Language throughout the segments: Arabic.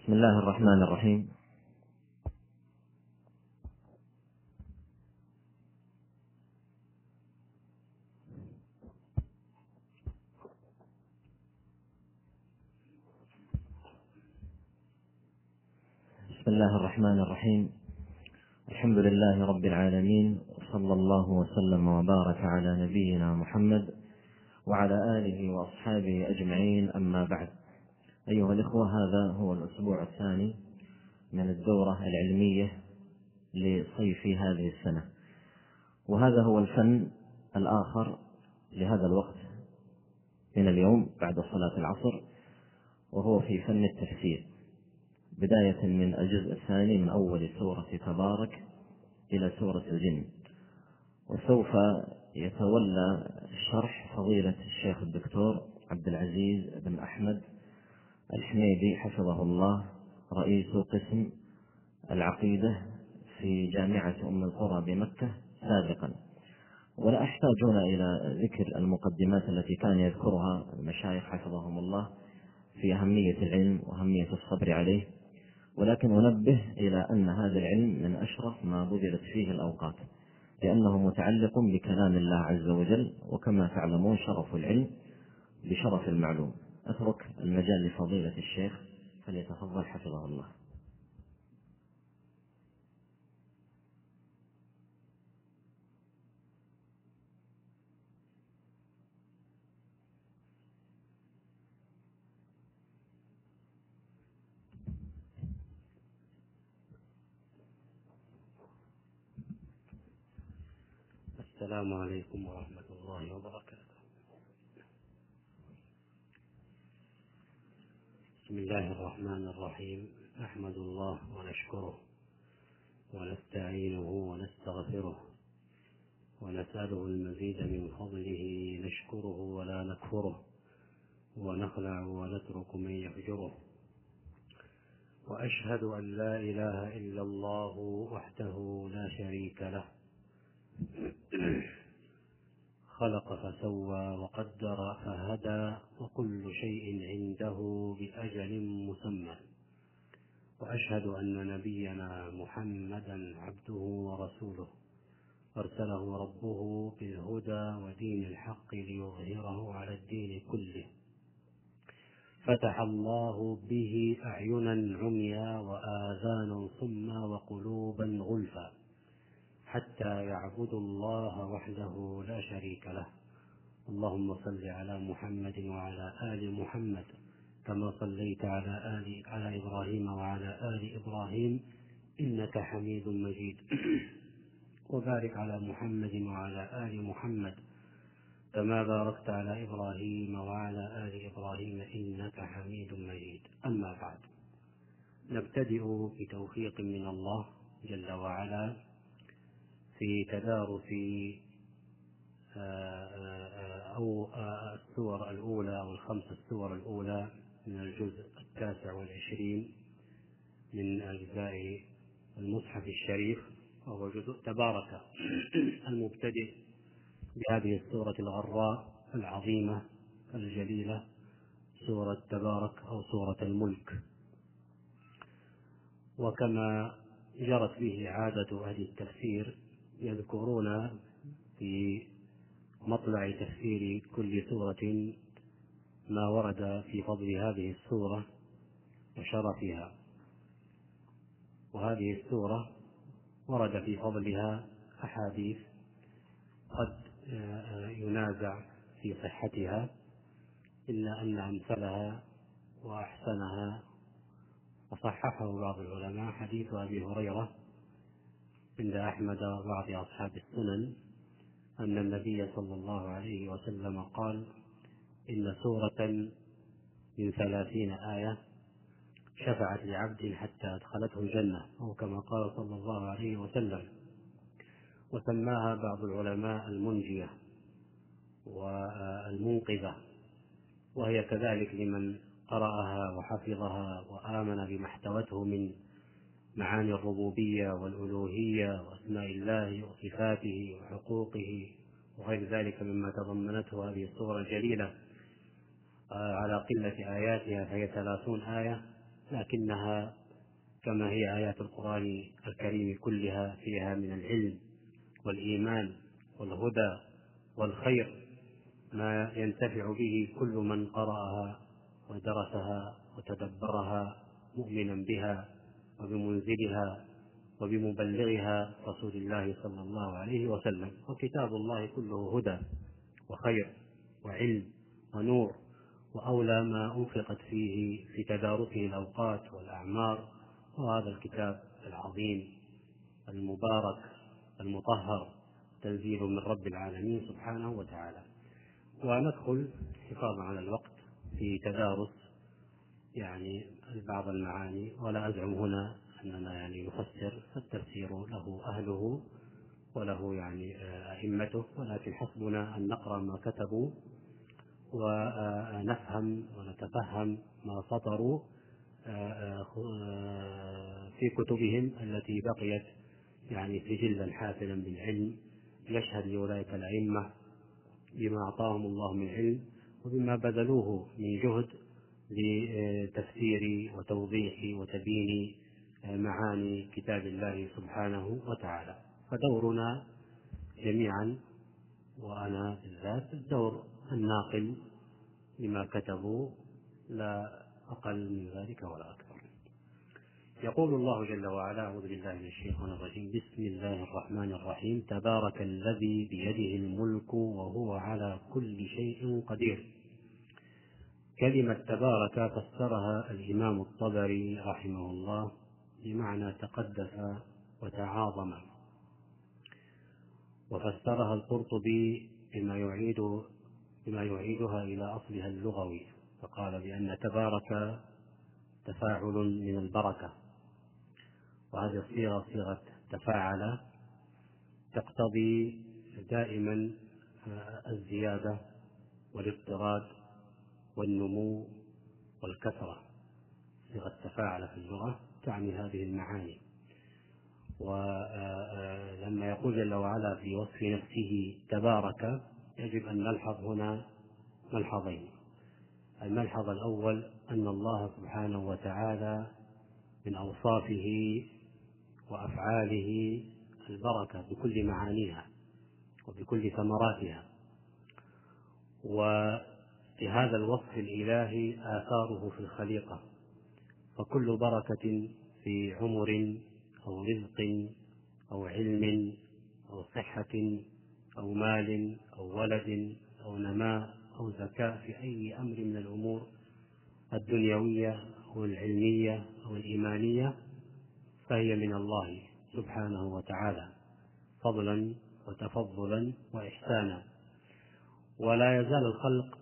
بسم الله الرحمن الرحيم. بسم الله الرحمن الرحيم. الحمد لله رب العالمين، صلى الله وسلم وبارك على نبينا محمد وعلى آله وأصحابه أجمعين، أما بعد. أيها الإخوة، هذا هو الأسبوع الثاني من الدورة العلمية لصيف هذه السنة، وهذا هو الفن الآخر لهذا الوقت من اليوم بعد صلاة العصر، وهو في فن التفسير، بداية من الجزء الثاني من أول سورة تبارك إلى سورة الجن. وسوف يتولى الشرح فضيلة الشيخ الدكتور عبد العزيز بن أحمد الحميدي حفظه الله، رئيس قسم العقيدة في جامعة أم القرى بمكة سابقا. ولا أحتاج هنا إلى ذكر المقدمات التي كان يذكرها المشايخ حفظهم الله في أهمية العلم وأهمية الصبر عليه، ولكن أنبه إلى أن هذا العلم من أشرف ما بذلت فيه الأوقات، لأنه متعلق بكلام الله عز وجل، وكما تعلمون شرف العلم بشرف المعلوم. أترك المجال لفضيلة الشيخ فليتفضل حفظه الله. السلام عليكم ورحمة الله وبركاته. بسم الله الرحمن الرحيم. نحمد الله ونشكره ونستعينه ونستغفره ونسأله المزيد من فضله، نشكره ولا نكفره، ونخلع ونترك من يفجره. وأشهد أن لا إله إلا الله وحده لا شريك له، خلق فسوى وقدر فهدى، وكل شيء عنده بأجل مسمى. وأشهد أن نبينا محمدا عبده ورسوله، أرسله ربه بالهدى ودين الحق ليظهره على الدين كله. فتح الله به أعينا عميا وآذانا صما وقلوبا غلفا، حتى يعبدوا الله وحده لا شريك له. اللهم صل على محمد وعلى آل محمد كما صليت على إبراهيم وعلى آل إبراهيم إنك حميد مجيد. وبارك على محمد وعلى آل محمد كما باركت على إبراهيم وعلى آل إبراهيم إنك حميد مجيد. أما بعد، نبتدئ بتوفيق من الله جل وعلا في تدارس السور الأولى أو الخمس السور الأولى من الجزء 29 من أجزاء المصحف الشريف، وهو جزء تبارك المبتدئ بهذه السورة الغراء العظيمة الجليلة، سورة تبارك أو سورة الملك. وكما جرت به عادة أهل التفسير، يذكرون في مطلع تفسير كل سورة ما ورد في فضل هذه السورة وشرفها. وهذه السورة ورد في فضلها أحاديث قد ينازع في صحتها، إلا أن أمثلها وأحسنها وصححه بعض العلماء حديث أبي هريرة عند أحمد وبعض أصحاب السنن أن النبي صلى الله عليه وسلم قال: إن سورة من 30 آية شفعت لعبد حتى أدخلته الجنة، أو كما قال صلى الله عليه وسلم. وسماها بعض العلماء المنجية والمنقذة، وهي كذلك لمن قرأها وحفظها وآمن بما احتوته من معاني الربوبية والألوهية وأسماء الله وصفاته وحقوقه وغير ذلك مما تضمنته هذه السورة الجليلة. على قلة آياتها فهي 30 آية، لكنها كما هي آيات القرآن الكريم كلها فيها من العلم والإيمان والهدى والخير ما ينتفع به كل من قرأها ودرسها وتدبرها مؤمنا بها وبمنزلها وبمبلغها رسول الله صلى الله عليه وسلم. وكتاب الله كله هدى وخير وعلم ونور، وأولى ما أنفقت فيه في تدارسه الأوقات والأعمار وهذا الكتاب العظيم المبارك المطهر تنزيل من رب العالمين سبحانه وتعالى. وندخل حفاظا على الوقت في تدارس بعض المعاني، ولا أزعم هنا أننا نفسر، فالتفسير له أهله وله أئمته، ولكن حسبنا أن نقرأ ما كتبوا ونفهم ونتفهم ما سطروا في كتبهم التي بقيت سجلا حافلا بالعلم يشهد لأولئك الأئمة بما أعطاهم الله من علم وبما بذلوه من جهد لتفسير وتوضيح وتبيين معاني كتاب الله سبحانه وتعالى. فدورنا جميعا وأنا بالذات الدور الناقل لما كتبوا، لا أقل من ذلك ولا أكثر. يقول الله جل وعلا: أعوذ بالله من الشيطان الرجيم، بسم الله الرحمن الرحيم، تبارك الذي بيده الملك وهو على كل شيء قدير. كلمة تبارك فسرها الإمام الطبري رحمه الله بمعنى تقدس وتعاظم، وفسرها القرطبي بما يعيدها إلى أصلها اللغوي، فقال بأن تبارك تفاعل من البركة، وهذه الصيغة صيغة تفاعل تقتضي دائما الزيادة والاضطراد والنمو والكثرة. صيغة تفاعل في اللغة تعني هذه المعاني. ولما يقول جل وعلا في وصف نفسه تبارك، يجب أن نلحظ هنا ملحظين. الملحظ الأول أن الله سبحانه وتعالى من أوصافه وأفعاله البركة بكل معانيها وبكل ثمراتها، ولهذا الوصف الإلهي آثاره في الخليقة، فكل بركة في عمر أو رزق أو علم أو صحة أو مال أو ولد أو نماء أو زكاة في أي أمر من الأمور الدنيوية أو العلمية أو الإيمانية فهي من الله سبحانه وتعالى فضلا وتفضلا وإحسانا. ولا يزال الخلق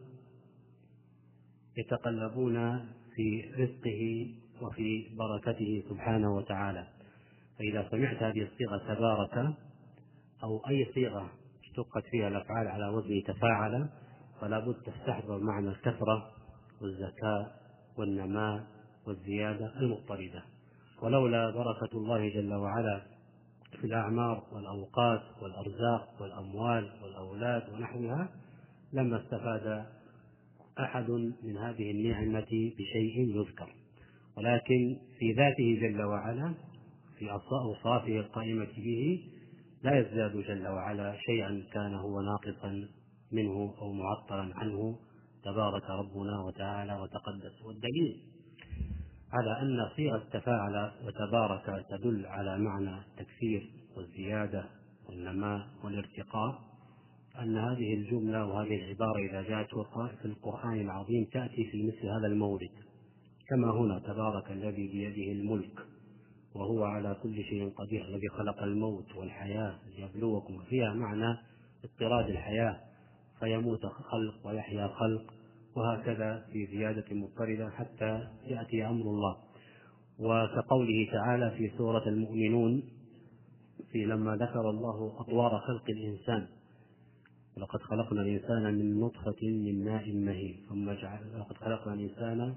يتقلبون في رزقه وفي بركته سبحانه وتعالى. فإذا سمعت هذه الصيغة تبارك أو أي صيغة اشتقت فيها الأفعال على وزن تفاعل، فلا بد تستحضر معنى الكثرة والزكاة والنماء والزيادة المضطردة. ولولا بركة الله جل وعلا في الأعمار والأوقات والأرزاق والأموال والأولاد ونحوها لما استفاد أحد من هذه النعمة بشيء يذكر. ولكن في ذاته جل وعلا في أوصافه القائمة به لا يزداد جل وعلا شيئا كان هو ناقصا منه أو معطلا عنه، تبارك ربنا وتعالى وتقدس. والدليل على أن صيغة تفاعل وتبارك تدل على معنى التكثير والزيادة والنماء والارتقاء أن هذه الجملة وهذه العبارة إذا جاءت في القرآن العظيم تأتي في مثل هذا المورد، كما هنا تبارك الذي بيده الملك وهو على كل شيء قدير، الذي خلق الموت والحياة ليبلوكم، فيها معنى اضطراد الحياة فيموت خلق ويحيا خلق، وهكذا في زيادة مضطردة حتى يأتي أمر الله. وكقوله تعالى في سورة المؤمنون لما ذكر الله أطوار خلق الإنسان: لقد خلقنا الإنسان من نطفة من ماء مهين ثم لقد خلقنا الإنسان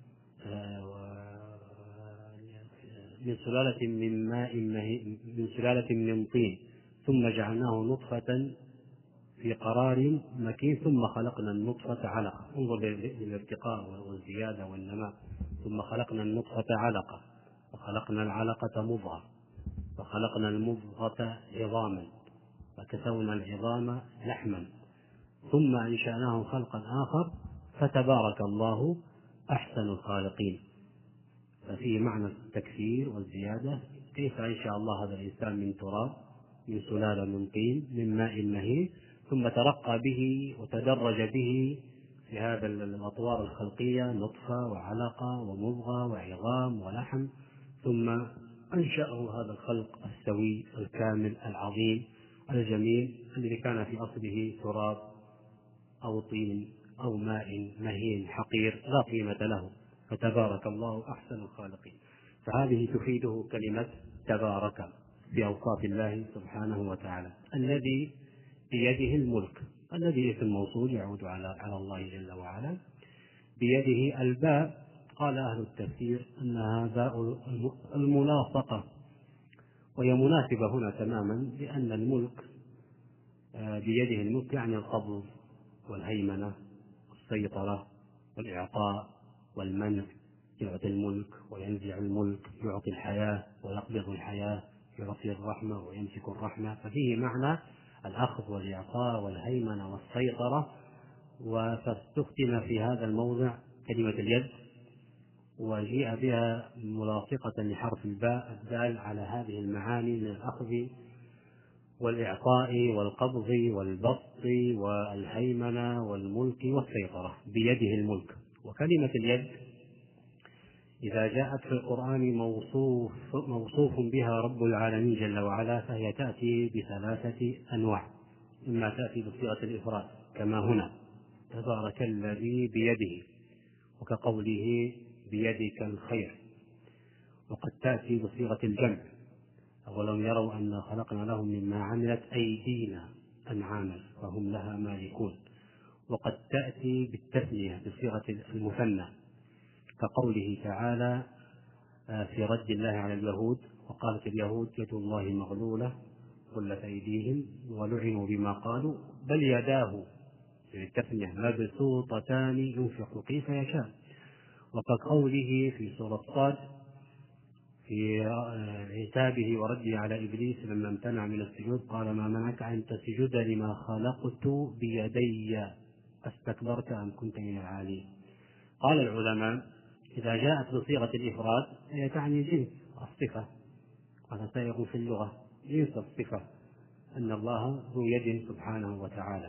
من سلالة من ماء مهين من سلالة من طين ثم جعلناه نطفة في قرار مكين ثم خلقنا النطفة علقة. انظر للارتقاء والزيادة والنماء. ثم خلقنا النطفة علقة، وخلقنا العلقة مضغة، وخلقنا المضغة عظاما، فكسونا العظام لحما، ثم أنشأناه خلقا آخر فتبارك الله أحسن الخالقين. ففيه معنى التكثير والزيادة. كيف أنشأ الله هذا الإنسان من تراب، من سلالة من طين، من ماء مهين، ثم ترقى به وتدرج به في هذا الأطوار الخلقية، نطفة وعلقة ومضغة وعظام ولحم، ثم أنشأه هذا الخلق السوي الكامل العظيم الجميل الذي كان في أصله تراب أو طين أو ماء مهين حقير لا قيمة له. فتبارك الله أحسن الخالقين. فهذه تفيده كلمة تبارك في أوصاف الله سبحانه وتعالى، الذي بيده الملك، الذي اسم موصول يعود على الله جل وعلا. بيده الباء قال أهل التفسير أنها باء الملاصقة، وهي مناسبة هنا تماما، لأن الملك بيده الملك يعني القبض والهيمنة والسيطرة والإعطاء والمنع. يعطي الملك وينزع الملك، يعطي الحياة ويقبض الحياة، يعطي الرحمة ويمسك الرحمة، ففيه معنى الأخذ والإعطاء والهيمنة والسيطرة. فاستخدم في هذا الموضع كلمة اليد، وجيء بها ملاصقة لحرف الباء الدال على هذه المعاني من الأخذ والإعطاء والقبض والبسط والهيمنة والملك والسيطرة. بيده الملك. وكلمة اليد إذا جاءت في القرآن موصوف بها رب العالمين جل وعلا، فهي تأتي بثلاثة أنواع. إما تأتي بصيغة الإفراد كما هنا تبارك الذي بيده، وكقوله بيدك الخير. وقد تأتي بصيغة الجمع، أولم يروا أن خلقنا لهم مما عملت أيدينا أنعاما فهم لها مالكون. وقد تأتي بالتثنية بصيغة المثنى، كقوله تعالى في رد الله على اليهود: وقالت اليهود يد الله مغلولة غلت أيديهم ولعنوا بما قالوا بل يداه التثنية مبسوطتان ينفق كيف يشاء. وكقوله في سورة صاد في عتابه ورده على إبليس لما امتنع من السجود: قال ما منعك أن تسجد لما خلقت بيدي أستكبرت أم كنت من العالين. قال العلماء إذا جاءت بصيغة الإفراد هي تعني جنس الصفة، هذا سيكون في اللغة جنس الصفة، أن الله ذو يد سبحانه وتعالى.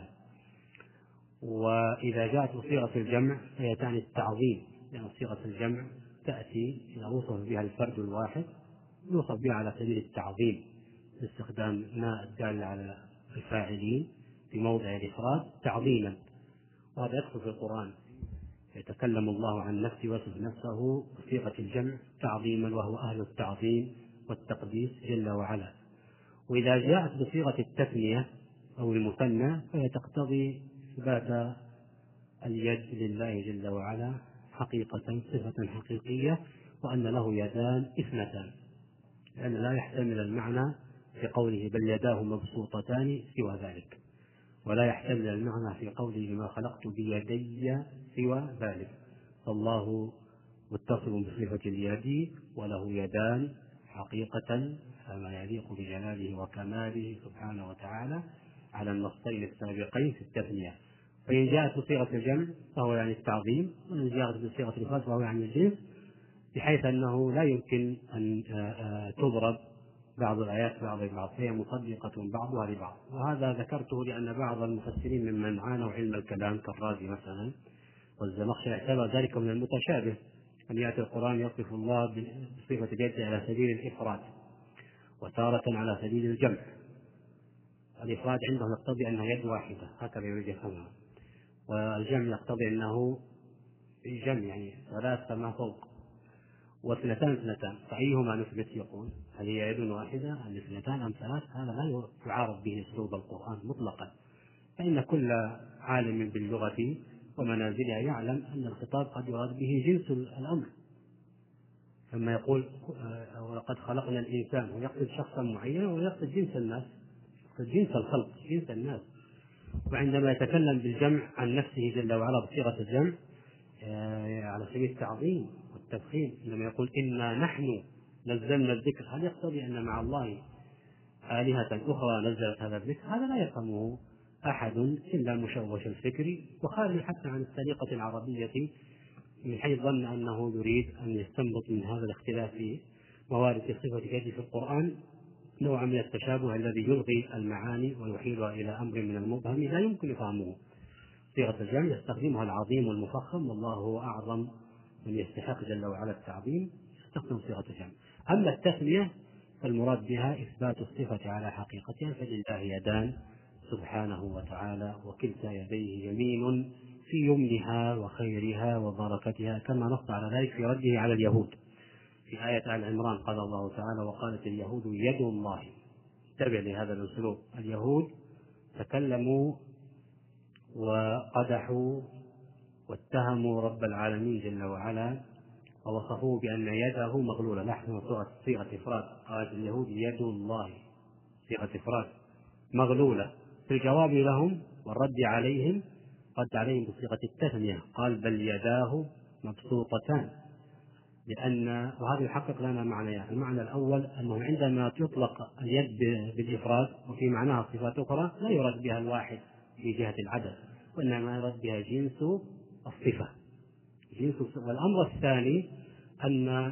وإذا جاءت بصيغة الجمع هي تعني التعظيم، لأن صيغة الجمع تأتي إذا وصف بها الفرد الواحد يوصف بها على سبيل التعظيم باستخدام ما الدال على الفاعلين في موضع الإفراد تعظيما. وهذا يدخل في القرآن، يتكلم الله عن نفسه ويصف نفسه بصيغة الجمع تعظيما، وهو أهل التعظيم والتقديس جل وعلا. وإذا جاءت بصيغة التثنية أو المثنى فهي تقتضي إثبات اليد لله جل وعلا حقيقة، صفة حقيقية، وأن له يدان اثنتان، لأن لا يحتمل المعنى في قوله بل يداه مبسوطتان سوى ذلك، ولا يحتمل المعنى في قوله ما خلقت بيدي سوى ذلك. فالله متصف بصفة اليد وله يدان حقيقة كما يليق بجلاله وكماله سبحانه وتعالى على النصين السابقين في التثنية. فإن جاءت بصيغة الجمع فهو يعني التعظيم، وإن جاءت بصيغة الإفراد فهو يعني الجنس، بحيث أنه لا يمكن أن تضرب بعض الآيات بعض البعض، فهي مصدقة بعضها لبعض. وهذا ذكرته لأن بعض المفسرين ممن عانوا علم الكلام كالرازي مثلا والزمخشري اعتبر ذلك من المتشابه، أن يأتي القرآن يصف الله بصفة اليد على سبيل الإفراد وتارة على سبيل الجمع. الإفراد عندهم يقتضي أنها يد واحدة هكذا يريد يفهمها، والجمع يقتضي أنه جمع يعني ثلاثة ما فوق، واثنتان اثنتان، فأيهما نثبت يقول هل هي يد واحدة أم اثنتان أم ثلاث؟ هذا لا يعارض به أسلوب القرآن مطلقا، فإن كل عالم باللغة ومنازلها يعلم أن الخطاب قد يراد به جنس الأمر، لما يقول ولقد خلقنا الإنسان ويقصد شخصا معينا ويقصد جنس الناس، يقصد جنس الخلق جنس الناس. وعندما يتكلم بالجمع عن نفسه جل وعلا بصيغة الجمع على سبيل التعظيم التفخيم لما يقول إنا نحن نزلنا الذكر، هل يقتضي أن مع الله آلهة أخرى نزلت هذا الذكر؟ هذا لا يفهمه أحد إلا مشوش الفكر وخارج حتى عن السليقة العربية، من حيث ظن أنه يريد أن يستنبط من هذا الاختلاف في موارد صفة اليد في القرآن نوع من التشابه الذي يلغي المعاني ويحيلها إلى أمر من المبهم لا يمكن فهمه. صيغة الجمع يستخدمها العظيم والمفخم، والله هو أعظم من يستحق جل وعلا التعظيم، يستخدم صيغة الجمع. أما التثنية فالمراد بها إثبات الصفة على حقيقتها، فلله يدان سبحانه وتعالى، وكلتا يديه يمين في يمنها وخيرها وبركتها، كما نص على ذلك في رده على اليهود في آية آل عمران. قال الله تعالى: وقالت اليهود يد الله. انتبه لهذا الأسلوب، اليهود تكلموا وقدحوا واتهموا رب العالمين جل وعلا ووصفوه بأن يده مغلولة. نحن صيغة إفراد، قالت اليهود يد الله، صيغة إفراد مغلولة. في الجواب لهم والرد عليهم رد عليهم بصيغة التثنية، قال: بل يداه مبسوطتان. وهذا يحقق لنا معنيان. المعنى الأول أنه عندما تطلق اليد بالإفراد وفي معناها صفات أخرى لا يراد بها الواحد في جهة العدد، وإنما يراد بها جنس الصفة. والأمر الثاني أن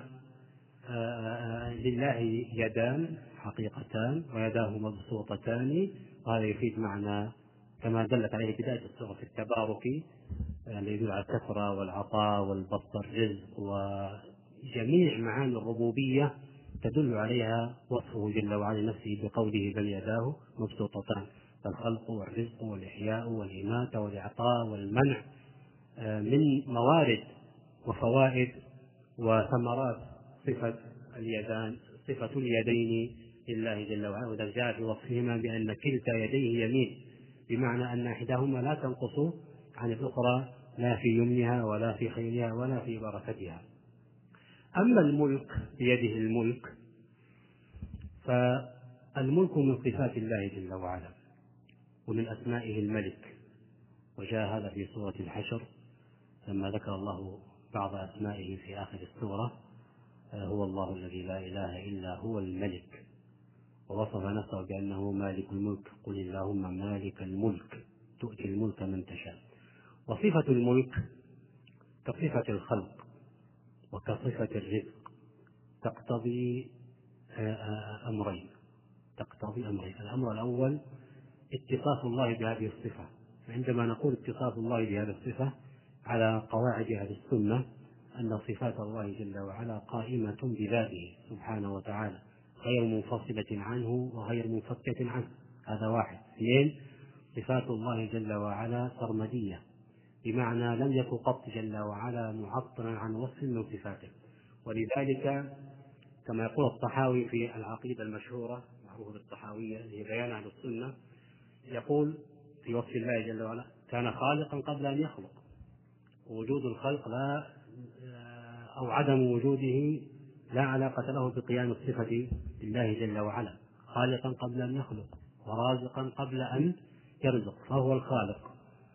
لله يدان حقيقتان ويداه مبسوطتان، وهذا يفيد معنى كما دلت عليه بداية السورة في التبارك الذي يدل على الكثرة والعطاء والبسط الرزق وجميع معاني الربوبية تدل عليها وصفه جل وعلا نفسه بقوله: بل يداه مبسوطتان. فالخلق والرزق والإحياء والإماتة والإعطاء والمنع من موارد وفوائد وثمرات صفة اليدين لله جل وعلا. وإذا جاء في وصفهما بأن كلتا يديه يمين، بمعنى أن إحداهما لا تنقص عن الأخرى لا في يمنها ولا في خيرها ولا في بركتها. أما الملك بيده الملك، فالملك من صفات الله جل وعلا ومن أسمائه الملك، وجاء هذا في سورة الحشر لما ذكر الله بعض أسمائه في آخر السورة: هو الله الذي لا إله إلا هو الملك، ووصف نفسه بأنه مالك الملك، قل اللهم مالك الملك تؤتي الملك من تشاء. وصفة الملك كصفة الخلق وكصفة الرزق تقتضي أمرين. الأمر الأول اتصاف الله بهذه الصفة. عندما نقول اتصاف الله بهذه الصفة على قواعد أهل السنة أن صفات الله جل وعلا قائمة بذاته سبحانه وتعالى، غير منفصلة عنه وغير منفكة عنه. هذا واحد. اثنين، صفات الله جل وعلا سرمدية، بمعنى لم يكن قط جل وعلا معطلا عن وصف من صفاته. ولذلك كما يقول الطحاوي في العقيدة المشهورة معروفة بالطحاوية اللي هي بيان أهل السنة، يقول في وصف الله جل وعلا: كان خالقا قبل أن يخلق. وجود الخلق لا أو عدم وجوده لا علاقة له بقيام الصفة لله جل وعلا. خالقا قبل أن يخلق، ورازقا قبل أن يرزق، فهو الخالق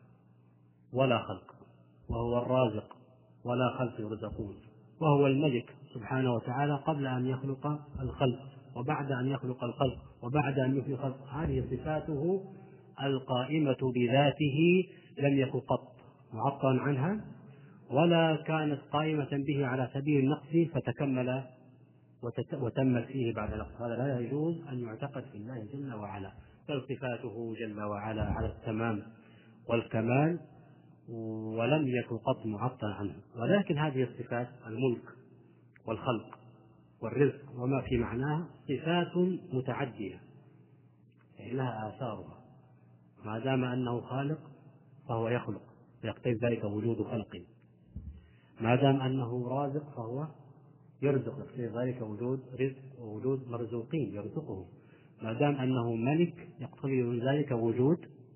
ولا خلق، وهو الرازق ولا خلق يرزقون، وهو الملك سبحانه وتعالى قبل أن يخلق الخلق وبعد أن يخلق الخلق وبعد أن يخلق الخلق. هذه صفاته القائمة بذاته، لم يكن قط معطلا عنها ولا كانت قائمة به على سبيل النقص فتكمل وتمت فيه بعد نقص. هذا لا يجوز أن يعتقد في الله جل وعلا، بل صفاته جل وعلا على التمام والكمال ولم يكن قط معطلا عنه. ولكن هذه الصفات الملك والخلق والرزق وما في معناها صفات متعدية، يعني لها آثارها. ما دام أنه خالق فهو يخلق، يقتضي ذلك وجود خلق. ما دام أنه رازق فهو يرزق، يقتضي ذلك وجود رزق ووجود مرزوقين يرزقهم. ما دام أنه ملك يقتضي ذلك وجود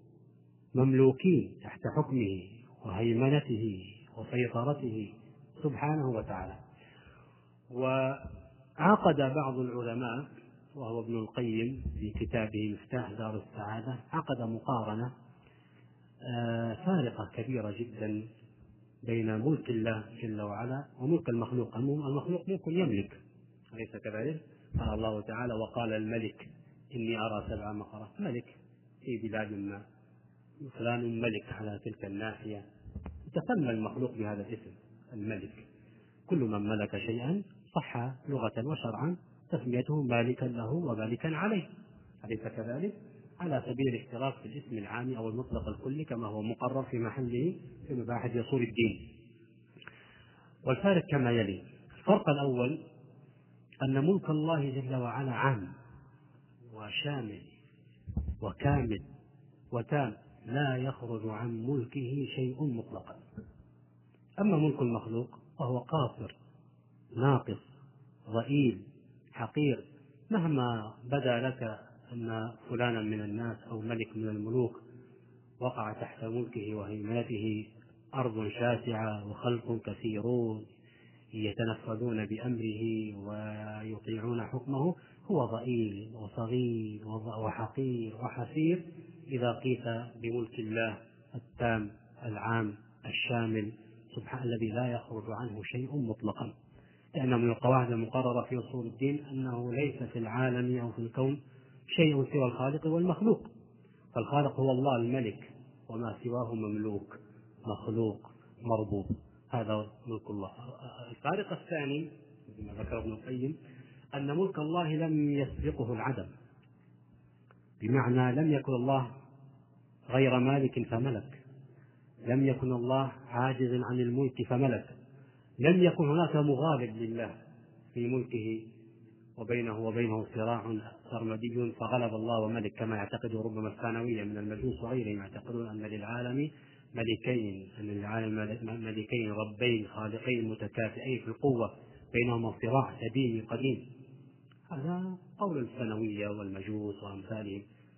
مملوكين تحت حكمه وهيمنته وسيطرته سبحانه وتعالى. وعقد بعض العلماء وهو ابن القيم في كتابه مفتاح دار السعادة عقد مقارنة فارقة كبيرة جدا بين ملك الله جل وعلا وملك المخلوق. المخلوق ملك يملك، أليس كذلك؟ قال الله تعالى: وقال الملك إني أرى 7 بقرات. ملك في بلاد ما، فلان ملك على تلك الناحية، تسمى المخلوق بهذا الاسم الملك. كل من ملك شيئا صح لغة وشرعا تسميته مالكا له ومالكا عليه، أليس كذلك؟ على سبيل الاشتراك في الاسم العام أو المطلق الكلي كما هو مقرر في محله في مباحث أصول الدين. والفارق كما يلي: الفرق الأول أن ملك الله جل وعلا عام وشامل وكامل وتام، لا يخرج عن ملكه شيء مطلقا. أما ملك المخلوق فهو قاصر ناقص ضئيل حقير، مهما بدا لك أن فلانا من الناس أو ملك من الملوك وقع تحت ملكه وهيمنته أرض شاسعة وخلق كثيرون يتنفذون بأمره ويطيعون حكمه، هو ضئيل وصغير وحقير وحسير إذا قيس بملك الله التام العام الشامل سبحانه الذي لا يخرج عنه شيء مطلقا. لأن من القواعد المقررة في أصول الدين أنه ليس في العالم أو في الكون شيء سوى الخالق والمخلوق، فالخالق هو الله الملك وما سواه مملوك مخلوق مربوب، هذا ملك الله. الفارق الثاني كما ذكر ابن القيم أن ملك الله لم يسبقه العدم، بمعنى لم يكن الله غير مالك فملك، لم يكن الله عاجز عن الملك فملك، لم يكن هناك مغالب لله في ملكه وبينه صراع سرمدي فغلب الله وملك، كما يعتقد ربما الثانوية من المجوس وغيرهم، يعتقدون أن للعالم ملكين، أن للعالم ملكين ربين خالقين متكافئين في القوة بينهما صراع قديم قديم. هذا قول الثانوية والمجوس وأمثالهم.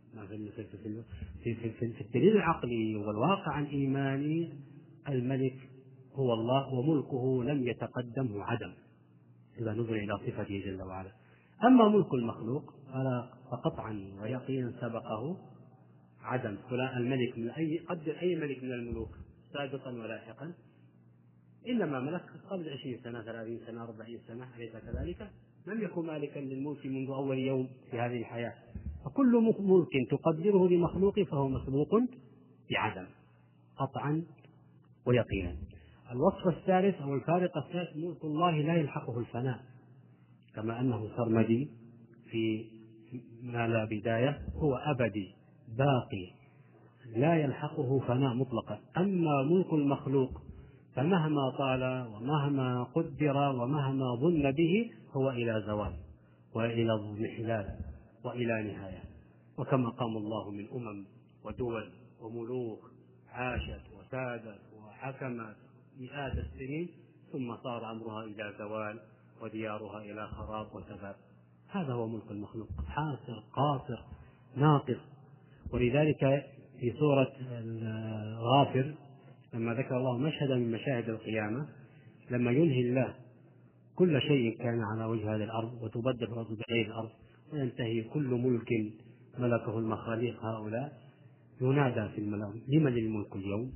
في الدليل العقلي والواقع الإيماني الملك هو الله وملكه لم يتقدمه عدم إذا نظر إلى صفته جل وعلا. أما ملك المخلوق فقطعا ويقينا سبقه عدم. فلان الملك من قدر أي ملك من الملوك سابقا ولاحقا إنما ملك قبل 20 سنة 30 سنة 40 سنة، أليس كذلك؟ لم يكن مالكا للملك منذ أول يوم في هذه الحياة. فكل ملك تقدره لمخلوق فهو مسبوق بعدم قطعا ويقينا. الوصف الثالث أو الفارق الثالث: ملك الله لا يلحقه الفناء، كما أنه سرمدي في ما لا بداية، هو أبدي باقي لا يلحقه فناء مطلقا. أما ملك المخلوق فمهما طال ومهما قدر ومهما ظن به هو إلى زوال وإلى اضمحلال وإلى نهاية. وكما قام الله من ودول وملوك عاشت وسادت وحكمت مئات السنين ثم صار أمرها إلى زوال وديارها إلى خراب وتباب. هذا هو ملك المخلوق، حاصر قاصر ناقص. ولذلك في سورة غافر لما ذكر الله مشهدا من مشاهد القيامة، لما ينهي الله كل شيء كان على وجه هذه الأرض وتبدل الأرض بغير الأرض وينتهي كل ملك ملكه المخاليق هؤلاء، ينادى في الملأ: لمن الملك اليوم؟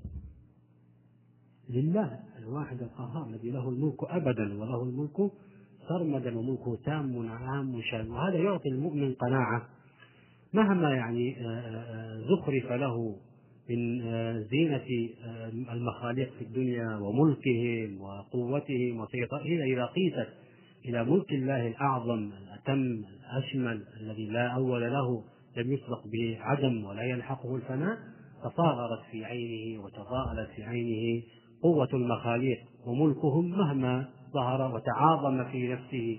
لله الواحد القهار الذي له الملك أبدا وله الملك سرمدا وملكه تام عام شامل. وهذا يعطي المؤمن قناعة مهما زخرف له من زينة المخاليق في الدنيا وملكهم وقوتهم وسيطرتهم، إذا قيست إلى ملك الله الأعظم الأتم الأشمل الذي لا أول له لم يسبق به عدم ولا يلحقه الفناء، تصاغرت في عينه وتضاءلت في عينه قوة المخاليق وملكهم مهما ظهر وتعاظم في نفسه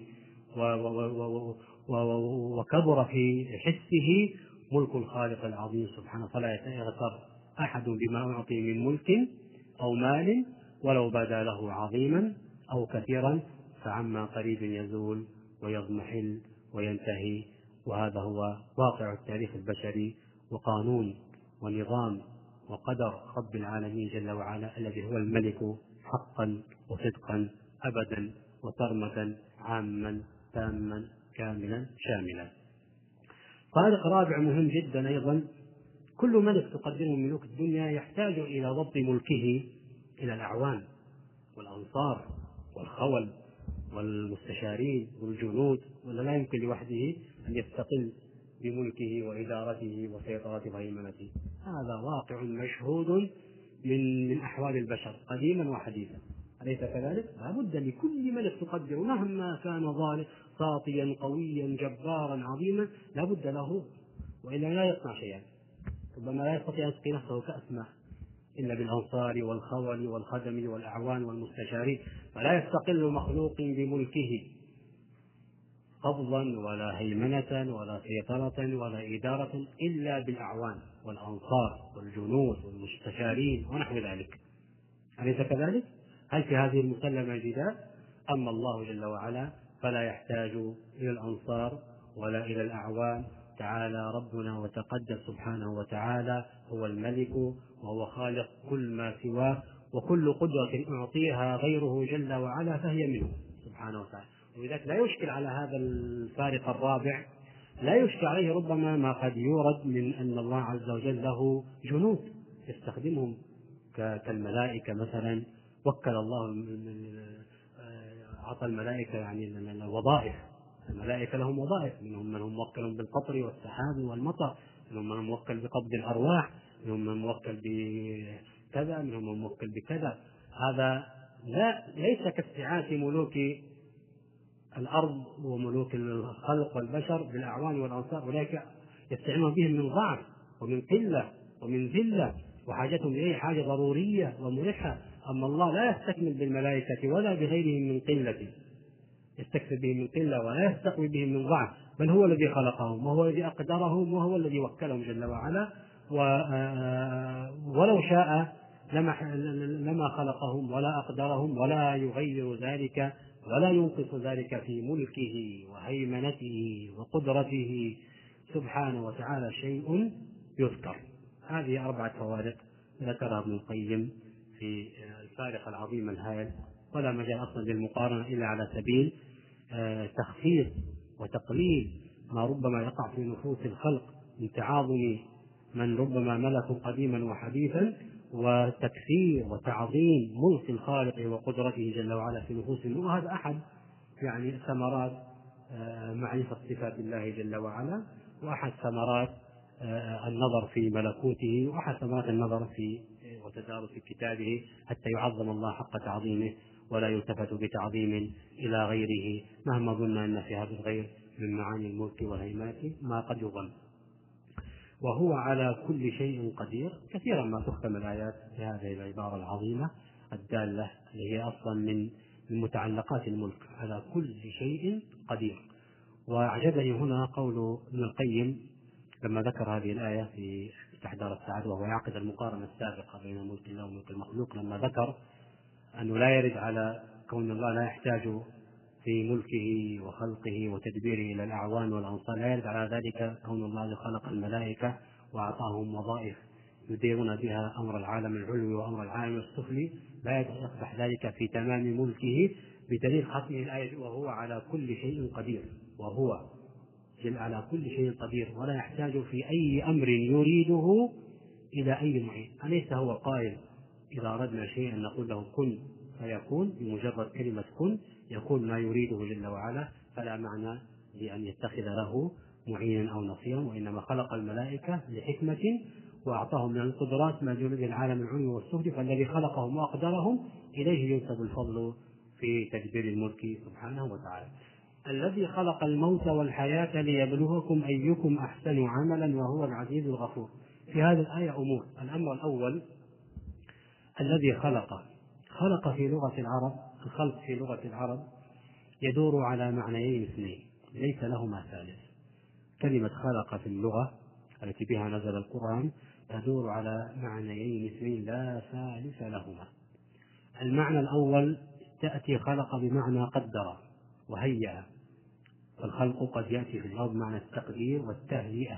وكبر في حسه ملك الخالق العظيم سبحانه. فلا يتغتر أحد بما أعطي من ملك أو مال ولو بدا له عظيما أو كثيرا، فعما قريب يزول ويضمحل وينتهي. وهذا هو واقع التاريخ البشري وقانون ونظام وقدر رب العالمين جل وعلا الذي هو الملك حقا وصدقا أبدا وسرمدا عاما تاما كاملا شاملا. فارق رابع مهم جدا أيضا: كل ملك تقدمه ملوك الدنيا يحتاج إلى ضبط ملكه إلى الأعوان والأنصار والخول والمستشارين والجنود، ولا لا يمكن لوحده أن يستقل بملكه وإدارته وسيطرته وهيمنته. هذا واقع مشهود من أحوال البشر قديما وحديثا، أليس كذلك؟ لا بد لكل ملك تقدر مهما كان ظالم ساطيا قويا جبارا عظيما، لا بد له، وإلا لا يصنع شيئا. ربما لا يستطيع أن يسقي نفسه كأس ماء إلا بالأنصار والخول والخدم والأعوان والمستشارين، فلا يستقل مخلوق بملكه قبضا ولا هيمنة ولا سيطرة ولا إدارة إلا بالأعوان والأنصار والجنود والمستشارين ونحو ذلك، أليس كذلك؟ هل في هذه المسلمة جدال؟ أما الله جل وعلا فلا يحتاج إلى الأنصار ولا إلى الأعوان. تعالى ربنا وتقدس سبحانه وتعالى، هو الملك وهو خالق كل ما سواه، وكل قدرة أعطيها غيره جل وعلا فهي منه سبحانه وتعالى. ولذلك لا يشكل على هذا الفارق الرابع، لا يشكل عليه ربما ما قد يورد من أن الله عز وجل له جنود يستخدمهم كالملائكة مثلا، وكل الله أعطى الملائكة يعني الوظائف. الملائكة لهم وظائف، منهم من هم موكل بالقطر والسحاب والمطر، منهم من موكل بقبض الأرواح، منهم من موكل بكذا، منهم من موكل بكذا. هذا ليس كاستعانة ملوك الأرض وملوك الخلق والبشر بالأعوان والأنصار، أولئك يستعينون بهم من ضعف ومن قلة ومن ذلة، وحاجتهم إليه حاجة ضرورية وملحة. أما الله لا يستكمل بالملائكة ولا بغيرهم من قلة، يستكفي بهم من قلة ولا يستقوي بهم من ضعف، بل هو الذي خلقهم وهو الذي أقدرهم وهو الذي وكلهم جل وعلا. ولو شاء لما خلقهم ولا أقدرهم، ولا يغير ذلك ولا ينقص ذلك في ملكه وهيمنته وقدرته سبحانه وتعالى شيء يذكر. هذه 4 فوارق ذكرها ابن القيم في الفارق العظيم الهائل، ولا مجال أصلا للمقارنة إلا على سبيل تخفيض وتقليل ما ربما يقع في نفوس الخلق من تعاظم من ربما ملكوا قديما وحديثا، وتكثير وتعظيم ملك الخالق وقدرته جل وعلا في نفوسهم. وهذا أحد يعني ثمرات معرفة صفات الله جل وعلا، وأحد ثمرات النظر في ملكوته، وأحد ثمرات النظر في وتدارس كتابه حتى يعظم الله حق تعظيمه، ولا يلتفت بتعظيم إلى غيره مهما ظن أن في هذا الغير من معاني الملك والهيمنة ما قد يظن. وهو على كل شيء قدير. كثيرا ما تختم الآيات بهذه العبارة العظيمة الدالة اللي هي أصلا من متعلقات الملك، على كل شيء قدير. وأعجبني هنا قول ابن القيم لما ذكر هذه الآية في استحضار السعادة، وهو يعقد المقارنة السابقة بين ملك الله وملك المخلوق، لما ذكر أنه لا يرد على كون الله لا يحتاج في ملكه وخلقه وتدبيره إلى الأعوان والأنصار، لا يرد على ذلك كون الله خلق الملائكة وأعطاهم وظائف يديرون بها أمر العالم العلوي وأمر العالم السفلي، لا يصبح ذلك في تمام ملكه، بدليل ختمه الآية وهو على كل شيء قدير. وهو على كل شيء قدير ولا يحتاج في أي أمر يريده إلى أي معين. أليس هو قائل إذا أردنا شيئا نقول له كن فيكون، بمجرد كلمة كن يكون ما يريده جل وعلا، فلا معنى لأن يتخذ له معينا أو نصيرا، وإنما خلق الملائكة لحكمة وأعطاهم من القدرات ما يريد العالم العلوي والسفلي، فالذي خلقهم وأقدرهم إليه ينسب الفضل في تدبير الملك سبحانه وتعالى. الذي خلق الموت والحياة ليبلوكم أيكم أحسن عملا وهو العزيز الغفور. في هذه الآية أمور. الأمر الأول، الذي خلق في لغة العرب، الخلق في لغة العرب يدور على معنيين اثنين ليس لهما ثالث. كلمة خلق في اللغة التي بها نزل القرآن تدور على معنيين اثنين لا ثالث لهما. المعنى الأول تأتي خلق بمعنى قدر وهيأ، فالخلق قد يأتي في اللغة بمعنى التقدير والتهيئة،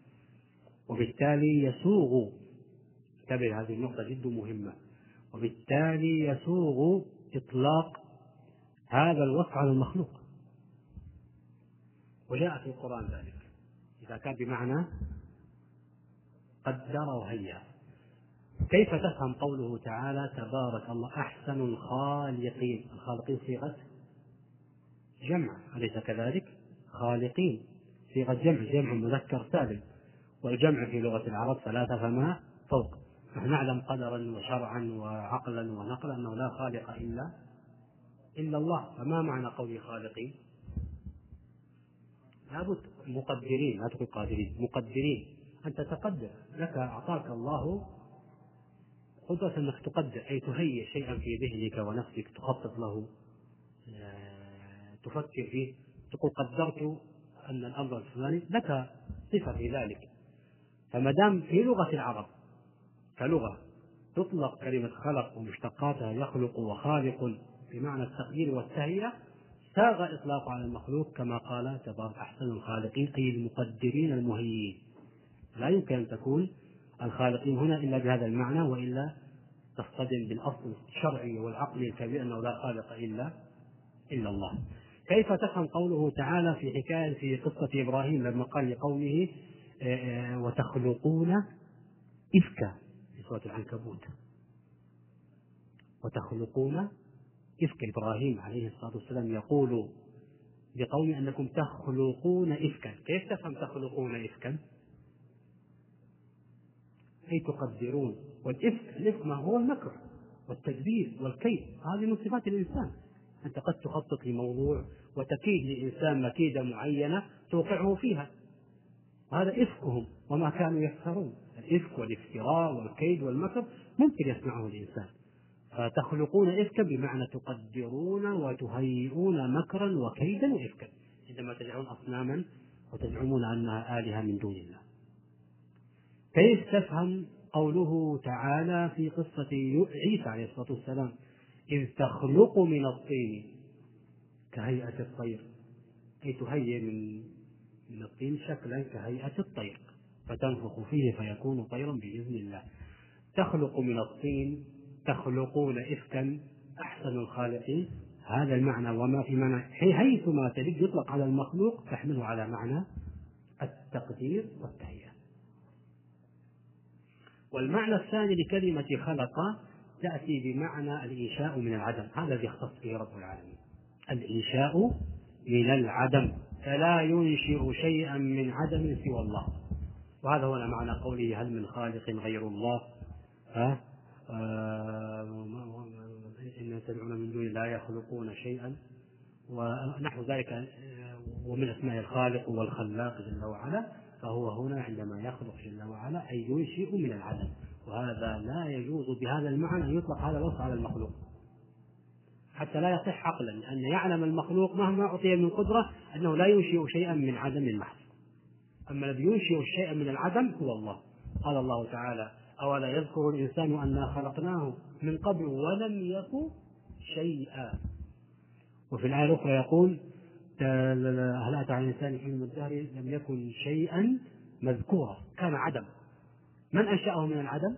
وبالتالي يسوغ، انتبه هذه النقطة جد مهمة، وبالتالي يسوغ إطلاق هذا الوصف على المخلوق، وجاء في القرآن ذلك إذا كان بمعنى قدر وهيأ. كيف تفهم قوله تعالى تبارك الله أحسن الخالقين؟ الخالقين صيغة جمع أليس كذلك؟ خالقين صيغة جمع مذكر سالم، والجمع في لغة العرب ثلاثة فما فوق. نحن نعلم قدرا وشرعا وعقلا ونقلا أنه لا خالق إلا الله. فما معنى قول خالقين؟ لابد مقدرين، لا تقول قادرين، مقدرين. أنت تقدر، لك أعطاك الله قدرة أنك تقدر، أي تهيئ شيئا في ذهنك ونفسك تخطط له، تفكر فيه، تقول قدرت أن الأمر الفلاني، لك صفة في ذلك. فما دام في لغة العرب كلغة تطلق كلمة خلق ومشتقاتها يخلق وخالق بمعنى التقدير والتهيئة، ساغ إطلاق على المخلوق كما قال تبارك أحسن الخالقين، أي المقدرين المهيئين. لا يمكن أن تكون الخالقين هنا إلا بهذا المعنى، وإلا تصطدم بالأصل الشرعي والعقلي الكبير أنه لا خالق إلا الله. كيف تفهم قوله تعالى في حكاية في قصة إبراهيم لما قال لقومه وتخلقون إفكا في سورة العنكبوت، وتخلقون إفكا، إبراهيم عليه الصلاة والسلام يقول لقوم أنكم تخلقون إفكا. كيف تفهم تخلقون إفكا؟ أي تقدرون. والإفك ما هو المكر والتدبير والكيد، هذه من صفات الإنسان. أنت قد تخطط لموضوع وتكيد لإنسان مكيدة معينة توقعه فيها، هذا إفكهم وما كانوا يفترون. الإفك والافتراء والكيد والمكر ممكن يصنعه الإنسان. فتخلقون إفكا بمعنى تقدرون وتهيئون مكرا وكيدا وإفكا عندما تدعون أصناما وتزعمون أنها آلهة من دون الله. كيف تفهم قوله تعالى في قصة عيسى عليه الصلاة والسلام إذ تخلق من الطين كهيئة الطير، أي تهيئ من الطين شكلا كهيئة الطير فتنفخ فيه فيكون طيرا بإذن الله. تخلق من الطين، تخلقون إفكا أحسن الخالقين، هذا المعنى. وما في معنى حيثما تجد يطلق على المخلوق تحمله على معنى التقدير والتهيئة. والمعنى الثاني لكلمة خلق تأتي بمعنى الإنشاء من العدم، هذا الذي يختص به رب العالمين، الإنشاء من العدم، فلا ينشئ شيئا من عدم سوى الله. وهذا هو معنى قوله هل من خالق غير الله إن تدعون من دون لا يخلقون شيئا ونحو ذلك. ومن أسماء الخالق والخلاق جل وعلا، فهو هنا عندما يخلق جل وعلا أي ينشئ من العدم، وهذا لا يجوز بهذا المعنى أن يطلق هذا الوصف على المخلوق، حتى لا يصح عقلا أن يعلم المخلوق مهما أعطي من قدرة أنه لا ينشئ شيئا من عدم محض. أما الذي ينشئ الشيء من العدم هو الله. قال الله تعالى أولا يذكر الإنسان أنا خلقناه من قبل ولم يك شيئا. وفي الآية الأخرى يقول هل أتى على الإنسان حين من الدهر لم يكن شيئا مذكورا، كان عدم. من أنشأه من العدم؟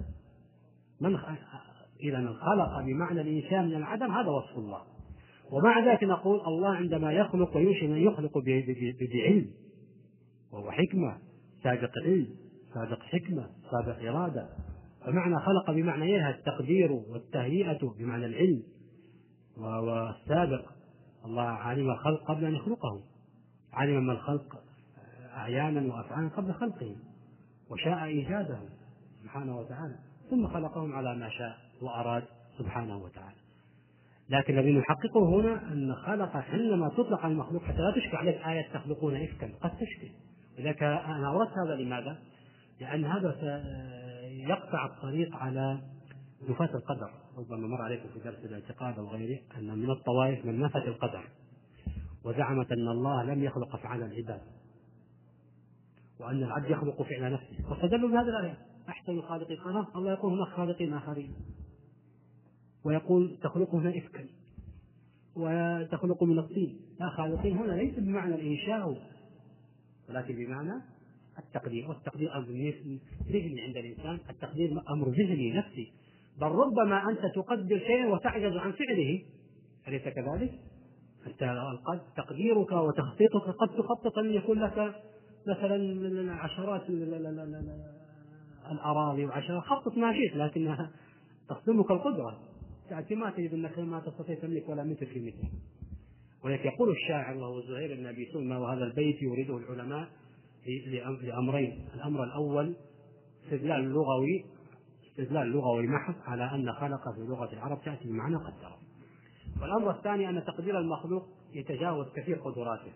إذا الخلق بمعنى الإنشاء من العدم هذا وصف الله. ومع ذلك نقول الله عندما يخلق وينشئ يخلق بعلم وهو حكمة، سابق علم، سابق حكمة، سابق إرادة. فمعنى خلق بمعنى إيه؟ التقدير والتهيئة بمعنى العلم والسابق. الله علم الخلق قبل أن يخلقه، علم من الخلق أعيانا وأفعالا قبل خلقهم، وشاء إيجادهم سبحانه وتعالى، ثم خلقهم على ما شاء وأراد سبحانه وتعالى. لكن الذي نحققه هنا أن خلق حينما تطلق على المخلوق حتى لا تشكل عليك آية تخلقون إفكا، قد تشكل. لذلك أنا أردت هذا لماذا؟ لأن هذا يقطع الطريق على نفاة القدر. ربما مر عليكم في درس الاعتقاد أو غيره أن من الطوائف من نفت القدر وزعمت أن الله لم يخلق أفعال العباد، وأن العبد يخلق فعل نفسه، واستدلوا بهذه الآية أحسن الخالقين. خلاص الله يقول هناك خالقين آخرين، ويقول تخلق هنا إفكا وتخلق من الطين. لا، خالقين هنا ليس بمعنى الإنشاء ولكن بمعنى التقدير. والتقدير أمر ذهني عند الإنسان، التقدير أمر ذهني نفسي، بل ربما أنت تقدر شيئا وتعجز عن فعله، أليس كذلك؟ أنت تقديرك وتخطيطك قد تخطط أن يكون لك مثلا عشرات الأراضي وعشرة خطط ما شئت، لكنها تصدمك القدرة، تأتي ما تجد أنك ما تستطيع تملك ولا متر في متر. ولذلك يقول الشاعر وهو زهير بن أبي سلمى، وهذا البيت يريده العلماء لأمرين: الأمر الأول استدلال لغوي محض على أن خلق في لغة العرب تأتي بمعنى قدر. والأمر الثاني أن تقدير المخلوق يتجاوز كثير قدراته.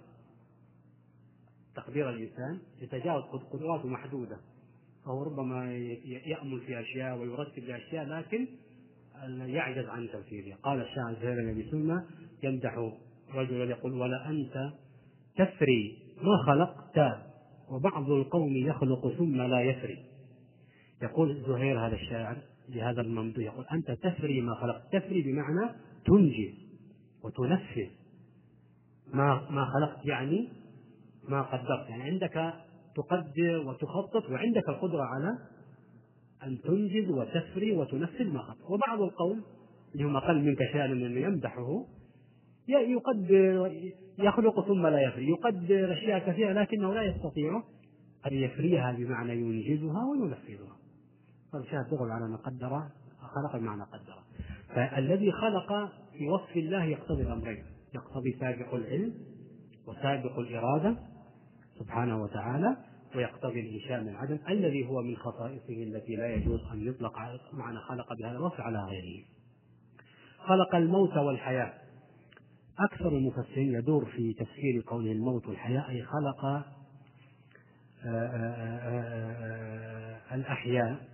تقدير الإنسان يتجاوز قدراته محدودة، فهو ربما يأمل في أشياء ويرتب لأشياء لكن يعجز عن تنفيذها. قال الشاعر زهير بن أبي سلمى يمدح رجلا يقول: ولا أنت تفري ما خلقت وبعض القوم يخلق ثم لا يفري. يقول زهير هذا الشاعر لهذا الممدوح، يقول: أنت تفري ما خلقت. تفري بمعنى تنجز وتنفذ ما خلقت، يعني ما قدرت، يعني عندك تقدر وتخطط وعندك القدرة على أن تنجز وتفري وتنفذ ما خلقت. وبعض القوم اللي هم أقل منك شأنا أنه يمدحه يقدر، يخلق ثم لا يفري، يقدر أشياء كثيرة لكنه لا يستطيع أن يفريها بمعنى ينجزها وينفذها. فالشاهد تغل على ما قدر، خلق بمعنى قدر. فالذي خلق في وصف الله يقتضي الأمرين: يقتضي سابق العلم وسابق الإرادة سبحانه وتعالى، ويقتضي الإنشاء من العدم الذي هو من خصائصه التي لا يجوز أن يطلق معنى خلق بهذا الوصف على غيره. خلق الموت والحياة. أكثر المفسرين يدور في تفسير قوله الموت والحياة أي خلق الأحياء،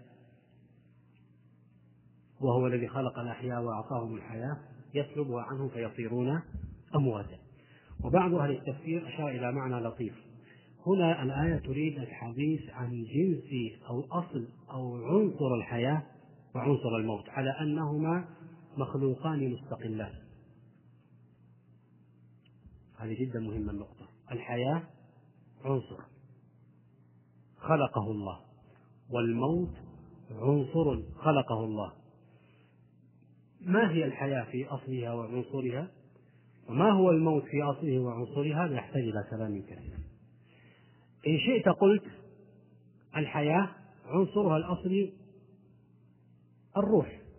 وهو الذي خلق الأحياء وأعطاهم الحياة يسلبها عنهم فيصيرون أمواتا. وبعض أهل التفسير أشار إلى معنى لطيف. هنا الآية تريد الحديث عن جنس أو أصل أو عنصر الحياة وعنصر الموت على أنهما مخلوقان مستقلان. هذه جدا مهمة النقطة. الحياة عنصر خلقه الله، والموت عنصر خلقه الله. ما هي الحياة في أصلها وعنصرها، وما هو الموت في أصله وعنصرها، يحتاج إلى كلام كثير. إن شئت قلت الحياة عنصرها الأصلي الروح.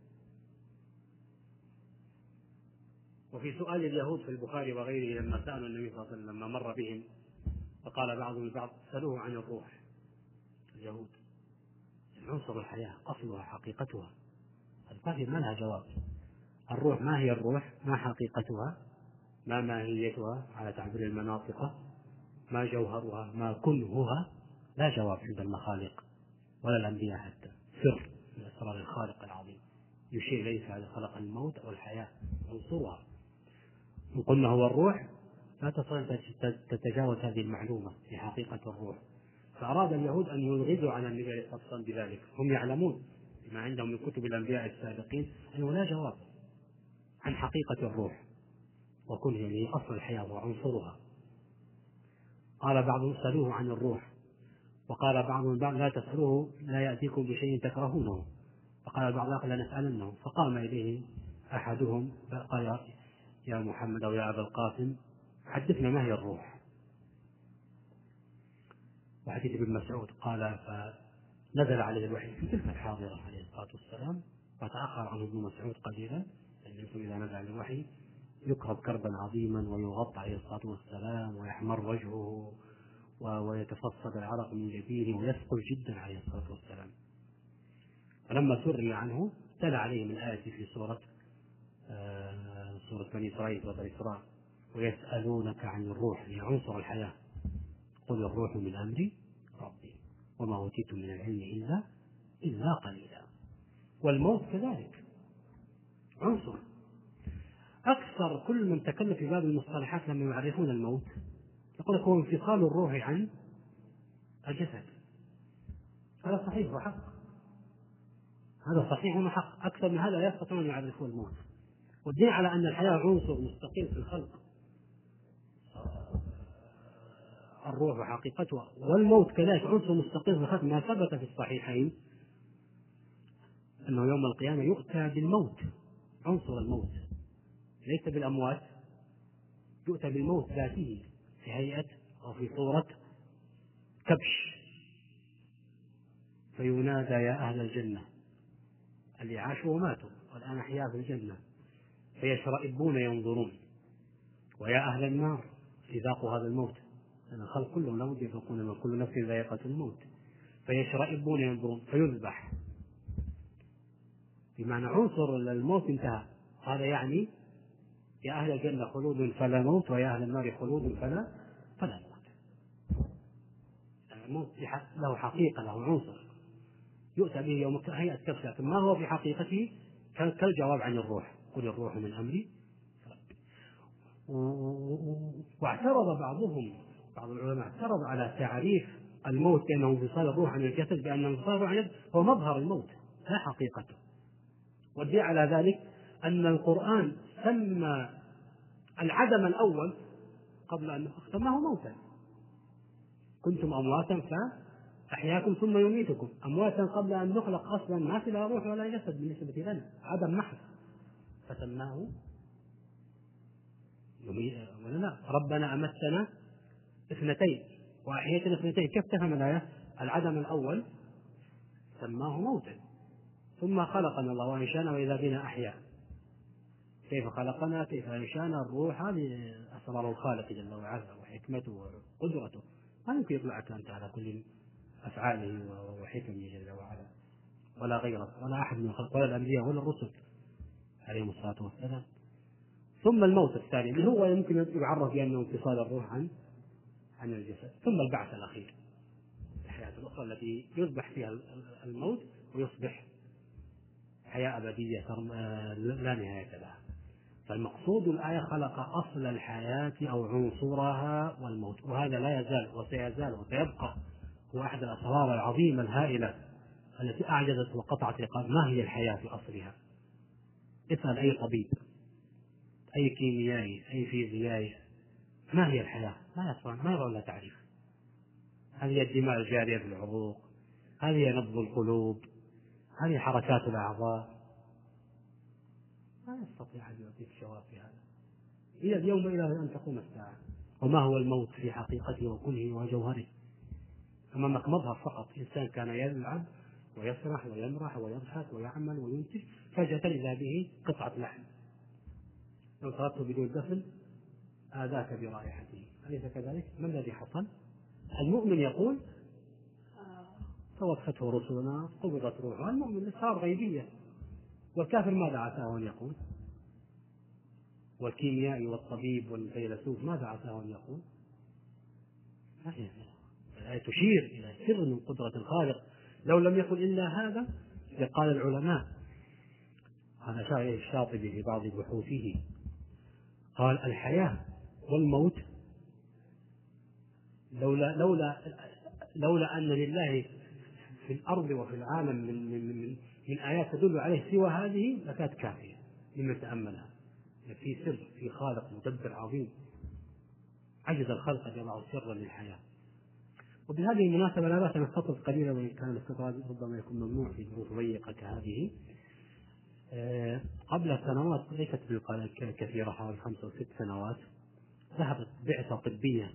وفي سؤال اليهود في البخاري وغيره لما سألوا النبي صلى الله عليه وسلم لما مر بهم فقال بعضهم البعض: سألوه عن الروح. اليهود عنصر الحياة أصلها حقيقتها، الكافر ما لها جواب. الروح ما هي الروح؟ ما حقيقتها؟ ما ماهيتها على تعبير المناطق؟ ما جوهرها؟ ما كنهها؟ لا جواب عند المخالق ولا الأنبياء حتى. سر من أسرار الخالق العظيم يشير إليه هذا خلق الموت أو الحياة عنصرها. إن قلنا هو الروح لا تستطيع تتجاوز هذه المعلومة في حقيقة الروح. فأراد اليهود أن يلغزوا على النبي عليه الصلاة والسلام بذلك. هم يعلمون بما عندهم من كتب الأنبياء السابقين أنه لا جواب عن حقيقة الروح وكنه يعني أصل الحياة وعنصرها. قال بعضهم: سألوه عن الروح. وقال بعضهم لا تسألوه لا يأتيكم بشيء تكرهونه. فقال البعض الآخر: لا نسألنه. فقام إليه أحدهم فقال: يا محمد أو يا أبا القاسم حدثنا ما هي الروح. وحديث ابن مسعود قال: فنزل عليه الوحي في تلك الحاضرة عليه الصلاة والسلام، فتأخر عنه ابن مسعود قليلا، لأنه إذا نزل الوحي يكرب كربا عظيما ويغطى عليه الصلاة والسلام ويحمر وجهه ويتفصد العرق من جبينه ويثقل جدا عليه الصلاة والسلام. فلما سري عنه تلا عليه من آية في سورة بني إسرائيل والإسراء: ويسألونك عن الروح، هي عنصر الحياة، قل الروح من أمر ربي وما أوتيتم من العلم إلا قليلا. والموت كذلك عنصر. أكثر كل من تكلم في باب المصطلحات لما يعرفون الموت يقول لك هو انفصال الروح عن الجسد. هذا صحيح وحق، هذا صحيح وحق. أكثر من هذا لا يستطيعون أن يعرفون الموت. والدليل على أن الحياة عنصر مستقل في الخلق الروح وحقيقتها، والموت كذلك عنصر مستقل في الخلق. ما ثبت في الصحيحين أنه يوم القيامة يؤتى بالموت، عنصر الموت ليس بالأموات، يؤتى بالموت ذاته في هيئة أو في صورة كبش فينادى يا أهل الجنة، اللي عاشوا وماتوا والآن أحياء في الجنة، فيشرئبون ينظرون، ويا أهل النار ذاقوا هذا الموت، لأن الخلق كلهم لابد يذوقون الموت، كل نفس ذائقة الموت، فيشرئبون ينظرون فيذبح، بمعنى عنصر الموت انتهى. هذا يعني يا أهل الجنة خلود فلا موت، ويا أهل النار خلود فلا موت. الموت له حقيقة، له عنصر يؤتى به يوم هيئة كبسة، ما هو في حقيقته كالجواب عن الروح، قل الروح من أمري. واعترض بعض العلماء اعترض على تعريف الموت بأنه انفصال الروح عن الجسد، بأن انفصال الروح عن الجسد هو مظهر الموت لا حقيقته. والدليل على ذلك أن القرآن سمى العدم الأول قبل أن سماه موتا، كنتم أمواتا فأحياكم ثم يميتكم، أمواتا قبل أن نخلق أصلا ما في لا روح ولا جسد بالنسبة لنا، عدم محض، فسماه ولنا ربنا أمتنا اثنتين وأحييتنا اثنتين. كيف تفهم الآية؟ العدم الأول سماه موتا، ثم خلقنا الله وأنشأنا وإذا بنا أحياء. كيف خلقنا؟ كيف أنشأنا؟ الروح هذه أسرار الخالق جل وعلا وحكمته وقدرته، ما يمكن يطلعك أنت على كل أفعاله وحكمه جل وعلا ولا غيره ولا أحد من الخلق ولا الأنبياء ولا الرسل عليهم الصلاة والسلام. ثم الموت الثاني اللي هو يمكن يعرف بأنه انفصال الروح عن الجسد، ثم البعث الأخير، الحياة الأخرى التي يذبح فيها الموت ويصبح حياة أبدية لا نهاية لها. فالمقصود الآية خلق أصل الحياة أو عنصرها والموت، وهذا لا يزال وسيزال وسيبقى هو أحد الأسرار العظيمة الهائلة التي أعجزت وقطعت رقاب. ما هي الحياة في أصلها؟ اسأل أي طبيب، أي كيميائي، أي فيزيائي، ما هي الحياة؟ ما يرى لها تعريف. هذه الدماء الجارية في العروق، هذه نبض القلوب، هذه حركات الأعضاء، ما يستطيع أن يعطيك جواب في هذا إلى اليوم إلى أن تقوم الساعة. وما هو الموت في حقيقته وكله وجوهره؟ أمامك مظهر فقط، إنسان كان يلعب ويسرح ويمرح ويضحك ويعمل وينتج، فجأة إذا به قطعة لحم، لو تركته بدون دفن آذاك برائحته، أليس كذلك؟ ما الذي حصل؟ المؤمن يقول توفته رسلنا قبضت روحه، المؤمن صار غيبية. والكافر ماذا عساه أن يقول؟ والكيميائي والطبيب والفيلسوف ماذا عساه أن يقول؟ تشير إلى سر من قدرة الخالق. لو لم يكن إلا هذا لقال العلماء، هذا شاعر الشاطبي في بعض بحوثه قال الحياة والموت لولا أن لله في الأرض وفي العالم من آيات تدل عليه سوى هذه لكانت كافية لمن تأملها. في سر، في خالق مدبر عظيم عجز الخلق أن يضعوا سرا للحياة. وبهذه المناسبة لا بأس أن نستطرد قليلا، وإن كان الاستطراد ربما يكون ممنوع في ظروف ضيقة كهذه. قبل سنوات ليست كثيرة، حوالي 5 أو 6 سنوات، ذهبت بعثة طبية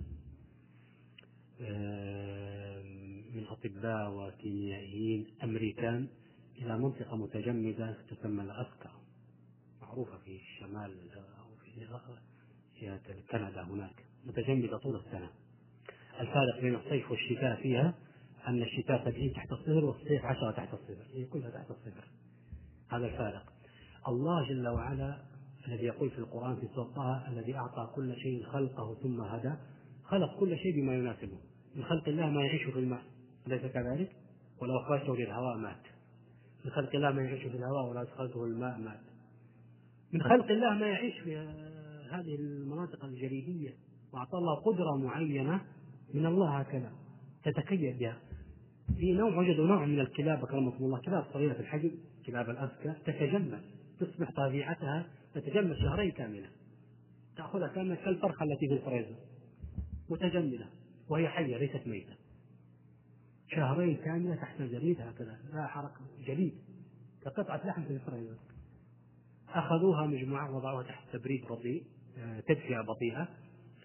من أطباء وكيميائيين أمريكان إلى منطقة متجمدة تسمى الأسكا، معروفة في الشمال أو في كندا، هناك متجمدة طول السنة. الفارق بين الصيف والشتاء فيها أن الشتاء 70 تحت الصفر والصيف 10 تحت الصفر، هي كلها تحت الصفر. هذا الفارق. الله جل وعلا الذي يقول في القرآن في سورة طه الذي أعطى كل شيء خلقه ثم هدى، خلق كل شيء بما يناسبه. من خلق الله ما يعيش في الماء، أليس كذلك؟ ولو أخرجته للهواء مات. من خلق الله ما يعيش في الهواء ولو أدخلته الماء مات. من خلق الله ما يعيش في هذه المناطق الجليدية، وأعطى الله قدرة معينة من الله هكذا تتكيف بها. في وجدوا نوع من الكلاب أكرمكم الله، كلاب صغيرة في الحجم، كلاب الأسكا، تتجمد، تصبح طبيعتها تتجمد شهرين كاملة، تأخذها كاملة كالفرخة التي في الفريزر، متجمدة وهي حية ليست ميتة، شهرين كاملة تحت الجليد هكذا، لا حركة، جليد كقطعة لحم في الفريزر. أخذوها مجموعة وضعوها تحت تبريد بطيء، تدفئة بطيئة،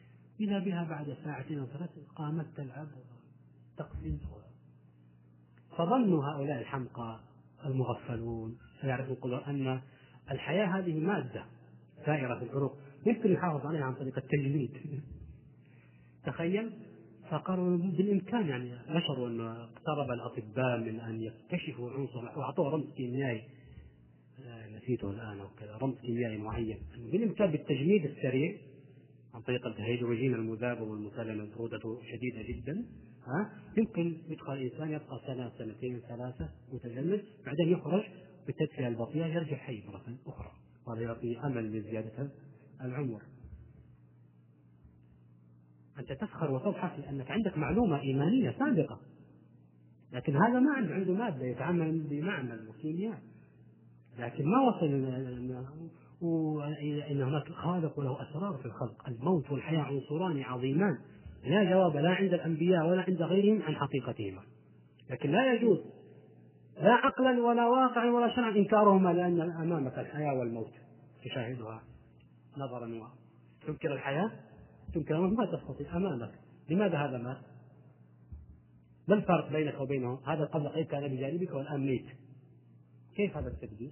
إذا بها بعد 2 أو 3 ساعات قامت تلعب تقفز. فظنوا هؤلاء الحمقى المغفلون يعرفون أن الحياة هذه مادة سائرة في العروق يمكن يحافظ عليها عن طريق التجميد. تخيل. فقالوا بالإمكان، يعني نشروا أن اقترب الأطباء من أن يكتشفوا عنصر وأعطوه رمز كيميائي نسيته الآن أو كذا، رمز كيميائي معين، بالإمكان بالتجميد السريع عن طريق الهيدروجين المذاب والمسالم برودته شديدة جدا يمكن يدخل الإنسان يبقى سنة سنتين ثلاثة متجمد، بعدين يخرج بالتدفئة البطيئة يرجع حي مرة أخرى، وهذا يعطي أمل لزيادة العمر. أنت تفخر وتضحك لأنك عندك معلومة إيمانية سابقة، لكن هذا ما عنده مادة يتعامل بمعمل وكيمياء، لكن ما وصل إن هناك خالق وله أسرار في الخلق. الموت والحياة عنصران عظيمان لا جواب لا عند الأنبياء ولا عند غيرهم عن حقيقتهما، لكن لا يجوز لا عقلا ولا واقعا ولا شرعا إنكارهما، لأن أمامك الحياة والموت تشاهدها نظرا تنكر الحياة تنكر الموت ما تستطيع أمامك. لماذا هذا مات؟ ما الفرق بينك وبينه؟ هذا قبل قليل كان بجانبك والآن ميت. كيف هذا التدبير؟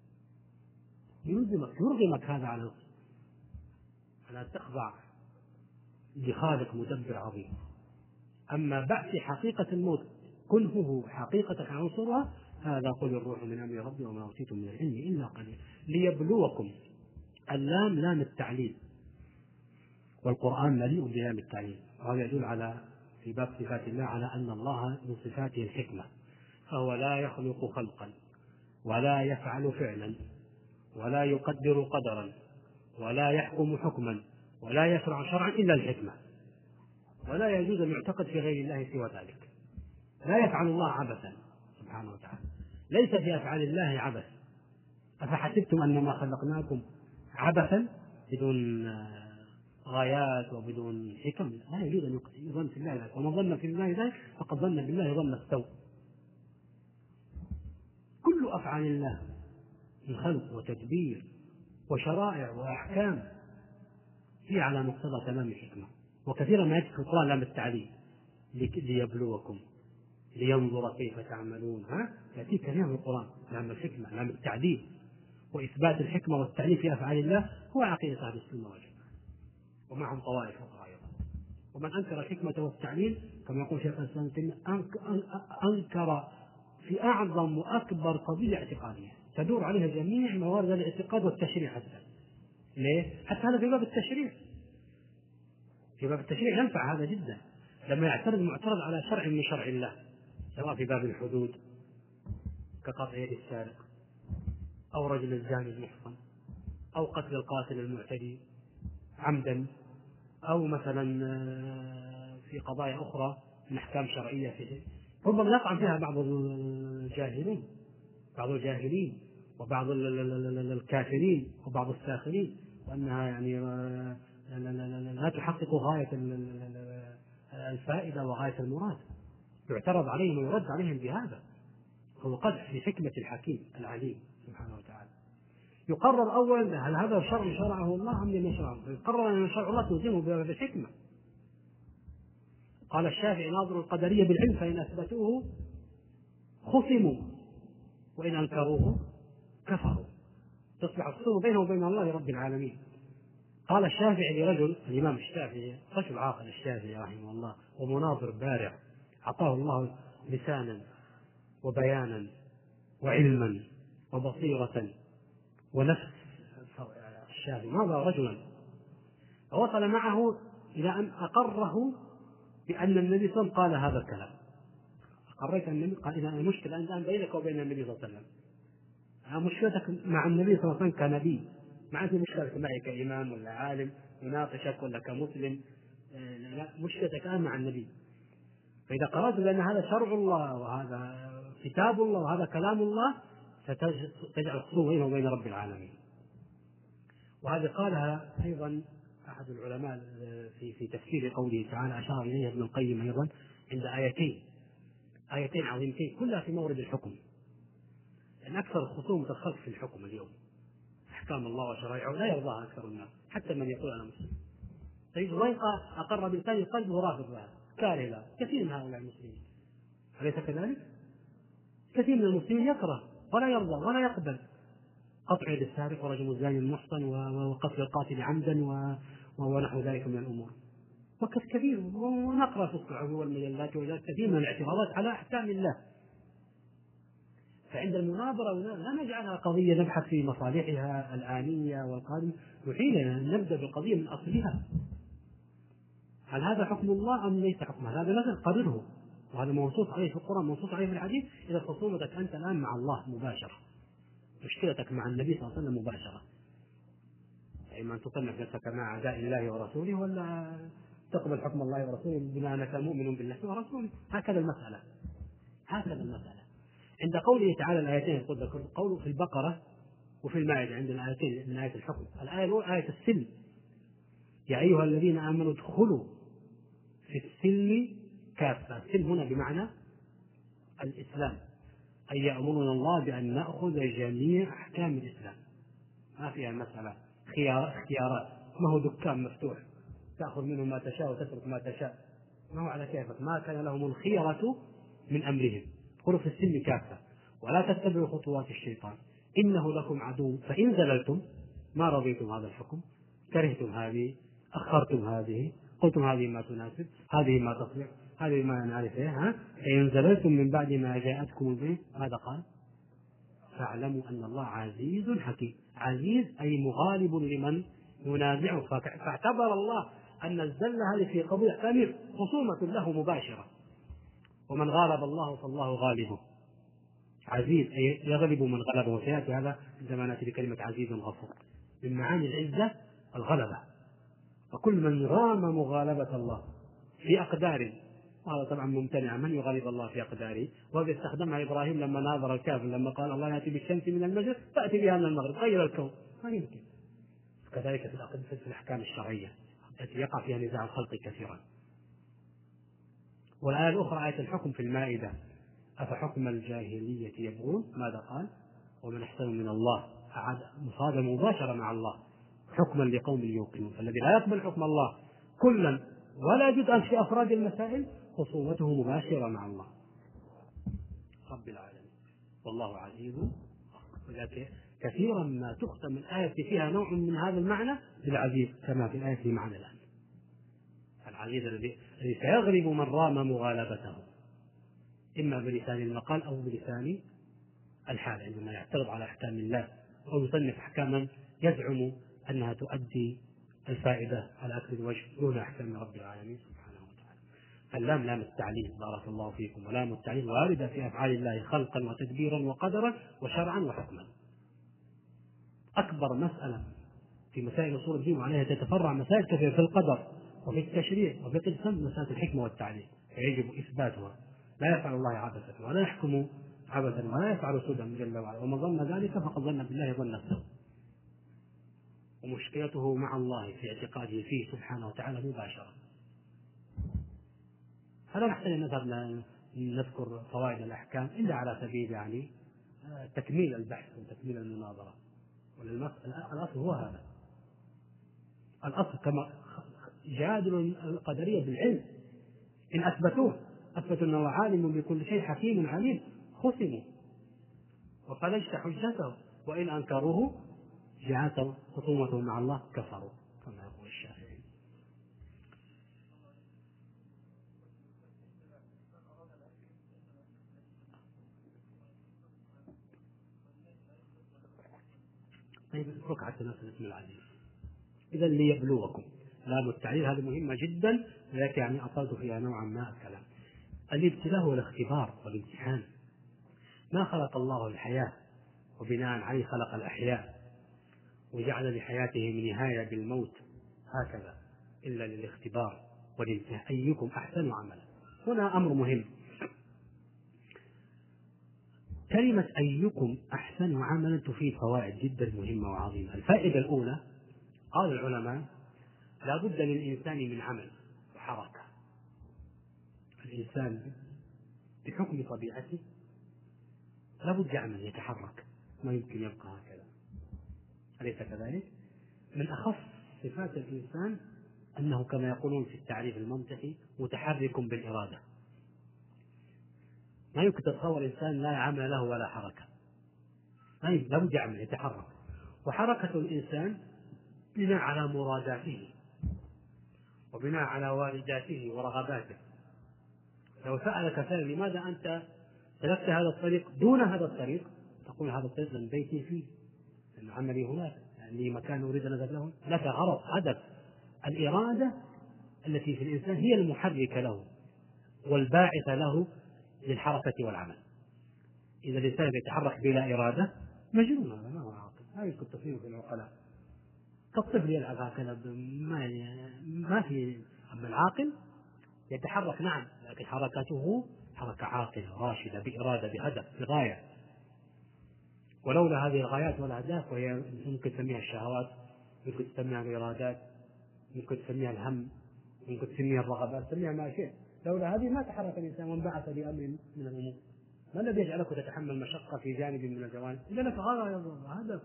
يرغمك هذا على أن تخضع لخالق مدبر عظيم. أما بعد حقيقة الموت كنه حقيقة عنصرها، هذا قل الروح من أمر ربي وما أوتيتم من العلم إلا قليلا ليبلوكم. اللام لام التعليل، والقرآن مليء بلام التعليل، وهذا يدل على في باب صفات الله على أن الله من صفاته الحكمة، فهو لا يخلق خلقا ولا يفعل فعلا ولا يقدر قدرا ولا يحكم حكما ولا يشرع شرعا إلا الحكمة، ولا يجوز أن يعتقد في غير الله سوى ذلك. لا يفعل الله عبثا سبحانه وتعالى، ليس في أفعال الله عبث. أفحسبتم أنما خلقناكم عبثا بدون غايات وبدون حكم؟ لا يجوز أن يظن في الله ذلك، ومن ظن في الله ذلك فقد ظن بالله ظن السوء. كل أفعال الله من خلق وتدبير وشرائع وأحكام هي على مقتضى تمام الحكمة. وكثيرا ما يأتي في القرآن لام التعليل ليبلوكم لينظر كيف تعملون، يأتي كثيرا في القرآن لام الحكمة لام التعليل. وإثبات الحكمة والتعليل في أفعال الله هو عقيدة أهل السنة والجماعة، ومعهم طوائف أخرى أيضا. ومن أنكر الحكمة والتعليل كما يقول شيخ الإسلام أنكر في أعظم وأكبر قضية اعتقادية تدور عليها جميع موارد الاعتقاد والتشريع. حتى ليه؟ حتى هذا في باب التشريع، في باب التشريع ينفع هذا جدا. لما يعترض معترض على شرع من شرع الله، سواء في باب الحدود كقطع يد السارق أو رجل الزاني المحصن أو قتل القاتل المعتدي عمدا، أو مثلا في قضايا أخرى من أحكام شرعية فيه ربما يقع فيها بعض الجاهلين وبعض الكافرين وبعض الساخرين، وأنها يعني لا تحقق غاية الفائدة وغاية المراد، يعترض عليهم ويرد عليهم بهذا. هو قدح في حكمة الحكيم العليم سبحانه وتعالى. يقرر أولا هل هذا الشرع شرعه الله أم لم يشرعه؟ يقرر أن شرع الله تلزمه بالحكمة. قال الشافعي ناظر القدرية بالعلم فإن أثبتوه خصموا وإن أنكروه كفروا، تصبح الخصوم بينه وبين الله رب العالمين. قال الشافعي لرجل، الإمام الشافعي رجل عاقل الشافعي رحمه الله ومناظر بارع، أعطاه الله لسانا وبيانا وعلما وبصيرة ونفس. الشافعي نظر رجلا ووصل معه إلى أن أقره بأن النبي صلى الله عليه وسلم قال هذا الكلام. أقريت النبي، قال إذا المشكلة الآن بينك وبين النبي صلى الله عليه وسلم، مشكلتك مع النبي صلى الله عليه وسلم كنبي، ما في مشكلتك معي كإمام ولا عالم يناقشك ولا كمسلم، لا، مشكلتك الآن مع النبي. فإذا قررت بأن هذا شرع الله وهذا كتاب الله وهذا كلام الله ستجعل الخصوم بينه وبين رب العالمين. وهذا قالها أيضا أحد العلماء في تفسير قوله تعالى، أشار إليه ابن القيم أيضا عند آيتين عظيمتين كلها في مورد الحكم. لأن أكثر الخصوم تدخل في الحكم اليوم، أحكام الله وشرائعه لا يرضاها أكثر الناس، حتى من يقول أنا مسلم تجد وين أقر بالثاني قلبه رافض لها كاره لها، كثير من هؤلاء المسلمين، أليس كذلك؟ كثير من المسلمين يكره ولا يرضى ولا يقبل قطع يد السارق ورجم الزاني المحصن وقتل القاتل عمدا ونحو ذلك من الأمور، وكثير كبير. ونقرأ في الصحف والمجلات وجدت كثير من الاعتراضات على أحكام الله. فعند المناظرة لا نجعلها قضية نبحث في مصالحها الآنية والقادمة، نحيلنا نبدأ بالقضية من أصلها. هل هذا حكم الله أم ليس حكم؟ هذا نزل قرره، وهذا موصوف عليه في القرآن، موصوف عليه في الحديث. إذا خصومتك أنت الآن مع الله مباشرة، مشكلتك مع النبي صلى الله عليه وسلم مباشرة، إما أن تصنف نفسك مع أعداء الله ورسوله، ولا تقبل حكم الله ورسوله بما أنك مؤمن بالله ورسوله. هكذا المسألة. عند قوله تعالى الآيتين يقول قوله في البقرة وفي المائدة، عند الآيتين من آية الحكم. الآية الأولى آية السلم، يا أيها الذين آمنوا ادخلوا في السلم كافة. السلم هنا بمعنى الإسلام، أي يأمرنا الله بأن نأخذ جميع أحكام الإسلام، ما فيها مسألة اختيارات، ما هو دكان مفتوح تأخذ منه ما تشاء وتترك ما تشاء، ما هو على كيفك، ما كان لهم الخيرة من أمرهم. ادخلوا في السلم كافة ولا تتبعوا خطوات الشيطان إنه لكم عدو، فإن زللتم ما رضيتم هذا الحكم، كرهتم هذه، أخرتم هذه، قلتم هذه ما تناسب، هذه ما تصلح، هذه ما نعرف إيه، فإن زللتم من بعد ما جاءتكم به، ماذا قال؟ فاعلموا أن الله عزيز حكيم. عزيز أي مغالب لمن ينازعه، فاعتبر الله أن الزلة هذه في قضية أمر خصومة له مباشرة، ومن غالب الله فالله غالبه. عزيز أي يغلب من غلبه، وسيأتي هذا عندما نأتي بكلمة عزيز غفور. من معاني العزة الغلبة، وكل من رام مغالبة الله في أقداره، وهذا طبعا ممتنع، من يغالب الله في أقداره؟ وهذا استخدمها إبراهيم لما ناظر الكافر، لما قال الله يأتي بالشمس من المشرق تأتي بها من المغرب، غير الكون، ما يمكن. كذلك في الأحكام الشرعية التي يقع فيها نزاع الخلق كثيرا. والآية الأخرى آية الحكم في المائدة، أفحكم الجاهلية يبغون، ماذا قال؟ ومن أحسن من الله، مصادمة مباشرة مع الله، حكما لقوم يوقنون. الذي لا يقبل حكم الله كلا ولا جزءا في أفراد المسائل خصومته مباشرة مع الله رب العالمين، والله عزيز. ولكن كثيرا ما تختم الآية فيها نوع من هذا المعنى بالعزيز، كما في الآية في معنى الآن، العزيز الذي سيغلب من رام مغالبته، إما بلسان المقال أو بلسان الحال، عندما يعترض على أحكام الله أو يصنف أحكاما يزعم أنها تؤدي الفائدة على أكمل وجه دون أحكام رب العالمين سبحانه وتعالى. اللام لام التعليل بارك الله فيكم، ولام التعليل واردة في أفعال الله خلقا وتدبيرا وقدرا وشرعا وحكما. أكبر مسألة في مسائل أصول الدين وعليها تتفرع مسائل كثيرة في القدر وفي التشريع وفي القسم، مسألة الحكمة والتعليل، فيجب إثباتها. لا يفعل الله عبثا ولا يحكم عبثا ولا يفعل سودا جل وعلا، ومن ظن ذلك فقد ظن بالله ظن السوء، ومشكلته مع الله في اعتقاده فيه سبحانه وتعالى مباشرة. فلا نحتاج أن نذهب نذكر فوائد الأحكام إلا على سبيل يعني تكميل البحث وتكميل المناظرة، الأصل هو هذا. الأصل كما جادل القدرية بالعلم، إن أثبتوه أثبتوا أنه عالم بكل شيء حكيم عليم خصموا وفلجت حجته، وإن أنكروه جعلت خصومته مع الله كفروا، كما يقول الشافعي. طيب اترك حتى نصل اسم العزيز. إذا ليبلوكم، لام التعليل هذه مهمة جدا، ولكن يعني أطلت فيها نوعا ما الكلام. الابتلاء والاختبار والامتحان. ما خلق الله الحياة وبناء عليه خلق الأحياء وجعل لحياتهم نهاية بالموت هكذا، إلا للاختبار والامتحان، أيكم أحسن عملا. هنا أمر مهم، كلمة أيكم أحسن عملا تفيد فوائد جدا مهمة وعظيمة. الفائدة الأولى، قال العلماء لا بد للإنسان من عمل وحركة. الإنسان بحكم طبيعته لا بد يعمل يتحرك، ما يمكن يبقى هكذا، أليس كذلك؟ من أخص صفات الإنسان أنه كما يقولون في التعريف المنطقي متحرك بالإرادة، ما يمكن تتصور إنسان لا عمل له ولا حركة، لا بد يعمل، يتحرك. وحركة الإنسان بناء على مراداته وبناء على وارداته ورغباته. لو سألك سائل لماذا أنت سلكت هذا الطريق دون هذا الطريق، تقول هذا الطريق لأن بيتي فيه، لأن عملي هناك، لأني مكان أريد أن أذهب له. لك غرض، هدف. الإرادة التي في الإنسان هي المحرك له والباعث له للحركة والعمل. إذا الإنسان يتحرك بلا إرادة مجنون، هذا ما هو عاقل، لا يمكن تصنيفه في العقلاء. كالطفل يلعب هكذا ما في. أما العاقل يتحرك نعم، لكن حركته حركة عاقلة راشدة بإرادة بهدف بغاية. ولولا هذه الغايات والأهداف، وهي ممكن تسميها الشهوات، ممكن تسميها الإرادات، ممكن تسميها الهم، ممكن تسميها الرغبات، تسميها ما شئت، لولا هذه ما تحرك الإنسان وانبعث بأمر من الأمور. ما الذي يجعلك تتحمل مشقة في جانب من الجوانب؟ إذا لك غاية وهدف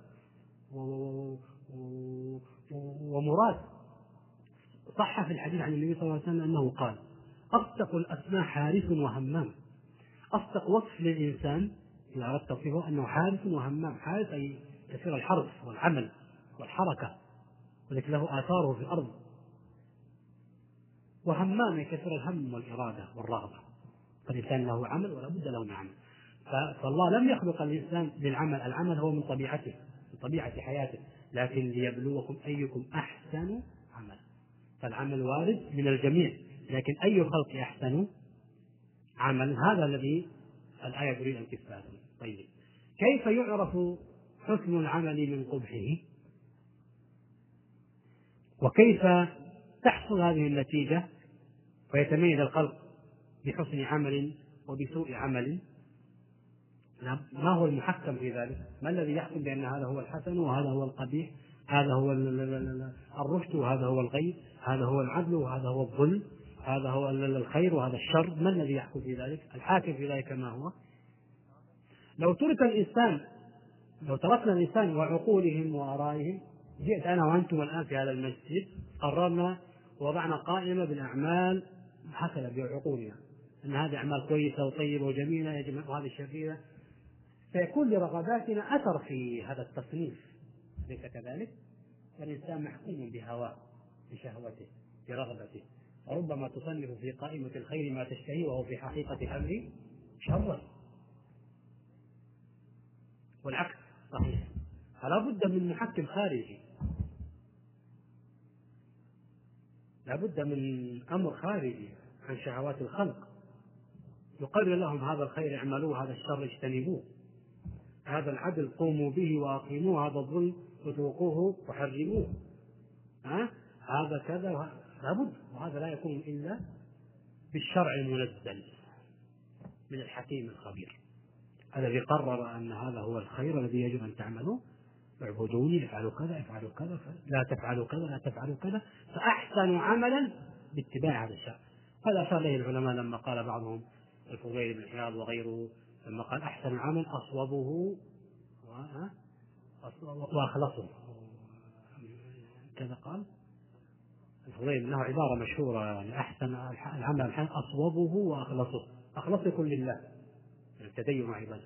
ومراد. صح في الحديث عن النبي صلى الله عليه وسلم أنه قال: أصدق الأسماء حارس وهمام. أصدق وصف للإنسان إذا أردت توصفه أنه حارس وهمام. حارس أي كثير الحرص والعمل والحركة، ولكن له آثاره في الأرض. وهمام أي كثير الهم والإرادة والرغبة. فالإنسان له عمل ولا بد له من عمل. فالله لم يخلق الإنسان للعمل، العمل هو من طبيعته، من طبيعة حياته، لكن ليبلوكم أيكم أحسن عملا. فالعمل وارد من الجميع، لكن أي الخلق أحسن عمل، هذا الذي الآية تريد أن تثبته. طيب، كيف يعرف حسن العمل من قبحه؟ وكيف تحصل هذه النتيجة فيتميز الخلق بحسن عمل وبسوء عمل؟ ما هو المحكم في ذلك؟ ما الذي يحكم بأن هذا هو الحسن وهذا هو القبيح، هذا هو الرشد وهذا هو الغي، هذا هو العدل وهذا هو الظلم، هذا هو الخير وهذا الشر؟ ما الذي يحكم في ذلك؟ الحاكم في ذلك ما هو؟ لو تركنا الإنسان وعقولهم وآرائهم، جئت أنا وأنتم الآن في هذا المسجد قررنا ووضعنا قائمة بالأعمال هكذا بعقولنا، أن هذه أعمال كويسة وطيبة وجميلة يجب وهذه شريرة، سيكون لرغباتنا أثر في هذا التصنيف، ليس كذلك؟ الإنسان محكوم بهواه، بشهوته، برغبته، وربما تصنف في قائمة الخير ما تشتهي وهو في حقيقة الأمر شرا، والعكس صحيح. فلا بد من محكم خارجي، لا بد من أمر خارجي عن شهوات الخلق يقرر لهم هذا الخير اعملوه، هذا الشر اجتنبوه، هذا العدل قوموا به وأقيموه، هذا الظلم اتركوه وحرموه، هذا كذا، لابد. وهذا لا يكون إلا بالشرع المنزل من الحكيم الخبير الذي قرر أن هذا هو الخير الذي يجب أن تعملوه، اعبدوني، افعلوا كذا افعلوا كذا، لا تفعلوا كذا لا تفعلوا كذا، فأحسن عملا باتباع هذا الشرع. هذا أشار إليه العلماء لما قال بعضهم الفضيل بن عياض وغيره، لما قال أحسن العمل أصوبه وأخلصه، كذا قال الفضيل، له عبارة مشهورة يعني: أحسن العمل أصوبه وأخلصه. أخلص يكون لله، التدين عباده،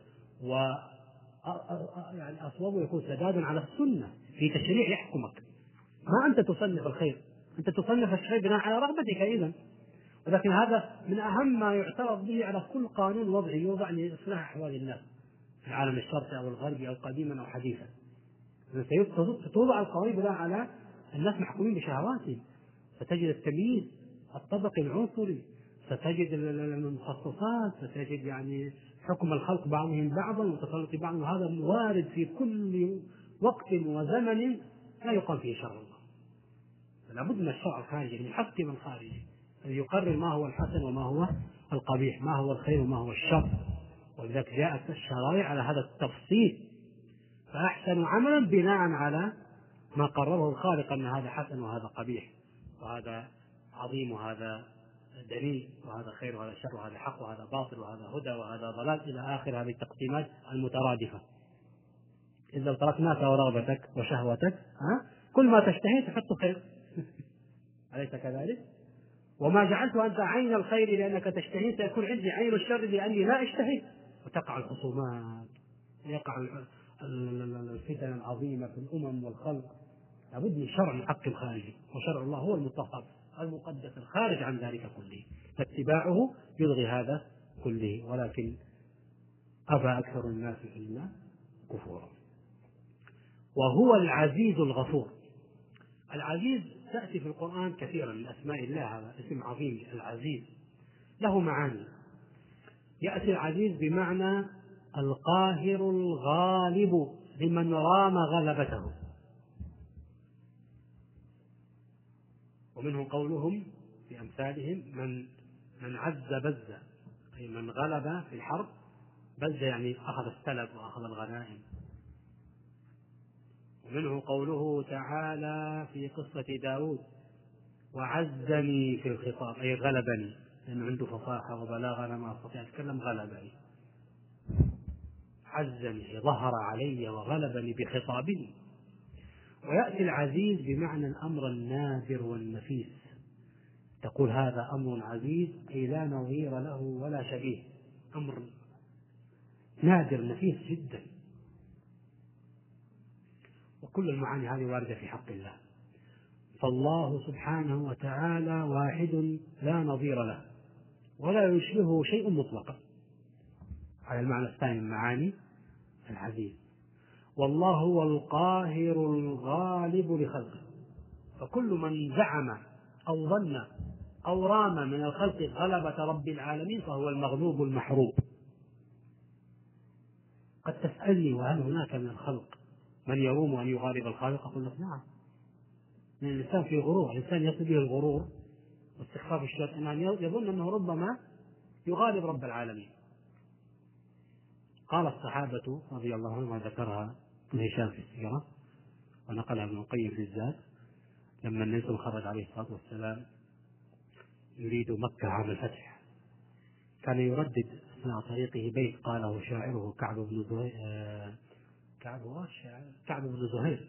يعني أصوبه يكون سداد على السنة في تشريع يحكمك، ما أنت تصنف الخير، أنت تصنف الخير بناء على رغبتك إذن. ولكن هذا من أهم ما يعترض به على كل قانون وضعي يوضع لإصلاح أحوال الناس في العالم الشرقي أو الغربي أو قديما أو حديثا. ستوضع القوانين بناء على الناس محكومين بشهواتهم، ستجد التمييز الطبقي العنصري، ستجد المخصصات، ستجد يعني حكم الخلق بعضهم بعضا وتسلط بعضهم، هذا وارد في كل وقت وزمن لا يقام فيه شرع الله. فلا بد من الشرع الخارجي، المحكم الخارجي الذي يقرر ما هو الحسن وما هو القبيح، ما هو الخير وما هو الشر. ولذلك جاءت الشرائع على هذا التفصيل، فأحسن عملا بناء على ما قرره الخالق أن هذا حسن وهذا قبيح، وهذا عظيم وهذا دليل، وهذا خير وهذا شر، وهذا حق وهذا باطل، وهذا هدى وهذا ضلال، إلى آخر هذه التقسيمات المترادفة. إذا لو تركناك ورغبتك وشهوتك كل ما تشتهي تحط خير أليس كذلك؟ وما جعلت أنت عين الخير لأنك تشتهي سيكون عندي عين الشر لأني لا أشتهي. وتقع الخصومات، يقع الفتن العظيمة في الأمم والخلق. لابد من شرع الحق الخارجي، وشرع الله هو المطهر المقدس الخارج عن ذلك كله، فاتباعه يلغي هذا كله، ولكن أبى أكثر الناس إلا كفورا. وهو العزيز الغفور. العزيز تأتي في القرآن كثيرا من أسماء الله، هذا اسم عظيم العزيز له معاني. يأتي العزيز بمعنى القاهر الغالب لمن رام غلبته، ومنه قولهم في أمثالهم من عز بز، أي من غلب في الحرب. بز يعني أخذ السلب وأخذ الغنائم. ومنه قوله تعالى في قصة داود وعزني في الخطاب، أي غلبني، لأنه عنده فصاحة وبلاغة لما أستطيع أتكلم غلبني. عزني ظهر علي وغلبني بخطابه. ويأتي العزيز بمعنى الأمر النادر والنفيس، تقول هذا أمر عزيز أي لا نظير له ولا شبيه، أمر نادر نفيس جدا. وكل المعاني هذه واردة في حق الله. فالله سبحانه وتعالى واحد لا نظير له ولا يشبهه شيء مطلقا، على المعنى الثاني من معاني العزيز. والله هو القاهر الغالب لخلقه، فكل من زعم أو ظن أو رام من الخلق غلبة رب العالمين فهو المغلوب المحروب. قد تسألني وهل هناك من الخلق من يروم أن يغالب الخالق؟ أقول لك نعم، من الإنسان في غرور، الإنسان يصل به الغرور واستخفاف الشيطان أن يظن أنه ربما يغالب رب العالمين. قال الصحابة رضي الله عنهم، وذكرها ابن هشام في السيرة ونقلها ابن القيم في الزاد، لما النبي خرج عليه الصلاة والسلام يريد مكة عام الفتح، كان يردد أثناء طريقه بيت قاله شاعره كعب بن زهير، كعب بن زهير،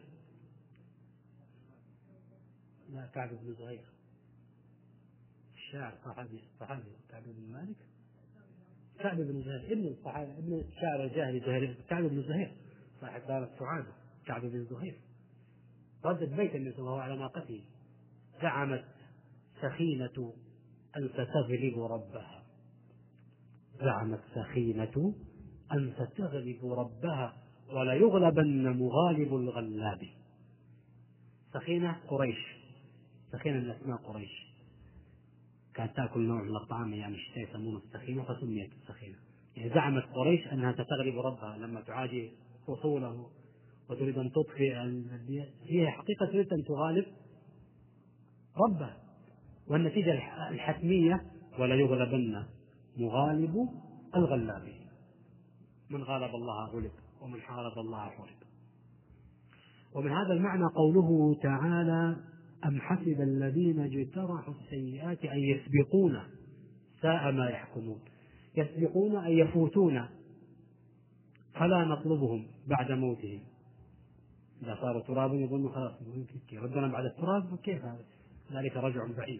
لا كعب بن زهير الشاعر صحابي كعب بن مالك، كعب بن زهير ابن الصحابي ابن الشاعر الجاهلي زهير، كعب بن زهير صاحب دار السعادة، كعب بن زهير ردد بيتا من الله على ناقته: زعمت سخينة أن ستغلب ربها، زعمت سخينة أن ستغلب ربها ولا يغلبن مغالب الغلاب. سخينة قريش، سخينة من أسماء قريش، كانت تأكل نوع من الطعام أيام الشتاء يسمونه السخينة فسميت السخينة. يعني زعمت قريش أنها ستغلب ربها لما تعادي فصوله وتريد أن تطفئ، هي حقيقة تريد أن تغالب ربها، والنتيجة الحتمية ولا يغلبن مغالب الغلاب. من غالب الله غلب ومن حارب الله حارب. ومن هذا المعنى قوله تعالى: أم حسب الذين اجترحوا السيئات أن يسبقون ساء ما يحكمون. يسبقون أي يفوتون فلا نطلبهم بعد موتهم، إذا صاروا ترابا يظن خلاص ربنا بعد التراب، كيف هذا؟ ذلك رجع بعيد.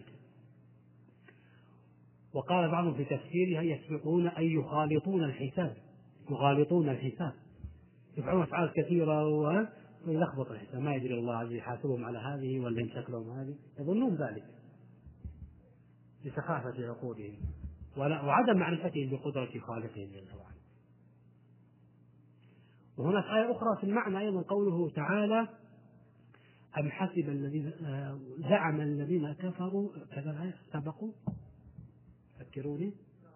وقال بعضهم في تفسيرها: يسبقون أي يخالطون الحساب، يخالطون الحساب، يفعلون أفعال كثيرة ويلخبط الحساب، ما يدري الله عز وجل يحاسبهم على هذه ولا يمسكلهم هذه، يظنون ذلك لسخافة عقولهم وعدم معرفتهم بقدرة خالقهم جل وعلا. وهناك آية أخرى في المعنى أيضا قوله تعالى: أم حسب الذين زعم الذين كفروا، كذا الآية سبقوا، فكروني،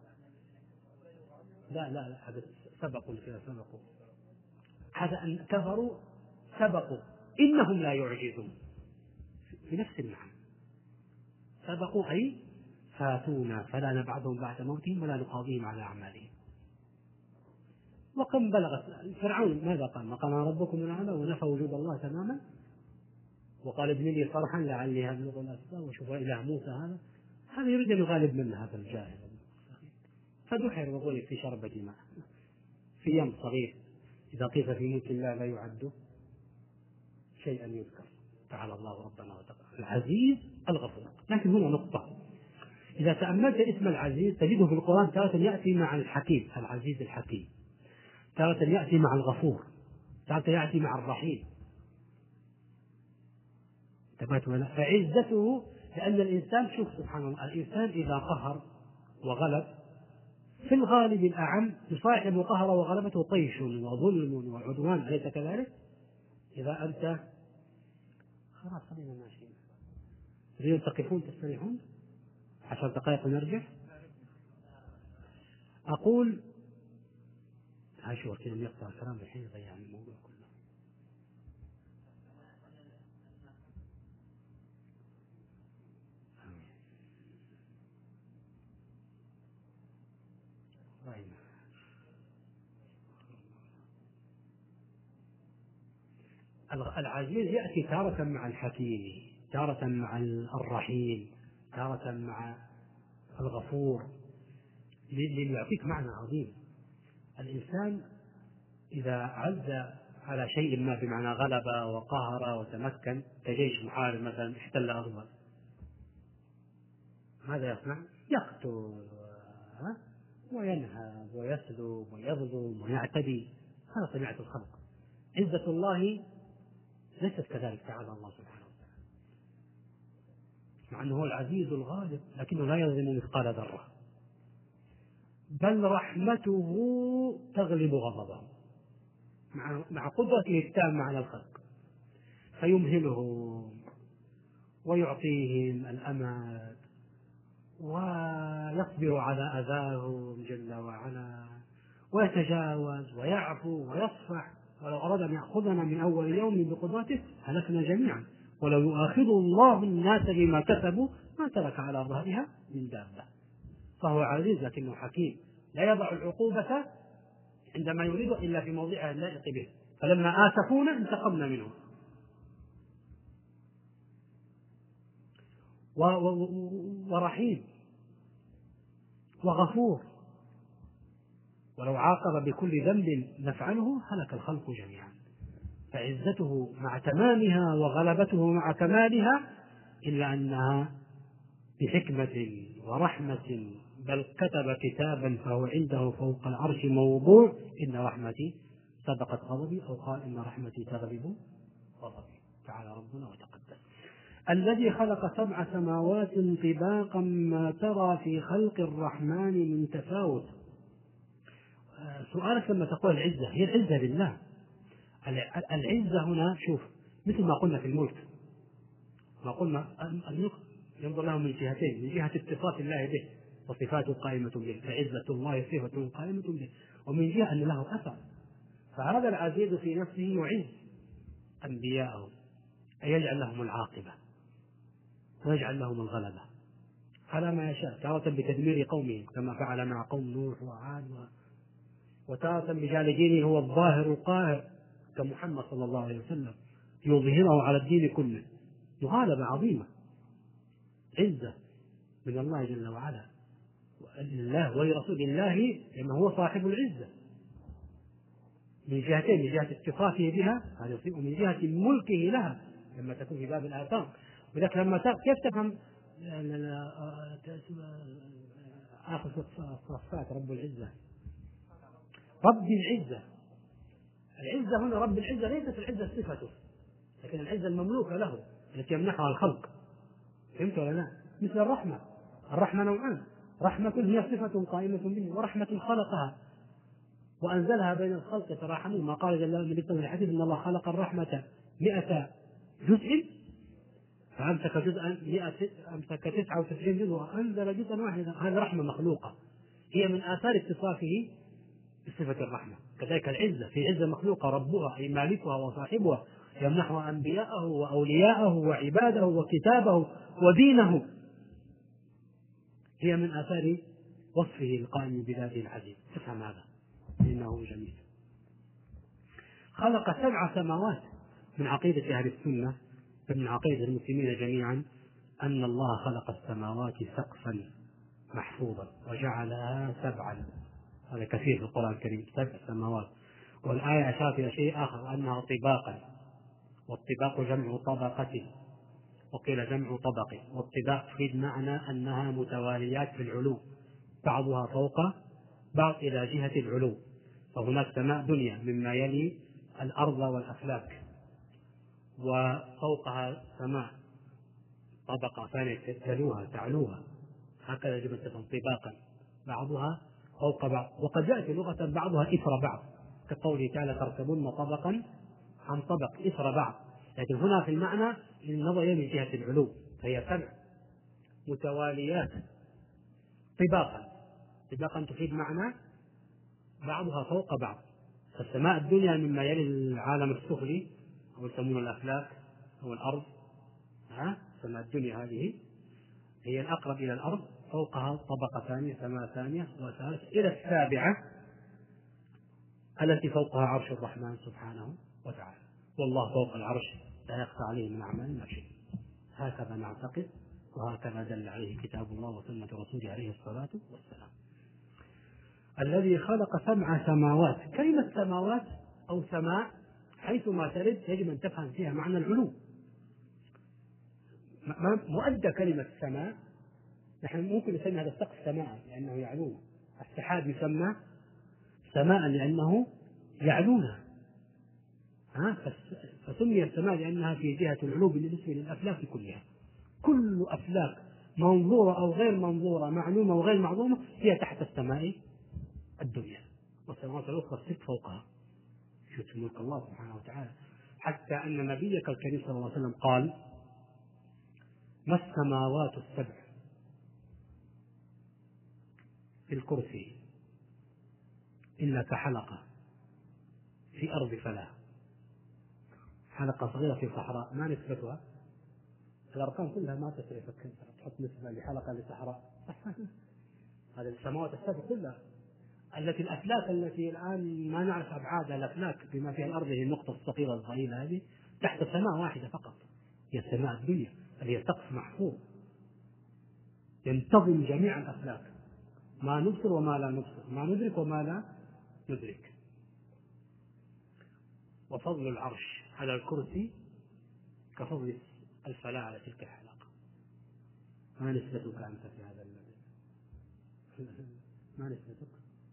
لا هذا سبقوا كذا، سبقوا هذا أن كفروا سبقوا إنهم لا يعجزون، في نفس المعنى. سبقوا أي فاتونا فلا نبعثهم بعد موتهم ولا نقاضيهم على أعمالهم. وكم بلغت فرعون ماذا قال؟ ما قال ربكم الأعلى، ونفى وجود الله تماما، وقال ابن لي صرحا لعلي أبلغ الأسباب وشوف إله موسى، هذا يريد أن يغالب منه هذا الجاهل، فدحر وغلب في شربة ماء في يم صغير، إذا قيل في ملك الله لا يعد شيئا يذكر. تعالى الله ربنا وتعالى العزيز الغفور. لكن هنا نقطة: إذا تأملت اسم العزيز تجده في القرآن تارة يأتي مع الحكيم، العزيز الحكيم، تارة يأتي مع الغفور، تارة يأتي مع الرحيم. فعزته، لأن الإنسان، شوف سبحان الله، الإنسان إذا قهر وغلب في الغالب الأعم يصاحب قهر وغلبته طيش وظلم وعدوان، أليس كذلك؟ إذا أنت خلاص خلينا ماشيين، تريدون تقفون تستريحون 10 دقائق ونرجع. أقول هاي شو كذا يقطع الكلام الحين يضيع الموضوع كله. العزيز يأتي تارة مع الحكيم، تارة مع الرحيم، تارة مع الغفور، ليعطيك معنى عظيم. الإنسان إذا عز على شيء ما بمعنى غلب وقهر وتمكن، كجيش محارب مثلا احتل أرضا، ماذا يصنع؟ يقتل وينهب ويسلب ويظلم ويعتدي. هذا طبيعة الخلق. عزة الله ليست كذلك تعالى الله سبحانه وتعالى، مع أنه هو العزيز الغالب، لكنه لا يظلم مثقال ذرة، بل رحمته تغلب غضبه مع قدرته التامة على الخلق، فيمهلهم ويعطيهم الأمل ويصبر على أذاهم جل وعلا، ويتجاوز ويعفو ويصفح. ولو أراد أن يأخذنا من أول يوم بقدرته هلكنا جميعا، ولو يؤاخذ الله الناس بما كسبوا ما ترك على ظهرها من دابة. فهو عزيز لكنه حكيم، لا يضع العقوبة عندما يريد إلا في موضعها اللائق به. فلما آسفونا انتقمنا منهم. ورحيم وغفور، ولو عاقب بكل ذنب نفعله هلك الخلق جميعا. فعزته مع تمامها وغلبته مع كمالها، إلا أنها بحكمة ورحمة، بل كتب كتابا فهو عنده فوق العرش موضوع: إن رحمتي سبقت غضبي، أو قال إن رحمتي تغلب غضبي. تعالى ربنا وتقدس. الذي خلق 7 سماوات طباقا ما ترى في خلق الرحمن من تفاوت. سؤالك لما تقول العزة، هي العزة لله. العزة هنا شوف، مثل ما قلنا في الملك، ما قلنا الملك ينظر له من جهتين: من جهة اتصاف الله به وصفاته قائمة به، فعزة الله صفة قائمة به، ومن جهة أن له أثر. فهذا العزيز في نفسه يعز أنبياءه، أن يجعل لهم العاقبة ويجعل لهم الغلبة على ما يشاء، تارة بتدمير قومهم كما فعل مع قوم نوح وعاد، وتارة بجعل دينه هو الظاهر القاهر كمحمد صلى الله عليه وسلم، يظهره على الدين كله. مغالبة عظيمة، عزة من الله جل وعلا، لله ولرسول الله، لأنه هو صاحب العزة من جهتين: من جهة اتصافه بها ومن جهة ملكه لها لما تكون في باب الآثار. ولذلك لما كيف تفهم آخر الصفات رب العزة، رب العزة. العزة هنا رب العزة ليست العزة صفته، لكن العزة المملوكة له التي يمنحها الخلق. فهمت ولا لا؟ مثل الرحمة. الرحمة نوعان: رحمة هي صفة قائمة به، ورحمة خلقها وأنزلها بين الخلق يتراحمون. ما قال جل وعلا في الحديث: إن الله خلق الرحمة 100 جزء فأمسك جزءا 100 أمسك 99 جزء وأنزل جزءا واحدا. هذه رحمة مخلوقة، هي من آثار اتصافه بصفة الرحمة. كذلك العزة، في عزة مخلوقة ربها أي مالكها وصاحبها يمنحها أنبياءه وأولياءه وعباده وكتابه ودينه، هي من آثار وصفه القائم بذاته العزيز. تفهم هذا إنه جميل. خلق 7 سماوات. من عقيدة أهل السنة ومن عقيدة المسلمين جميعا أن الله خلق السماوات سقفا محفوظا وجعلها 7. هذا كثير في القرآن الكريم، 7 سماوات. والآية أشارت إلى شيء آخر، أنها طباقا، والطباق جمع طبقة، وقيل جمع طبق. والطباق تفيد معنى أنها متواليات في العلو، بعضها فوق بعض إلى جهة العلو. فهناك سماء دنيا مما يلي الأرض والأفلاك، وفوقها سماء طبقة ثانية تعلوها، هكذا يجب أن تفهم طباقا، بعضها فوق بعض. وقد يأتي لغة بعضها إثر بعض، كقوله تعالى تركبون طبقا عن طبق، إثر بعض. لكن هنا في المعنى النظر من جهة العلو، فهي سبع متواليات طباقا تفيد معنى بعضها فوق بعض. فالسماء الدنيا مما يلي العالم السفلي أو يسمونه الأفلاك أو الأرض، السماء الدنيا هذه هي الأقرب إلى الأرض، فوقها طبقة ثانية، سماء ثانية وثالث إلى السابعة التي فوقها عرش الرحمن سبحانه وتعالى. والله فوق العرش لا يخفى عليه من أعمالنا شيء. هكذا نعتقد، وهكذا دل عليه كتاب الله وسنة رسوله عليه الصلاة والسلام. الذي خلق 7 سماوات. كلمة سماوات أو سماء حيثما ترد يجب أن تفهم فيها معنى العلو. مؤدى كلمة سماء، نحن ممكن نسمي هذا السقف سماء لأنه يعلونا، السحاب يسمى سماء لأنه يعلونا، فسمي السماء لأنها في جهة العلو بالنسبة للأفلاك كلها. كل أفلاك منظورة أو غير منظورة، معلومة وغير معلومة، هي تحت السماء الدنيا، والسماوات الأخرى 6 فوقها. شوف ملك الله سبحانه وتعالى، حتى أن نبيك الكريم صلى الله عليه وسلم قال: ما السماوات السبع في الكرسي إلا كحلقة في أرض فلاة. حلقة صغيرة في صحراء، ما نسبتها؟ الأرقام كلها ما تسعي، تحط نسبة لحلقة لصحراء. هذه السماوات السبع كلها التي الأفلاك التي الآن ما نعرف أبعاد الأفلاك بما فيها الأرض، هي النقطة الصغيرة الضئيلة هذه تحت سماء واحدة فقط، هي السماء الدنيا، هي سقف محفوظ ينتظم جميع الأفلاك، ما نبصر وما لا نبصر، ما ندرك وما لا ندرك. وفضل العرش على الكرسي كفضل الفلاة على تلك الحلقة. ما نسبتك أنت في هذا ما نسبتك؟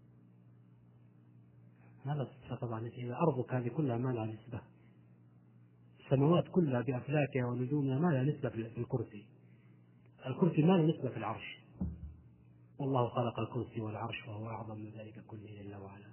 هذا طبعا إذا أرضك هذه كلها ما لها نسبة، السماوات كلها بأفلاكها ونجومها ما لها نسبة في الكرسي، الكرسي ما له نسبة في العرش. والله خلق الكرسي والعرش وهو أعظم من ذلك كله جل وعلا.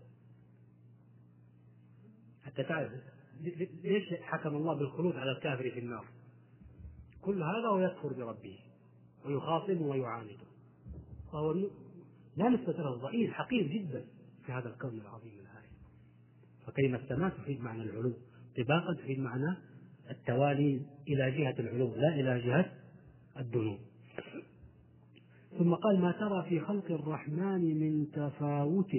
حتى تعرف ليش حكم الله بالخلود على الكافر في النار؟ كل هذا ويكفر بربه ويخاصمه ويعانده، فهو لا نسبة له، ضئيل حقير جدا في هذا الكون العظيم الهائل. فكلمة السماء تفيد معنى العلو، طباقا تفيد معنى التوالي إلى جهة العلو لا إلى جهة الدنو. ثم قال: ما ترى في خلق الرحمن من تفاوت.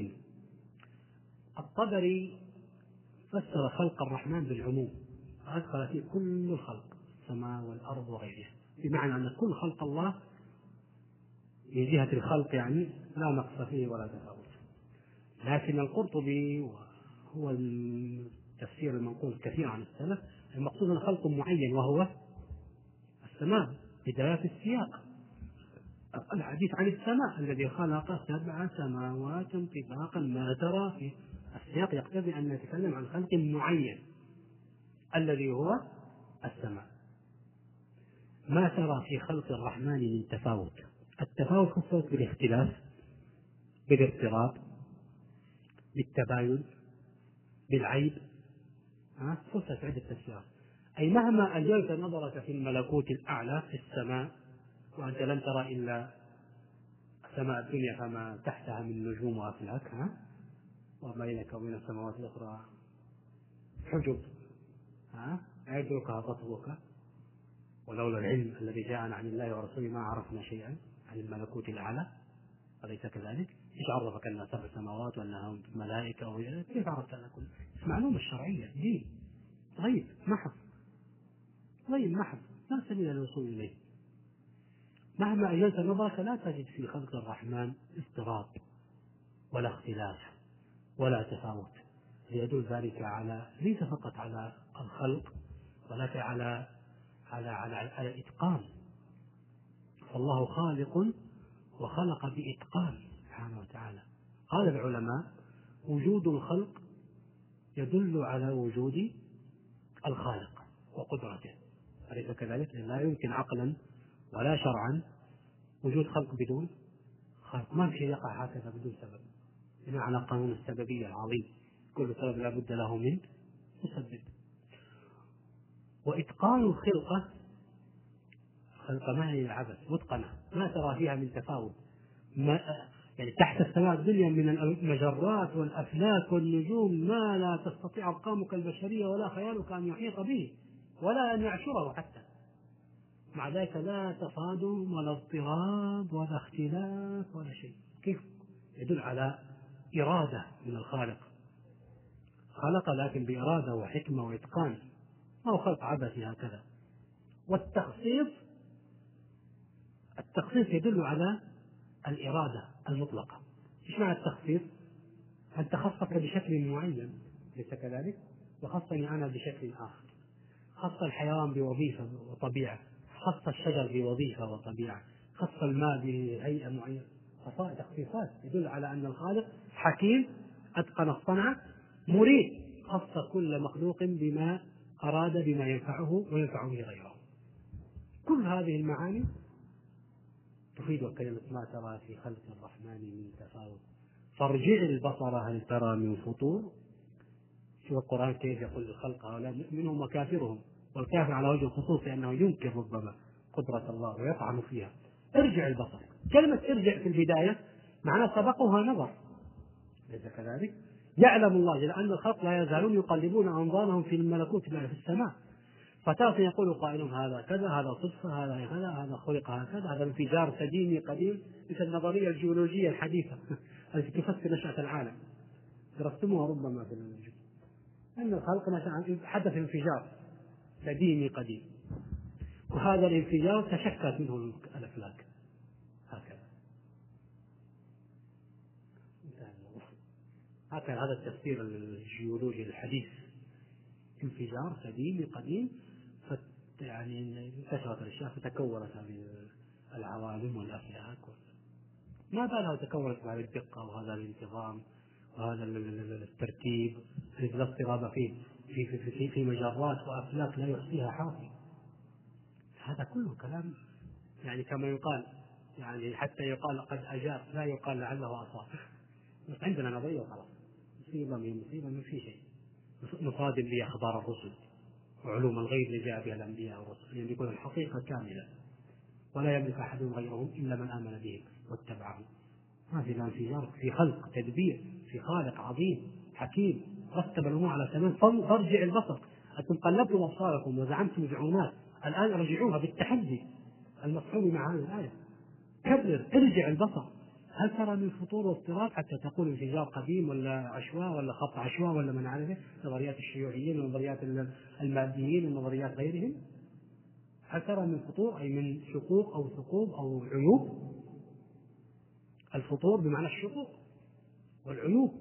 الطبري فسر خلق الرحمن بالعموم، أدخل فيه كل الخلق، السماء والأرض وغيرها، بمعنى أن كل خلق الله من جهة الخلق يعني لا نقص فيه ولا تفاوت. لكن القرطبي وهو التفسير المنقول كثير عن السلف، المقصود أن خلق معين وهو السماء، بداية السياق الحديث عن السماء الذي خلق 7 سماوات طباقا. ما ترى في السياق يقتضي أن نتكلم عن خلق معين الذي هو السماء. ما ترى في خلق الرحمن من تفاوت. التفاوت خصوص بالاختلاف، بالاضطراب، بالتباين، بالعيب، خصوص عدة تفسيرات. أي مهما أجلت نظرك في الملكوت الأعلى في السماء وأنت لم ترى إلا سماء الدنيا فما تحتها من نجوم وأفلاك، وما بينك وبين السماوات الأخرى حجب لا يدركها بصرك، ولولا العلم الذي جاءنا عن الله ورسوله ما عرفنا شيئا عن الملكوت الأعلى، أليس كذلك؟ إيش عرفك أنها 7 سماوات وأنها ملائكة كيف عرفت هذا كله؟ المعلومة الشرعية دين غيب محض، غيب محض لا سبيل للوصول إليه. مهما أجلت نظرك لا تجد في خلق الرحمن اضطراب ولا اختلاف ولا تفاوت، ليدل ذلك على ليس فقط على الخلق ولكن على على الإتقان. فالله خالق وخلق بإتقان سبحانه وتعالى. قال العلماء: وجود الخلق يدل على وجود الخالق وقدرته، أليس كذلك؟ لا يمكن عقلا ولا شرعا وجود خلق بدون خالق، ما في شيء يقع هكذا بدون سبب. بناء على قانون السببية العظيم، كل سبب لا بد له من مسبب. وإتقان الخلقة ما هي عبث، متقنة، ما ترى فيها من تفاوت. يعني تحت السماء الدنيا من المجرات والأفلاك والنجوم ما لا تستطيع أرقامك البشرية ولا خيالك أن يحيط به ولا أن يعشره حتى. مع ذلك لا تصادم ولا اضطراب ولا اختلاف ولا شيء. كيف؟ يدل على إرادة من الخالق، خلق لكن بإرادة وحكمة وإتقان، ما هو خلق عبثي هكذا. والتخصيص يدل على الإرادة المطلقة. إيش معنى التخصيص؟ أنت خصك بشكل معين، ليس كذلك؟ وخصني أنا بشكل آخر. خص الحيوان بوظيفة وطبيعة، خص الشجر بوظيفة وطبيعة، خص الماء بهيئة معينة. تخصيصات يدل على أن الخالق حكيم أتقن الصنعة مريد، خص كل مخلوق بما أراد بما ينفعه وينفع به غيره. كل هذه المعاني تفيد كلمة ما ترى في خلق الرحمن من تفاوت فارجع البصر هل ترى من فطور. شوف القرآن كيف يقول الخلق هؤلاء منهم وكافرهم، والكافر على وجه الخصوص لأنه ينكر ربما قدرة الله ويطعن فيها. ارجع البصر، كلمة ارجع في البداية معناه سبقها نظر، ليس كذلك؟ يعلم الله لأن الخلق لا يزالون يقلبون أنظارهم في الملكوت في السماء، فتارة يقول قائلهم هذا كذا، هذا صدفة، هذا كذا، هذا خلق هكذا، هذا انفجار قديم قديم، مثل النظرية الجيولوجية الحديثة التي تفسر نشأة العالم، درستموها ربما في الجيولوجيا، أن الخلق حدث انفجار قديم، وهذا الانفجار تشكلت منه الأفلاك هكذا. هذا التفسير الجيولوجي الحديث، انفجار قديم يعني انتشرت الأشياء فتكونت هذه العوالم والأفلاك، ما بالها تكونت بهذه الدقة وهذا الانتظام وهذا الترتيب الذي لا اضطراب فيه في مجرات وأفلاك لا يحصيها حاصي. هذا كله كلام يعني كما يقال، يعني حتى يقال قد أجاب، لا يقال لعله أصاب. عندنا نظرية وخلاص، مصيبة من في شيء نصادم به أخبار الرسل وعلوم الغيب اللي جاء بها الأنبياء والرسل، يعني يكون الحقيقة كاملة ولا يملك أحد غيرهم إلا من آمن به واتبعه. ما في انفجار، في خلق تدبير، في خالق عظيم حكيم رتب الأمور على تمام. فارجع البصر، أنتم قلبتم أبصاركم وزعمتم زعومات، الآن ارجعوها بالتحدي المفهوم مع هذه الآية. كرر، ارجع البصر هل ترى من فطور واضطراب، حتى تقول انفجار قديم ولا عشواء ولا خط عشواء ولا من عارفه، نظريات الشيوعيين ونظريات الماديين ونظريات غيرهم. هل ترى من فطور أي من شقوق أو ثقوب أو عيوب. الفطور بمعنى الشقوق والعيوب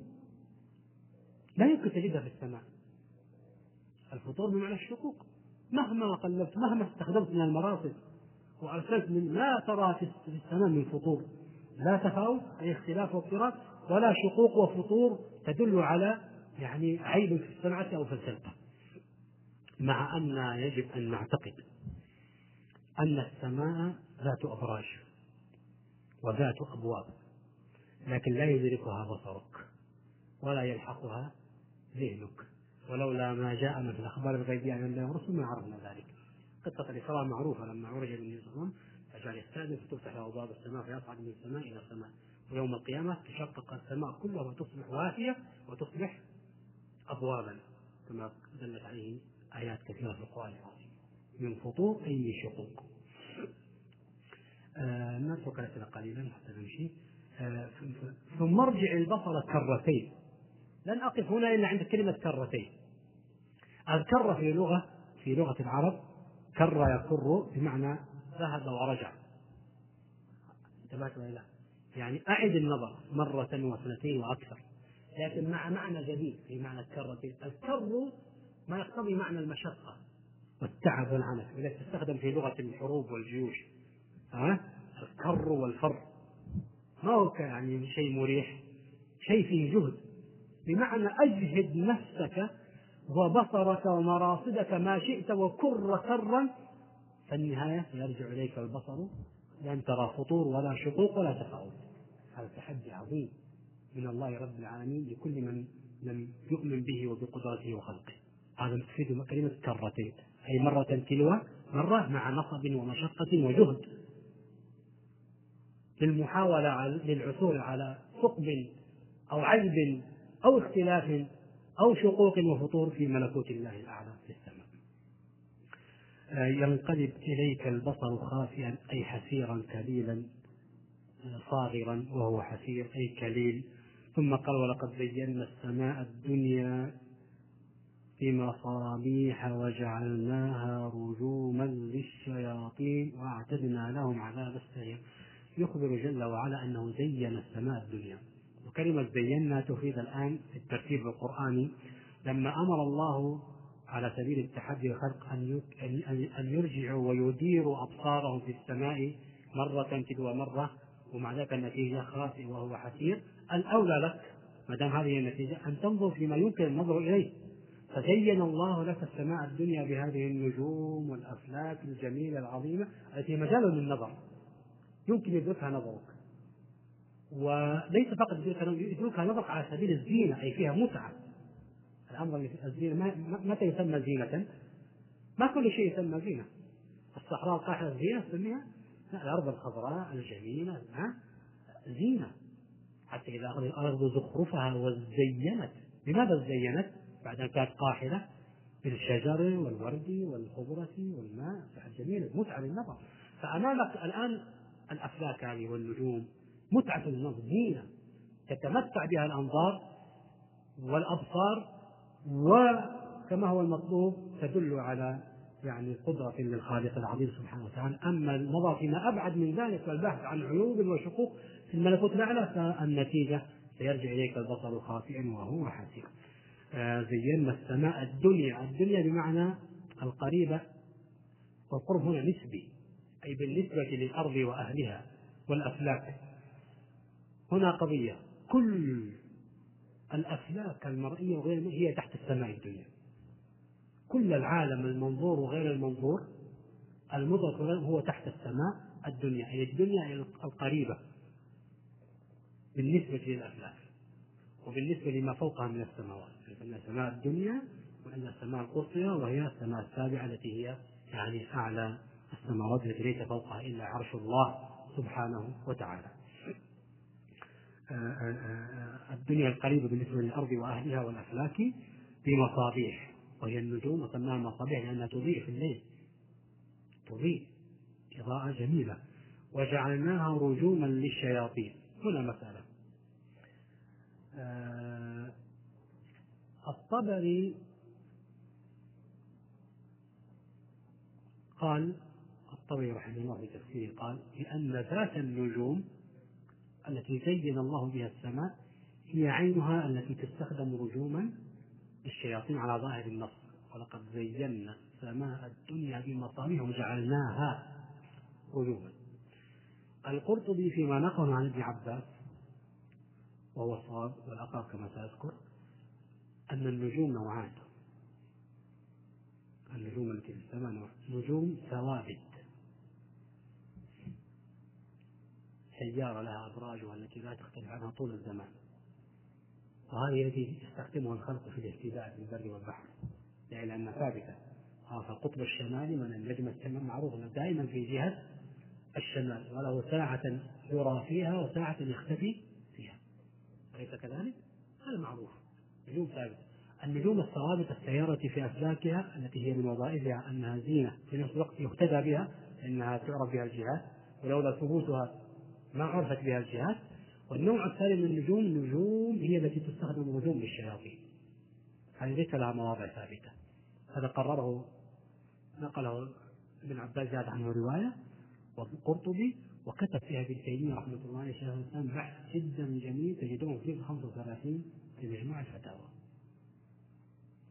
لا يمكن تجدها في السماء. الفطور بمعنى الشقوق، مهما قلبت مهما استخدمت من المراصد وأرسلت من لا ترى في السماء من فطور، لا تفاوت أي اختلاف واضطراب ولا شقوق وفطور تدل على يعني عيب في الصنعة أو في الخلقة. مع أن يجب أن نعتقد أن السماء ذات أبراج وذات أبواب، لكن لا يدركها بصرك ولا يلحقها ذهنك، ولولا ما جاء من الأخبار الغيبية عن الله ورسوله ما عرفنا ذلك. قصة الإسراء معروفة، لما عرج بالنبي صلى الله عليه وسلم فجعل يستأذن فتفتح له أبواب السماء فيصعد من السماء إلى السماء، ويوم القيامة تشقق السماء كلها وتصبح وافية وتصبح أبوابا، كما دلت عليه آيات كثيرة في القرآن العظيم. من فطور أي من شقوق. نترك الأسئلة قليلا حتى نمشي. ثم ارجع البصر كرتين. لن أقف هنا إلا عند كلمة كرتين. الكرة في لغة العرب كر يكر بمعنى ذهب ورجع، انتبهت ولا لا؟ يعني أعد النظر مرة واثنتين وأكثر، لكن مع معنى جديد في معنى الكرتين. الكر ما يقتضي معنى المشقة والتعب والعنف، ولا تستخدم في لغة الحروب والجيوش، الكر والفر، ما هو يعني شيء مريح، شيء فيه جهد، بمعنى أجهد نفسك وبصرك ومراصدك ما شئت وكر كرا، فالنهاية يرجع إليك البصر لن ترى فطور ولا شقوق ولا تفاوت. هذا تحدي عظيم من الله رب العالمين لكل من لم يؤمن به وبقدرته وخلقه. هذا تفيد كلمة كرتين، أي مرة تلو مرة، مع نصب ومشقة وجهد للمحاولة للعثور على ثقب أو عجب أو اختلاف أو شقوق وفطور في ملكوت الله الأعلى في السماء. ينقلب إليك البصر خاسئا أي حسيرا كليلا، صاغرا وهو حسير أي كليل. ثم قال ولقد زينا السماء الدنيا بمصابيح وجعلناها رجوما للشياطين وأعتدنا لهم عذاب السعير. يخبر جل وعلا أنه زين السماء الدنيا، وكلمة زينا تفيد الآن في الترتيب القرآني، لما أمر الله على سبيل التحدي والخلق أن يرجعوا ويديروا أبصارهم في السماء مرة تلو مرة، ومع ذلك النتيجة خاسئ وهو حسير. الأولى لك ما دام هذه النتيجة أن تنظر فيما يمكن النظر إليه، فزين الله لك السماء الدنيا بهذه النجوم والأفلاك الجميلة العظيمة التي مجال للنظر يمكن يدركها نظرك، وليس فقط يدركها نظرك على سبيل الزينة أي فيها متعة. الأمر الزينة متى يسمى زينة؟ ما كل شيء يسمى زينة. الصحراء القاحلة زينة تسميها؟ الأرض الخضراء الجميلة زينة، حتى إذا أخذ الأرض زخرفها وزينت. لماذا زينت بعد أن كانت قاحلة بالشجر والورد والخضرة والماء الجميل، متعة للنظر. فأمامك الآن الأفلاك هذه والنجوم متعة للنظر، زينة تتمتع بها الأنظار والأبصار، وكما هو المطلوب تدل على يعني قدرة للخالق العظيم سبحانه وتعالى. أما النظر فيما أبعد من ذلك والبحث عن عيوب وشقوق في الملكوت الأعلى فالنتيجة سيرجع إليك البصر خاسئا وهو حسير. زينا السماء الدنيا، الدنيا بمعنى القريبة، والقرب هنا نسبي أي بالنسبة للأرض وأهلها والأفلاك. هنا قضية كل الأفلاك المرئية وغير هي تحت السماء الدنيا، كل العالم المنظور وغير المنظور المدرك هو تحت السماء الدنيا، أي الدنيا القريبة بالنسبة للأفلاك وبالنسبة لما فوقها من السماوات. فإن السماء الدنيا وإن السماء القصوى وهي السماء السابعة التي هي يعني أعلى السماوات التي ليس فوقها إلا عرش الله سبحانه وتعالى. الدنيا القريبة بالنسبة للأرض وأهلها والأفلاك بمصابيح، وهي النجوم وسماها مصابيح لأنها تضيء في الليل، تضيء إضاءة جميلة. وجعلناها رجوما للشياطين. هنا مسألة الطبري قال، الطبري رحمه الله في تفسيره قال لأن ذات النجوم التي زين الله بها السماء هي عينها التي تستخدم رجوما للشياطين على ظاهر النص، ولقد زينا السماء الدنيا بمصابيح وجعلناها رجوما. القرطبي فيما نقل عن ابن عباس وهو الصواب والأقرب كما سأذكر أن النجوم نوعان، النجوم التي في السماء نوع، نجوم ثوابت سيارة لها أبراجها التي لا تختلف عنها طول الزمان، وهذه التي يستخدمها الخلق في الاهتداء في البر والبحر لأنها ثابتة. فالقطب الشمالي من النجم السماء معروف دائما في جهة الشمال، وله ساعة يرى فيها وساعة يختفي فيها، أليس كذلك؟ هذا معروف، نجوم ثابتة. النجوم الثوابت السيارة في أفلاكها التي هي من وظائفها أنها زينة في نفس الوقت يهتدى بها لأنها تعرف بها الجهات، ولولا ثبوتها ما عرفت بها الجهات. والنوع الثاني من النجوم هي التي تستخدم نجوم للشياطين، هذه ليس لها مواضع ثابتة. هذا قرره نقله ابن عباس زاد عنه رواية والقرطبي، وكتب فيها ابن تيمية رحمة الله عليه شيخ الإسلام بحث جدا جميل تجدونه في 35 في مجموع الفتاوى.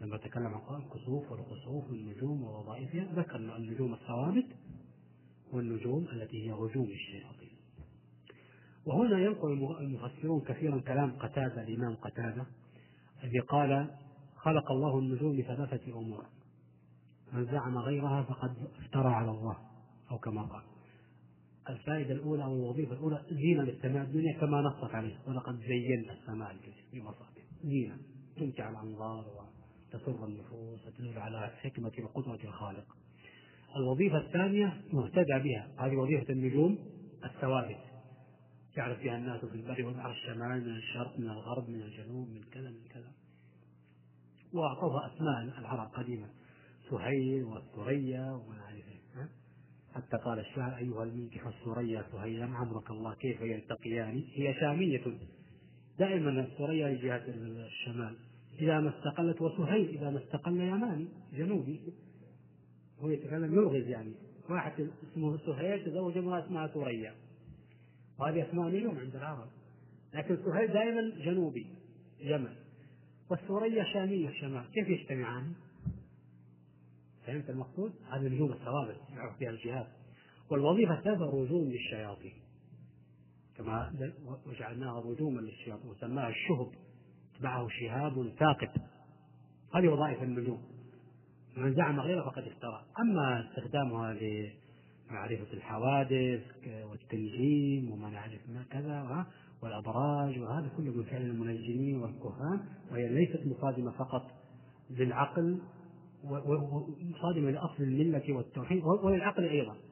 لما تكلم عن الكسوف والخسوف والنجوم ووظائفها ذكر النجوم الثوابت والنجوم التي هي هجوم الشياطين. وهنا ينقل المفسرون كثيرا كلام قتادة الإمام قتادة الذي قال: خلق الله النجوم لثلاثة أمور، من زعم غيرها فقد افترى على الله، أو كما قال. الفائدة الأولى أو الوظيفة الأولى زينة للسماء الدنيا كما نصت عليه: ولقد زينا السماء الدنيا بمصابيح، زينة تمتع الأنظار وتسر النفوس وتدل على حكمة وقدرة الخالق. الوظيفة الثانية مهتدى بها، هذه وظيفة النجوم الثوابت، يعرف بها الناس في البر والبحر، الشمال من الشرق من الغرب من الجنوب من كذا من كذا. وأعطوها أسماء العرب قديما: سهيل والثريا وما أعرفه. حتى قال الشاعر: أيها المنكح الثريا سهيلا عمرك الله كيف يلتقيان. هي شامية دائما، الثريا لجهة الشمال إذا ما استقلت، وسهيل إذا ما استقل يماني جنوبي. هو يتكلم يلغز، يعني واحد اسمه سهيل تزوج امرأة اسمها ثريا، وهذه أسماء اليوم عند العرب، لكن سهيل دائما جنوبي يمن، والثريا شامية الشمال، كيف يجتمعان؟ فهمت المقصود؟ هذه النجوم الثوابت يعرف فيها الجهات. والوظيفة الثالثة رجوم للشياطين، كما وجعلناها رجوما للشياطين وسماها الشهب، تبعه شهاب ثاقب. هذه وظائف النجوم، من زعم غيره فقد افترى. أما استخدامها لمعرفة الحوادث والتنجيم وما نعرف ما كذا والأبراج، وهذا كله من فعل المنجمين والكهان، وهي ليست مصادمة فقط للعقل ومصادمة لأصل الملة والتوحيد، وللعقل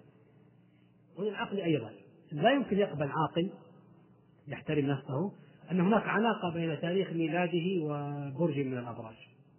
أيضا. لا يمكن يقبل عاقل يحترم نفسه أن هناك علاقة بين تاريخ ميلاده وبرج من الأبراج.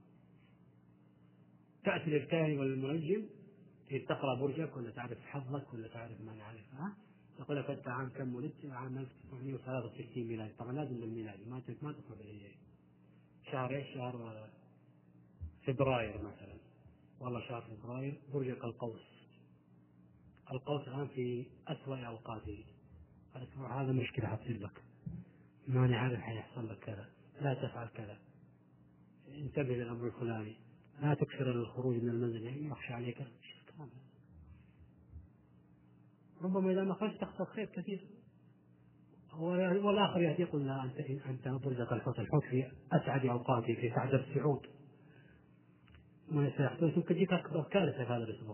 تأتي للكاهن والمنجم تقرأ برجك ولا تعرف حظك ولا تعرف ما نعرفها، يقول لك أنت عام كم ولدت؟ عام 1963 ميلادي. طبعا لازم بالميلادي، ما تدخل بالهجري. شهر ايش؟ شهر فبراير مثلا، والله شهر فبراير برجك القوس. القوس الآن في أسوأ أوقاته، الأسبوع هذا مشكلة حتصير لك، ماني عارف حيحصل لك كذا، لا تفعل كذا، انتبه للأمر الفلاني، لا تكثر الخروج من المنزل، يخشى عليك. ربما إذا ما خرجت تخسر خير كثير. والآخر يأتي يقول: لا أنت برجك الحوت، الحوت في أسعد أوقاته، في سعد السعود، ما سيحصل ممكن تجيك أكبر كارثة في هذا الأسبوع.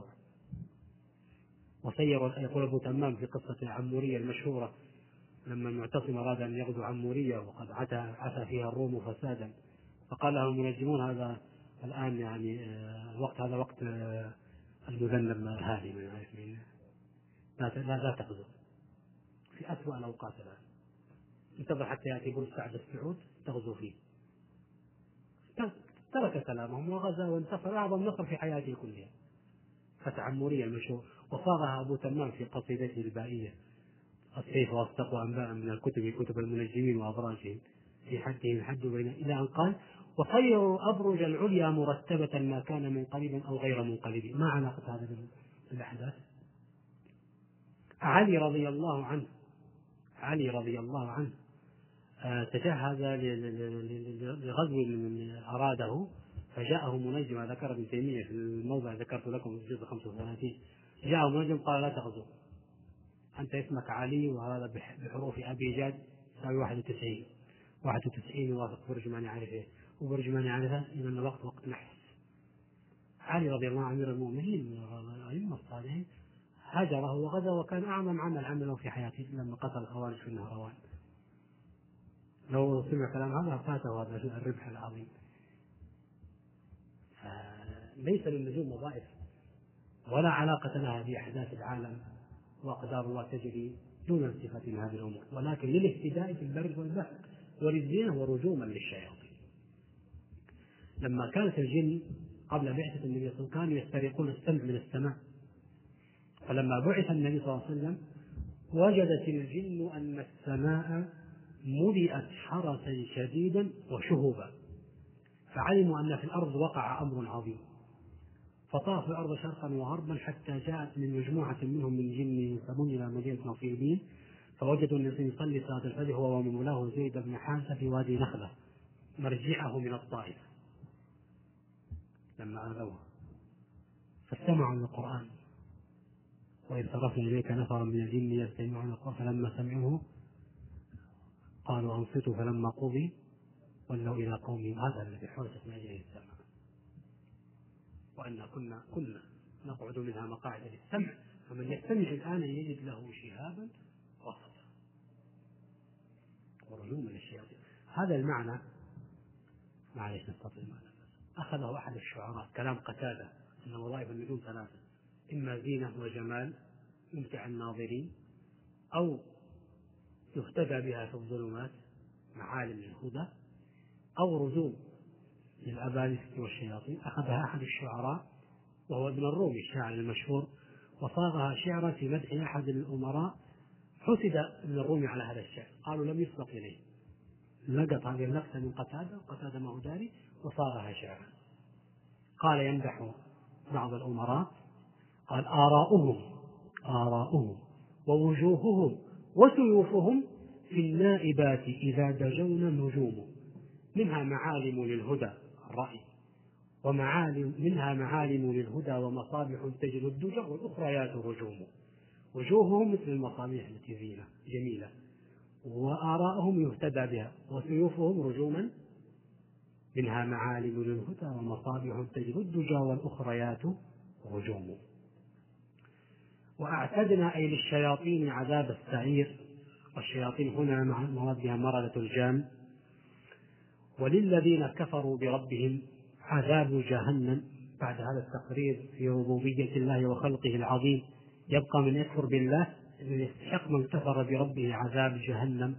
وسير، يقول أبو تمام في قصة عمورية المشهورة، لما المعتصم أراد أن يغزو عمورية وقد عتى فيها الروم فسادا، فقال له المنجمون: هذا الآن يعني الوقت هذا وقت المذنب الهادي، لا تغزو في أسوأ الأوقات الآن، انتظر حتى يأتي برج سعد السعود تغزو فيه. ترك كلامهم وغزا وانتصر، أعظم نصر في حياته كلها، فتح عمورية المشهور، وصاغها أبو تمام في قصيدته البائية: السيف واصدق أنباء من الكتب كتب المنجمين وأبراجهم، في حدهم الحد بين، إلى أن قال: وخيروا أبرج العليا مرتبة ما كان منقلبا أو غير منقلب. ما علاقة هذا بالأحداث؟ علي رضي الله عنه تجهز لغزو من أراده، فجاءه منجم، ذكر ابن تيمية في الموضع ذكرت لكم في جزء 35، جاءه منجم قال: لا تغزو، أنت اسمك علي وهذا بحروف أبي جاد يساوي 91 يوافق برج ما نعرفه، وبرج ما نعرفه إذا الوقت وقت نحس. علي رضي الله عنه أمير المؤمنين من الأئمة الصالحين هاجره وغزا، وكان أعظم عمله في حياته لما قتل الخوارج في النهروان. لو سمع كلام هذا فاته هذا الربح العظيم. ليس للنجوم وظائف ولا علاقة لها بأحداث العالم وأقدار الله تجري دون التفات من هذه الأمور، ولكن للاهتداء في البر والبحر وللزينة ورجوما للشياطين. لما كانت الجن قبل بعثة النبي صلى الله عليه وسلم كانوا يسترقون السمع من السماء، فلما بعث النبي صلى الله عليه وسلم وجدت الجن أن السماء ملئت حرسا شديدا وشهبا، فعلموا أن في الأرض وقع أمر عظيم، فطافوا الأرض شرقا وغربا حتى جاءت من مجموعة منهم من جن ينسبون إلى مدينة نصيبين، فوجدوا النبي يصلي صلاة الفجر هو ومولاه زيد بن حارثة في وادي نخلة مرجعه من الطائف. لما آذوها فاستمعوا للقرآن. وإذ صرفنا إليك نفرا من الجن يستمعون القرآن فلما سمعوه قالوا أنصتوا فلما قضي ولوا إلى قومهم. هذا الذي حدث من أجله السمع. وأن كنا نقعد منها مقاعد للسمع فمن يستمع الآن يجد له شهابا رصدا ورجوما للشياطين. هذا المعنى معلش نستطيع المعنى. أخذه أحد الشعراء كلام قتادة أن وظائف النجوم ثلاثة: إما زينة وجمال يمتع الناظرين، أو يهتدى بها في الظلمات معالم الهدى، أو رجوم للأبالسة والشياطين. أخذها أحد الشعراء وهو ابن الرومي الشاعر المشهور وصاغها شعرا في مدح أحد الأمراء. حسد ابن الرومي على هذا الشعر، قالوا لم يسبق إليه، لقط هذه النكتة من قتادة ما هو داري وصاغها شعرا. قال يمدح بعض الأمراء قال: آراؤهم ووجوههم وسيوفهم في النائبات إذا دجون النجوم، منها معالم للهدى الرأي، منها معالم للهدى ومصابيح تجلو الدجى والأخريات رجوم. وجوههم مثل المصابيح التي زينة جميلة، وآراؤهم يهتدى بها، وسيوفهم رجوما منها معالم للهدى ومصابيح تجلو الدجى والأخريات رجوم. وأعتدنا أي للشياطين عذاب السعير، والشياطين هنا مع مرادها مردة الجان. وللذين كفروا بربهم عذاب جهنم. بعد هذا التقرير في ربوبية الله وخلقه العظيم يبقى من يكفر بالله يستحق من كفر بربه عذاب جهنم،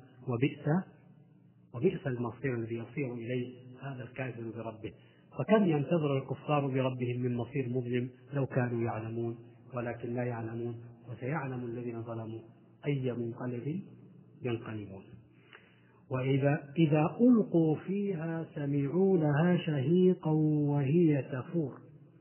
وبئس المصير الذي يصير إليه هذا الكافر بربه. فكم ينتظر الكفار بربهم من مصير مظلم لو كانوا يعلمون، ولكن لا يعلمون. وسيعلم الذين ظلموا أي منقلب ينقلبون. وإذا ألقوا فيها سمعوا لها شهيقا وهي تفور.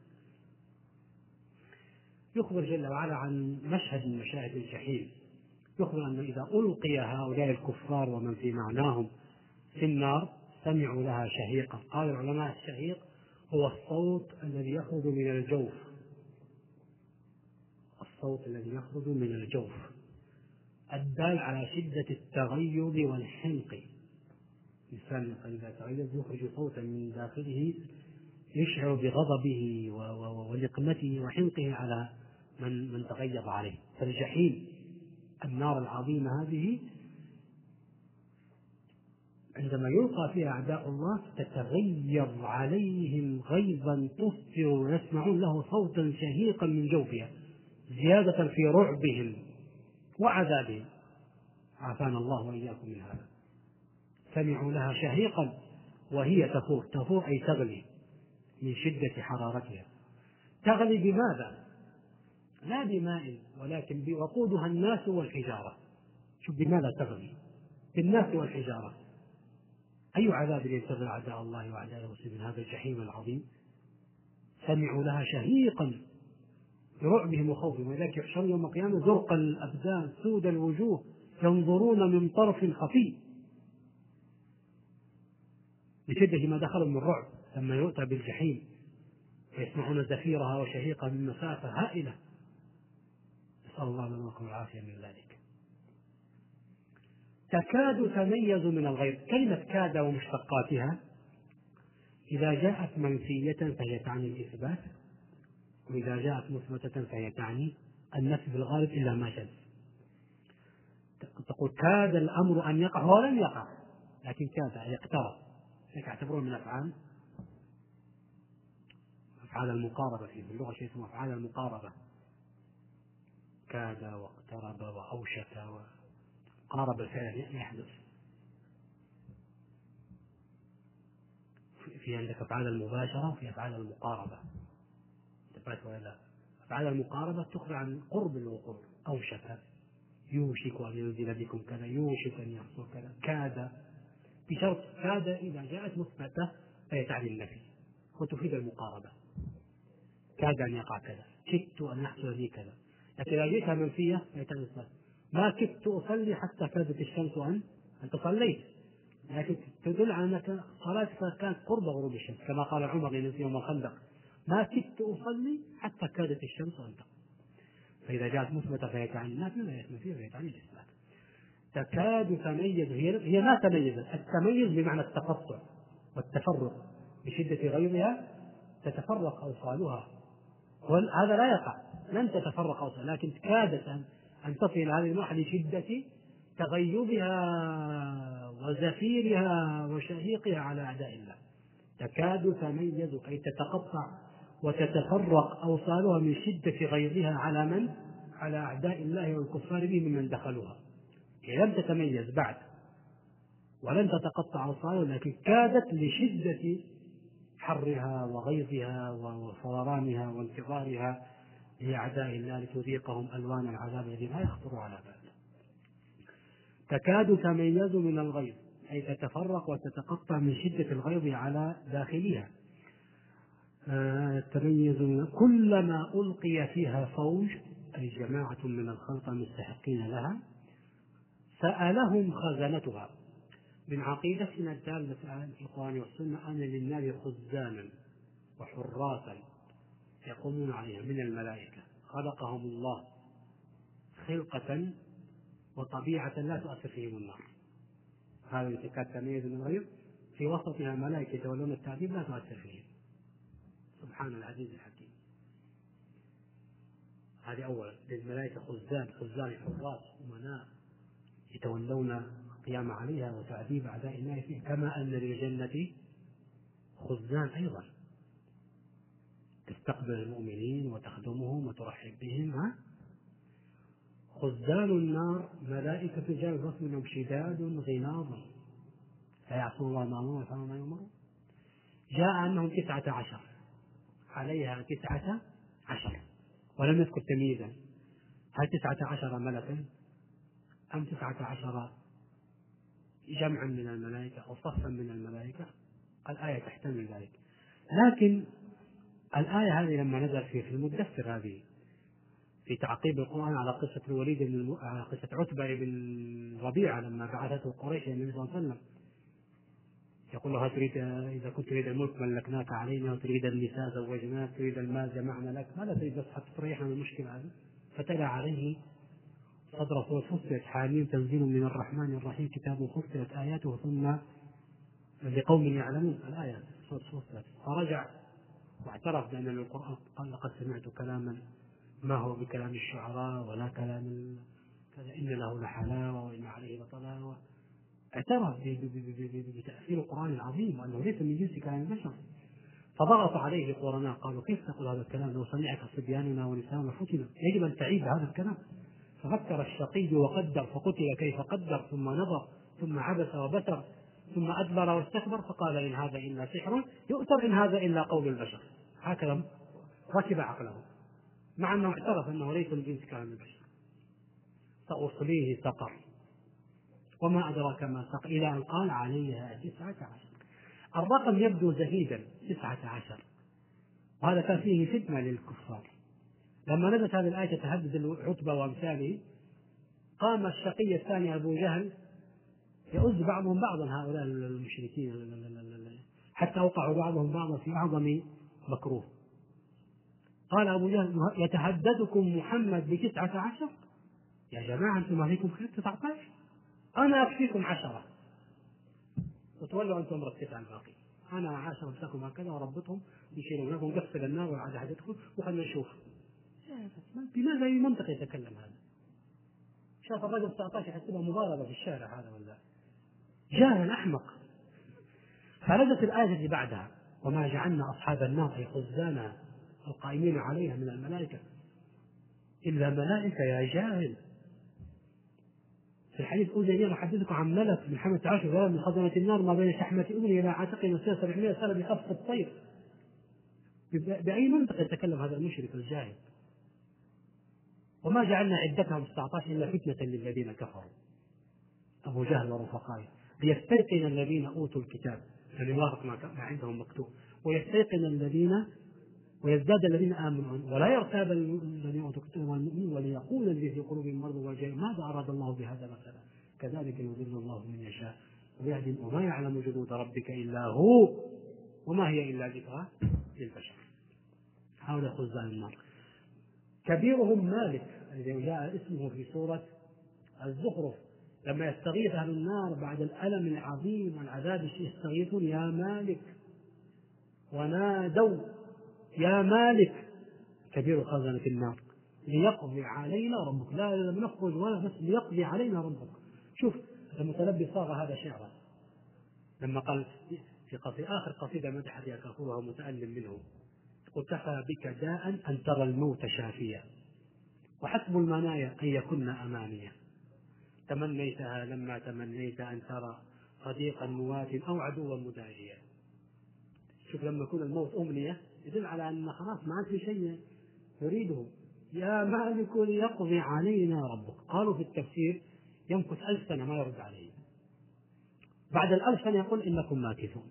يخبر جل وعلا عن مشهد من مشاهد الجحيم، يخبر أن إذا ألقي هؤلاء الكفار ومن في معناهم في النار سمعوا لها شهيقا. قال العلماء: الشهيق هو الصوت الذي يخرج من الجوف، الصوت الذي يخرج من الجوف الدال على شدة التغيظ والحنق. الإنسان إذا تغيظ يخرج صوتا من داخله يشعر بغضبه ونقمته وحنقه على من تغيظ عليه. فالجحيم النار العظيمة هذه عندما يلقى فيها أعداء الله تتغيظ عليهم غيظا تسفر، ويسمعون له صوتا شهيقا من جوفها زيادة في رعبهم وعذابهم. عافانا الله وإياكم من هذا. سمعوا لها شهيقا وهي تفور أي تغلي من شدة حرارتها. تغلي بماذا؟ لا بماء ولكن بوقودها الناس والحجارة. شوف بماذا تغلي؟ بالناس والحجارة. أي عذاب ينتظر أعداء الله وأعداء الرسل من هذا الجحيم العظيم؟ سمعوا لها شهيقا برعبهم وخوفهم، ولذلك يحشرون يوم القيامة زرق الأبدان سود الوجوه ينظرون من طرف خفي لشدة ما دخلوا من الرعب لما يؤتى بالجحيم ويسمعون زفيرها وشهيقها من مسافة هائلة. نسأل الله لنا ولكم العافية من ذلك. تكاد تميز من الغيظ. كلمة كاد ومشتقاتها إذا جاءت منفية فهي تعني الإثبات، وإذا جاءت مثبتة فهي تعني النفي في الغالب إلا ما شذ. تقول كاد الأمر أن يقع ولم يقع، لكن كاد يقترب. يعتبرون من أفعال المقاربة. في اللغة شيء اسمه أفعال المقاربة، كاد واقترب وأوشك وقارب الفعل يحدث. في عندك أفعال المباشرة وفي أفعال المقاربة. أفعال المقاربة تخبر عن قرب الوقوع. أوشك يوشك أن ينزل بكم كذا، يوشك أن يحصل كذا. كاد بشرط كاد إذا جاءت مثبتة فهي تعني النفي وتفيد المقاربة. كاد أن يقع كذا، كدت أن يحصل لي كذا. لكن إذا جئتها منفية فهي تعني مثبتة. ما كدت أصلي حتى كادت الشمس أن تصليت، لكن تدل على أنك صلاتك كانت قرب غروب الشمس، كما قال عمر لنفسه يوم الخندق: ما كدت أصلي حتى كادت الشمس أن تغرب. فإذا جاءت مثبتة فهي تعني النافية، ولا يثبت فهي تعني الإثبات. تكاد تميز، هي ما تميزت. التميز بمعنى التقطع والتفرق، بشدة غيظها تتفرق أوصالها، وهذا لا يقع، لن تتفرق أوصالها، لكن كادت أن تصل إلى هذه المرحلة لشدة تغيبها وزفيرها وشهيقها على أعداء الله. تكاد تميز أي تتقطع وتتفرق أوصالها من شدة غيظها على من؟ على أعداء الله والكفار به ممن دخلوها. هي لم تتميز بعد ولن تتقطع أوصالها، لكن كادت لشدة حرها وغيظها وفورانها وانتظارها لأعداء الله لتذيقهم ألوان العذاب الذي لا يخطر على بال. تكاد تميز من الغيظ أي تتفرق وتتقطع من شدة الغيظ على داخلها. تميز كلما ألقي فيها فوج أي جماعة من الخلق المستحقين لها سألهم خزنتها. من عقيدتنا الدالة على القرآن والسنة أن للنار خزانا وحراسا يقومون عليها من الملائكة، خلقهم الله خلقة وطبيعة لا تؤثر فيهم النار. هذا التي تميز من الغيظ في وسطها ملائكة يتولون التعذيب لا تؤثر فيهم، سبحان العزيز الحكيم. هذه أولا، للملائكة خزان حراس أمناء يتولون القيام عليها وتعذيب أعداء الله فيه، كما أن للجنة خزان أيضا تستقبل المؤمنين وتخدمهم وترحب بهم. خزان النار ملائكة جاء رسل شداد غلاظ لا يعصون الله ما أمرهم ويفعلون ما يؤمرون. جاء أنهم 19 عليها 19 ولم يذكر تمييزا، هل 19 ملكا أم 19 جمعا من الملائكة أو صفا من الملائكة؟ الآية تحتمل ذلك، لكن الآية هذه لما نزل في المدثر هذه في تعقيب القرآن على قصة الوليد على قصة عتبة بن ربيعة لما بعثته قريش إلى النبي صلى الله عليه وسلم، يقول له تريد إذا كنت تريد الملك ملكناك علينا، وتريد النساء زوجناك، تريد المال جمعنا لك، ماذا تريد بس حتى تريحنا من المشكلة هذه؟ فتلا عليه صدر سورة فصلت حاميم تنزيل من الرحمن الرحيم كتاب فصلت آياته ثم لقوم يعلمون الآية سورة فصلت. فرجع واعترف بأن القرآن قال لقد سمعت كلاما ما هو بكلام الشعراء ولا كلام كذا، إن له لحلاوة وإن عليه لطلاوة. اعترف بتأثير القرآن العظيم وأنه ليس من جنس كلام البشر. فضغط عليه القرناء قالوا كيف تقول هذا الكلام لو سمعك صبياننا ونساؤنا فتنا، يجب أن تعيد هذا الكلام. ففكر الشقي وقدر فقتل كيف قدر، ثم نظر ثم عبس وبسر ثم أدبر واستكبر فقال إن هذا إلا سحر يؤثر، إن هذا إلا قول البشر. هكذا ركب عقله مع أنه اعترف أنه ليس من جنس كلام البشر. سأصليه سقر وما أدراك ما سقر، إلى أن قال عليها 19. الرقم يبدو زهيدا 19، وهذا كان فيه فتنة للكفار. لما نزلت هذه الآية تهدد عتبة وأمثاله قام الشقي الثاني أبو جهل يؤذ بعضهم بعضا هؤلاء المشركين حتى أوقعوا بعضهم بعضا في أعظم مكروه. قال أبو جهل يتهددكم محمد ب19؟ يا جماعة أنتم ما فيكم خير 19، أنا أكفيكم 10 وتولوا أنتم ركزت عن الباقي. أنا 10 لكم هكذا وربطهم يشيلون لكم قفل النار وعلى حاجتكم وخلنا نشوف. بماذا منطق يتكلم هذا؟ شاف الرجل 19 يحسبها مضاربة في الشارع هذا ولا جاهل أحمق. فنزلت الآية اللي بعدها وما جعلنا أصحاب النار أي خزانا القائمين عليها من الملائكة إلا ملائكة يا جاهل. في الحديث أوزي أحدثكم عن ملك من حملة عرش من خزنة النار ما بين شحمة أذنه إلى عاتقه مسيرة 700 سنة بخفق الطير. بأي منطق يتكلم هذا المشرك الجاهل؟ وما جعلنا عدتهم 19 إلا فتنة للذين كفروا أبو جهل ورفقائه ليستيقن الذين أوتوا الكتاب يعني يوافق ما عندهم مكتوب ويستيقن الذين ويزداد الذين آمنوا ولا يرتاب الذين أوتوا الكتاب والمؤمنين وليقول الذين في قلوبهم مرض والجهل ماذا أراد الله بهذا مثلا كذلك يضل الله من يشاء ويهدي وما يعلم جنود ربك إلا هو وما هي إلا ذكرى للبشر. هؤلاء خزان النار. كبيرهم مالك الذي جاء اسمه في سورة الزخرف لما يستغيث أهل النار بعد الألم العظيم والعذاب يستغيثون يا مالك، ونادوا يا مالك كبير خزنة النار ليقضي علينا ربك، لا لم نخرج ولا بس ليقضي علينا ربك. شوف المتنبي صاغ هذا شعرا لما قال في آخر قصيدة مدح بها كفورها متألم منه، يقول كفى بك داء أن ترى الموت شافيا وحسب المنايا أن يكن أمانيا، تمنيتها لما تمنيت أن ترى صديقا موات أو عدوا مداريا. شوف لما يكون الموت أمنية يدل على أن خلاص ما عاد في شيء يريده. يا مالك ليقضي علينا ربك. قالوا في التفسير يمكث 1000 سنة ما يرد عليه، بعد 1000 سنة يقول إنكم ماكثون.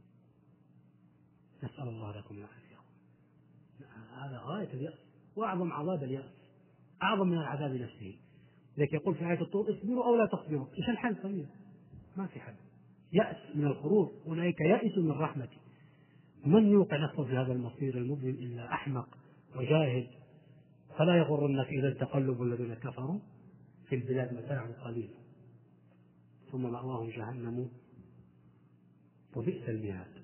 نسأل الله لكم العافية. هذا غاية اليأس وأعظم عذاب اليأس، أعظم من العذاب نفسه. لذلك يقول في آية الطور اصبروا أو لا تصبروا. إيش الحل؟ صغير ما في حل. يأس من الخروج، أولئك يئسوا من رحمتي. من يوقع نفسه في هذا المصير المظلم إلا أحمق وجاهد. فلا يغرنك إذا تقلب الذين كفروا في البلاد متاع قليل ثم مأواهم جهنم وبئس المهاد.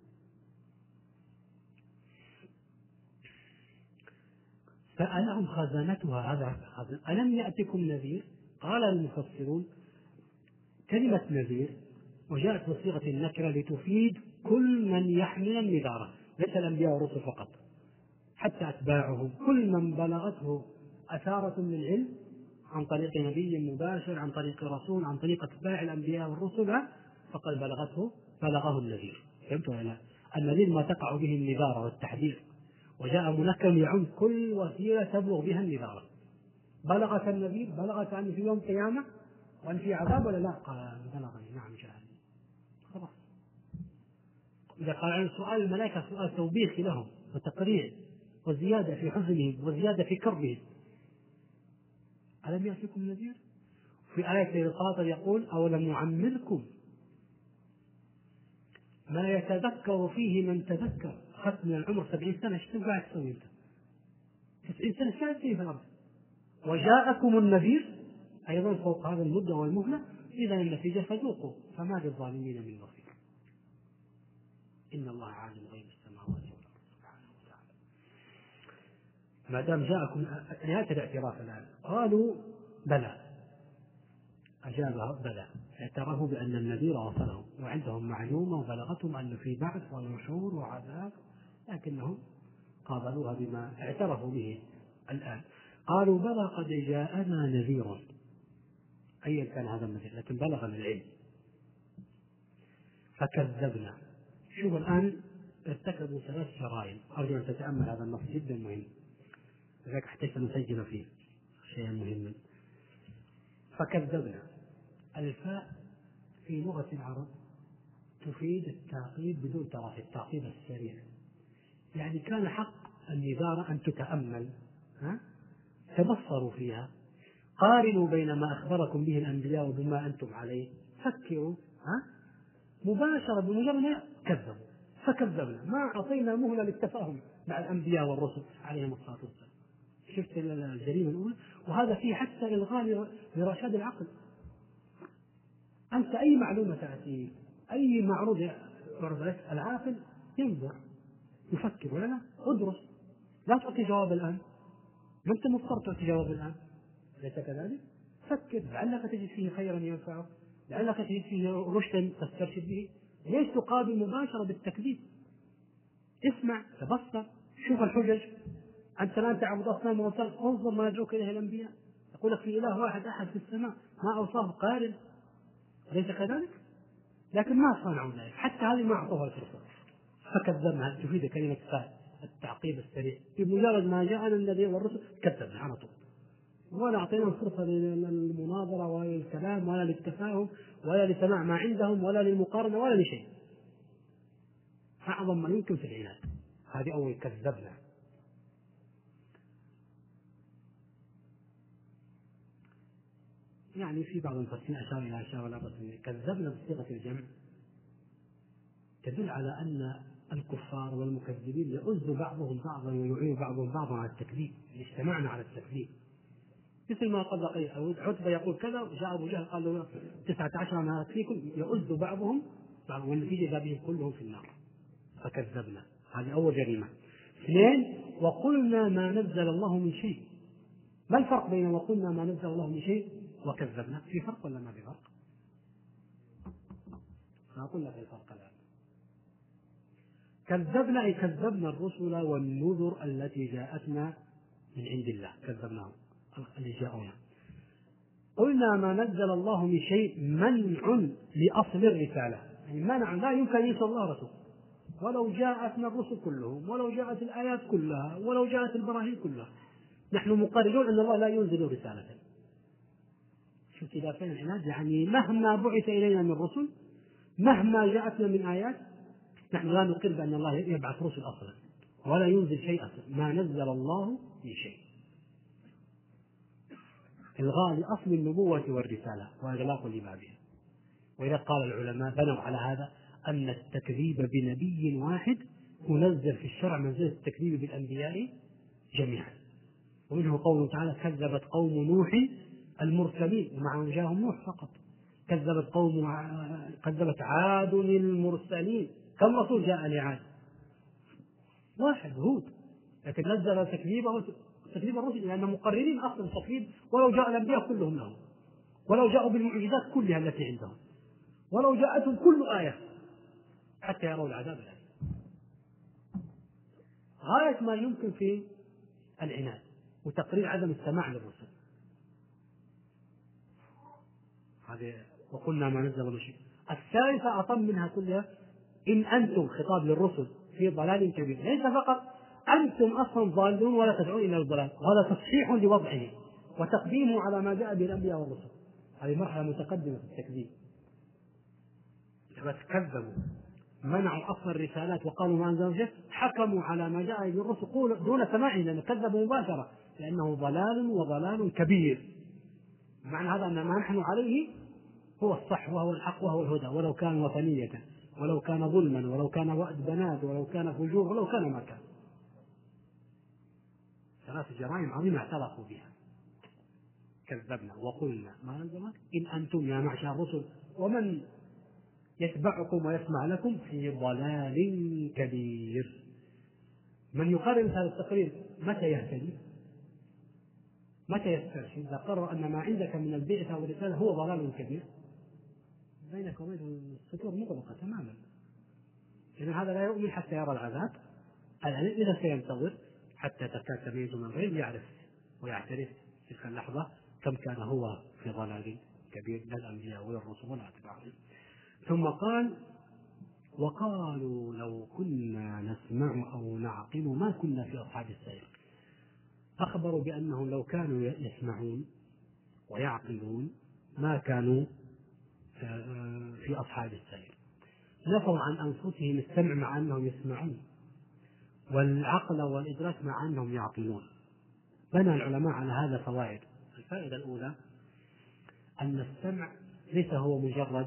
سألهم خزنتها هذا ألم يأتكم نذير؟ قال المفسرون كلمة نذير وجاءت بصيغة النكرة لتفيد كل من يحمل النذارة، ليس الأنبياء والرسل فقط، حتى أتباعهم، كل من بلغته أثارة من العلم عن طريق نبي مباشر، عن طريق رسول، عن طريق أتباع الأنبياء والرسل، فقد بلغه النذير. فهمت ولا لا؟ النذير ما تقع به النذارة والتحذير، وجاء منكر يعم كل وسيلة تبلغ بها النذارة. بلغك النذير؟ بلغك أن في يوم قيامة وأن في عذاب ولا لا؟ قال بلغني نعم جاءني. خلاص. إذا قال عن سؤال الملائكة سؤال توبيخ لهم وتقريع وزيادة في حزنهم وزيادة في كربهم. ألم يأتكم نذير؟ في آية الفاطر يقول أولم نعمركم ما يتذكر فيه من تذكر. أخذت من العمر 70 سنة، ايش تبغى تسوي أنت؟ 90 سنة شو في الأرض؟ وجاءكم النذير أيضا فوق هذا المدة والمهلة، إذا النتيجة فذوقوا فما للظالمين من نصير. إن الله عالم غيب السماوات والأرض سبحانه وتعالى. ما دام جاءكم نهاية الاعتراف الآن، قالوا بلى، أجابها بلى، اعترفوا بأن النذير وصلهم وعندهم معلومة وبلغتهم أن في بعث ونشور وعذاب، لكنهم قابلوها بما اعترفوا به الآن. قالوا بلى قد جاءنا نذير، أيا كان هذا النذير لكن بلغنا العلم فكذبنا. شوف الآن ارتكبوا 3 جرائم، أرجو أن تتأمل هذا النص جدا مهم، لذلك احتجت أن نسجل فيه شيئا مهما. فكذبنا، الفاء في لغة العرب تفيد التعقيب بدون تراخي، التعقيب السريع. يعني كان حق النذارة أن تتأمل، تبصروا فيها، قارنوا بين ما أخبركم به الأنبياء وبما أنتم عليه، فكروا، مباشرة بمجرد ما كذبوا. فكذبنا، ما أعطينا مهلة للتفاهم مع الأنبياء والرسل عليهم الصلاة والسلام. شفت الجريمة الأولى؟ وهذا فيه حتى إلغاء لرشاد العقل. أنت أي معلومة تأتي، أي معروض يعرض لك، العاقل ينظر يفكر ولا لا؟ ادرس، لا تعطي جواب الآن، ما أنت مضطر تعطي جواب الآن، ليس كذلك؟ فكر لعلك تجد فيه خيرا ينفعك، لعلك تجد فيه رشدا تسترشد به. ليش تقابل مباشرة بالتكذيب؟ اسمع، تبصر، شوف الحجج. أنت لا تعبد أصنام وأوثان، انظر ما يدعوك إليه الأنبياء، يقول لك في إله واحد أحد في السماء ما أوصاه قارن، أليس كذلك؟ لكن ما صنعوا ذلك، حتى هذه ما أعطوها الفرصة. فكذبنا، تفيد كلمة التعقيب السريع، بمجرد ما جاءنا النبي والرسل كذبنا على طول، ولا أعطينا فرصة للمناظرة ولا للكلام ولا للتفاهم ولا لسماع ما عندهم ولا للمقارنة ولا لشيء. أعظم ما يمكن في العناد. هذه أول كذبنا. يعني في بعض المفسرين أشار إلى أشياء ولا بس كذبنا بصيغة الجمع تدل على أن الكفار والمكذبين يؤز بعضهم بعضا ويعين بعضهم بعضا على التكذيب، اجتمعنا على التكذيب. مثل ما قال عتبة يقول كذا، وجاء أبو جهل قال له 19 أنا أكفيكم، يؤز بعضهم بعضا، والنتيجة إذا بهم كلهم في النار. فكذبنا، هذه أول جريمة. اثنين، وقلنا ما نزل الله من شيء. ما الفرق بين وقلنا ما نزل الله من شيء وكذبنا؟ في فرق ولا ما في فرق؟ أقول لك الفرق الآن. كذبنا أي كذبنا الرسل والنذر التي جاءتنا من عند الله، كذبناهم اللي جاءونا. قلنا ما نزل الله من شيء منع لأصل الرسالة، يعني منع، لا يمكن أن ينزل الله رسول ولو جاءتنا الرسل كلهم، ولو جاءت الآيات كلها، ولو جاءت البراهين كلها. نحن مقررون أن الله لا ينزل رسالة. شوف إذا كان العناد، يعني مهما بعث إلينا من رسل، مهما جاءتنا من آيات، نحن لا نقر بأن الله يبعث رسل أصلا ولا ينزل شيء أصلا. ما نزل الله من شيء، إلغاء لأصل النبوة والرسالة وإغلاق لما بها. وإذا قال العلماء بنوا على هذا أن التكذيب بنبي واحد منزل في الشرع منزل التكذيب بالأنبياء جميعا. ومنه قوله تعالى كذبت قوم نوح المرسلين، ومعهم جاءهم نوح فقط. كذبت عاد المرسلين، كم رسول جاء لعاد؟ واحد، هود. لكن نزل تكذيب الرسل لأنهم مقررين أصلا التكذيب، ولو جاء الأنبياء كلهم لهم، ولو جاءوا بالمعجزات كلها التي عندهم، ولو جاءتهم كل آية حتى يروا العذاب الأليم. غاية ما يمكن في العناد وتقرير عدم السماع للرسل. هذه وقلنا ما نزل من شيء. الثالثة أطم منها كلها، إن أنتم، خطاب للرسل، في ضلال كبير. ليس فقط أنتم أصلا ضالون ولا تدعون إلى الضلال، وهذا تصحيح لوضعه وتقديمه على ما جاء به الأنبياء والرسل. هذه مرحلة متقدمة في التكذيب. بس كذبوا، منعوا أصل الرسالات وقالوا ما أنزل شيء، حكموا على ما جاء به الرسل دون سماعه، لأن كذبوا مباشرة، لأنه ضلال وضلال كبير. معنى هذا أن ما نحن عليه هو الصح وهو الحق وهو الهدى، ولو كان وثنية، ولو كان ظلما، ولو كان وأد بنات، ولو كان فجور، ولو كان ما كان. 3 جرائم عظيمة اعترفوا بها. كذبنا وقلنا ما نزل، إن أنتم يا معشر الرسل ومن يتبعكم ويسمع لكم في ضلال كبير. من يقرر هذا التقرير متى يهتدي؟ متى يسترشد؟ إذا قرر أن ما عندك من البعثة والرسالة هو ضلال كبير، بينك وبين السطور مغلقة تماما. إذن هذا لا يؤمن حتى يرى العذاب الأليم. إذا سينتظر حتى تكاد تميز من الغيظ يعرف ويعترف تلك اللحظة كم كان هو في ضلال كبير، لا الأنبياء ولا الرسل ولا أتباعهم. ثم قال وقالوا لو كنا نسمع أو نعقل ما كنا في أصحاب السعير. أخبروا بأنهم لو كانوا يسمعون ويعقلون ما كانوا في أصحاب السعير. نفوا عن أنفسهم السمع مع أنهم يسمعون، والعقل والإدراك مع أنهم يعقلون. بنى العلماء على هذا فوائد. الفائدة الأولى أن السمع ليس هو مجرد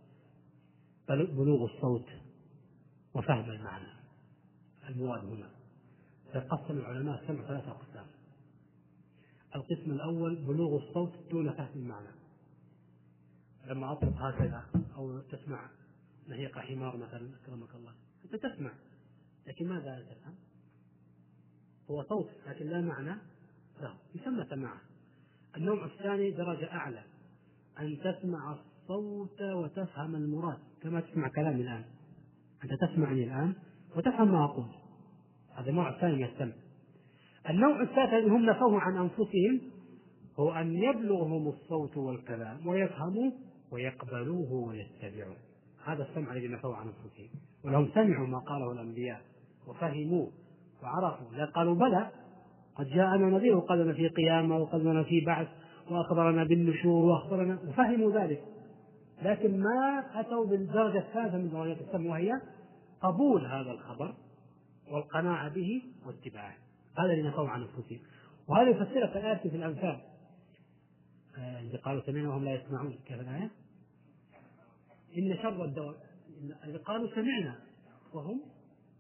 بلوغ الصوت وفهم المعنى. المراد هنا فقسم العلماء السمع 3 أقسام. القسم الأول بلوغ الصوت دون فهم المعنى. لما أطلق هكذا أو تسمع نهيق حمار مثلا أكرمك الله، أنت تسمع لكن ماذا تفهم؟ هو صوت لكن لا معنى له، يسمى سماعة. النوع الثاني درجة أعلى، أن تسمع الصوت وتفهم المراد، كما تسمع كلامي الآن، أنت تسمعني الآن وتفهم ما أقول. هذا النوع الثاني من السمع. النوع الثالث الذي هم نفوه عن أنفسهم هو أن يبلغهم الصوت والكلام ويفهموا ويقبلوه ويتبعوه. هذا السمع الذي نفوه عن أنفسهم، ولهم سمعوا ما قاله الأنبياء وفهموا وعرفوا. لا قالوا بلى قد جاءنا نذير وقال لنا في قيامة وقال لنا في بعث وأخبرنا بالنشور وأخبرنا، وفهموا ذلك، لكن ما أتوا بالدرجة الثالثة من درجات السمع، وهي قبول هذا الخبر والقناعة به واتباعه. هذا اللي نفوه عن أنفسهم. وهذا يفسر في الآية في الأنفال إذا قالوا سمعنا وهم لا يسمعون. كيف الآية؟ إن شر الدواب إذا قالوا سمعنا وهم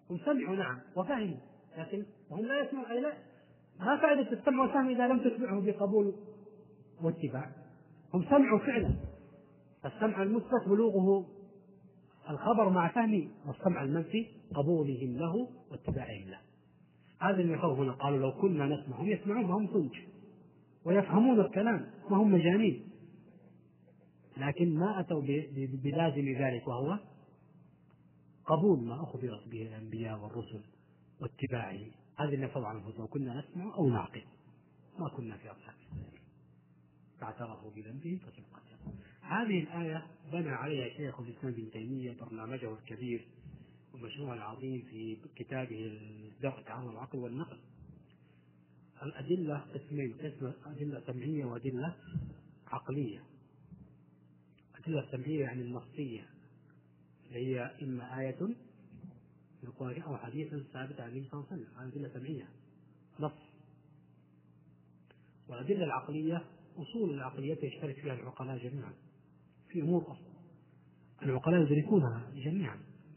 هم سمعوا نعم وفهموا، لكن هم لا يسمعوا. أي لا، ما فائدة السمع والفهم إذا لم تتبعه بقبول واتباع؟ هم سمعوا فعلا، السمع المثبت بلوغه الخبر مع فهمه، والسمع المنفي قبولهم له واتباعهم له. هذا اللي يخوفنا. قالوا لو كنا نسمع، هم يسمعون ما هم صنج ويفهمون الكلام ما هم مجانين، لكن ما أتوا بلازم ذلك، وهو قبول ما أخبرت به الأنبياء والرسل واتباعه. هذا اللي نفض عنه. لو كنا نسمع أو نعقل ما كنا في أصحاب السعير، فاعترفوا بذنبهم فسحقا لهم. هذه الآية بنى عليها شيخ الإسلام ابن تيمية برنامجه الكبير ومشروعه العظيم في كتابه درء تعارض العقل والنقل. الأدلة قسمين: قسم أدلة سمعية وأدلة عقلية. الأدلة السمعية يعني النصية، هي إما آية في القرآن أو حديث ثابت عن النبي صلى الله عليه وسلم، هذه أدلة سمعية نص. والأدلة العقلية أصول العقلية يشترك فيها العقلاء جميعا في أمور أصلا العقلاء يدركونها جميعا.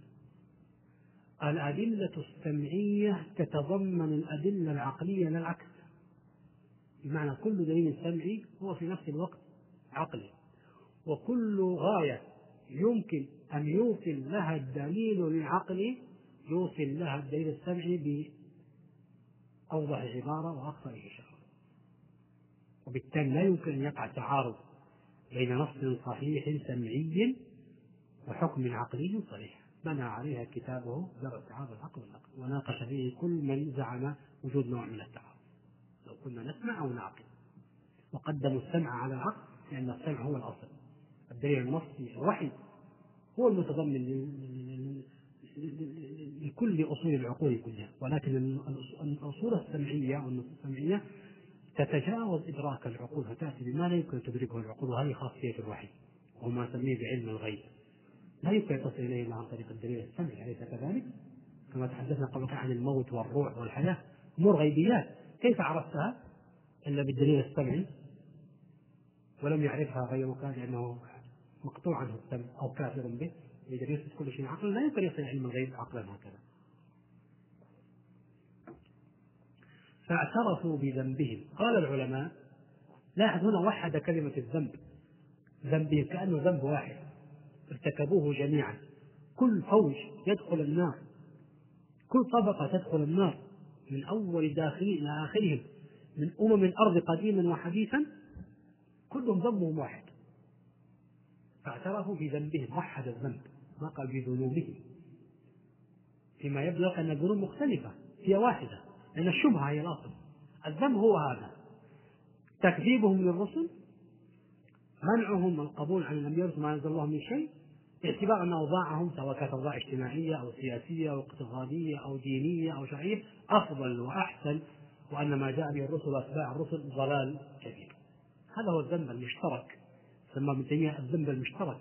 الأدلة السمعية تتضمن الأدلة العقلية لا العكس، بمعنى كل دليل سمعي هو في نفس الوقت عقلي، وكل غاية يمكن أن يوصل لها الدليل العقلي يوصل لها الدليل السمعي بأوضح عبارة وأكثر إشارة. وبالتالي لا يمكن أن يقع تعارض بين نص صحيح سمعي وحكم عقلي صريح. بنى عليها كتابه درء تعارض العقل والنقل، وناقش فيه كل من زعم وجود نوع من التعارض. لو كنا نسمع أو نعقل، وقدموا السمع على العقل لأن السمع هو الأصل. الدليل النصي الوحي هو المتضمن لكل أصول العقول كلها، ولكن الأصول السمعية والنصوص السمعية تتجاوز إدراك العقول فتأتي بما لا يمكن تدركه العقول، وهذه خاصية الوحي وما نسميه بعلم الغيب، لا يمكن تصل إليه إلا عن طريق الدليل السمعي، أليس كذلك؟ كما تحدثنا قبل عن الموت والروح والحياة، أمور غيبيات كيف عرفتها إلا بالدليل السمعي؟ ولم يعرفها غيرك لأنه مقطوع عنه السمع أو كافر به، إذا يثبت كل شيء عقلا لا يمكن يصل علم الغيب عقلا هكذا. فاعترفوا بذنبهم. قال العلماء، لاحظ هنا وحد كلمة الذنب، ذنبهم كأنه ذنب واحد ارتكبوه جميعا. كل فوج يدخل النار، كل طبقة تدخل النار من أول داخلين إلى آخرهم من الأرض قديما وحديثا، كلهم ذنبهم واحد. فاعترفوا بذنبهم، وحد الذنب، ما قال بذنوبهم، فيما يبدو أن الذنوب مختلفة هي واحدة، لأن الشبهة هي الأصل. الذنب هو هذا: تكذيبهم للرسل، منعهم القبول عن الأنبياء وما أنزل الله من شيء، باعتبار أن أوضاعهم سواء كانت أوضاع اجتماعية أو سياسية أو اقتصادية أو دينية أو شرعية أفضل وأحسن، وأن ما جاء به الرسل وأتباع الرسل ضلال كبير. هذا هو الذنب المشترك، سمى ابن تيمية الذنب المشترك،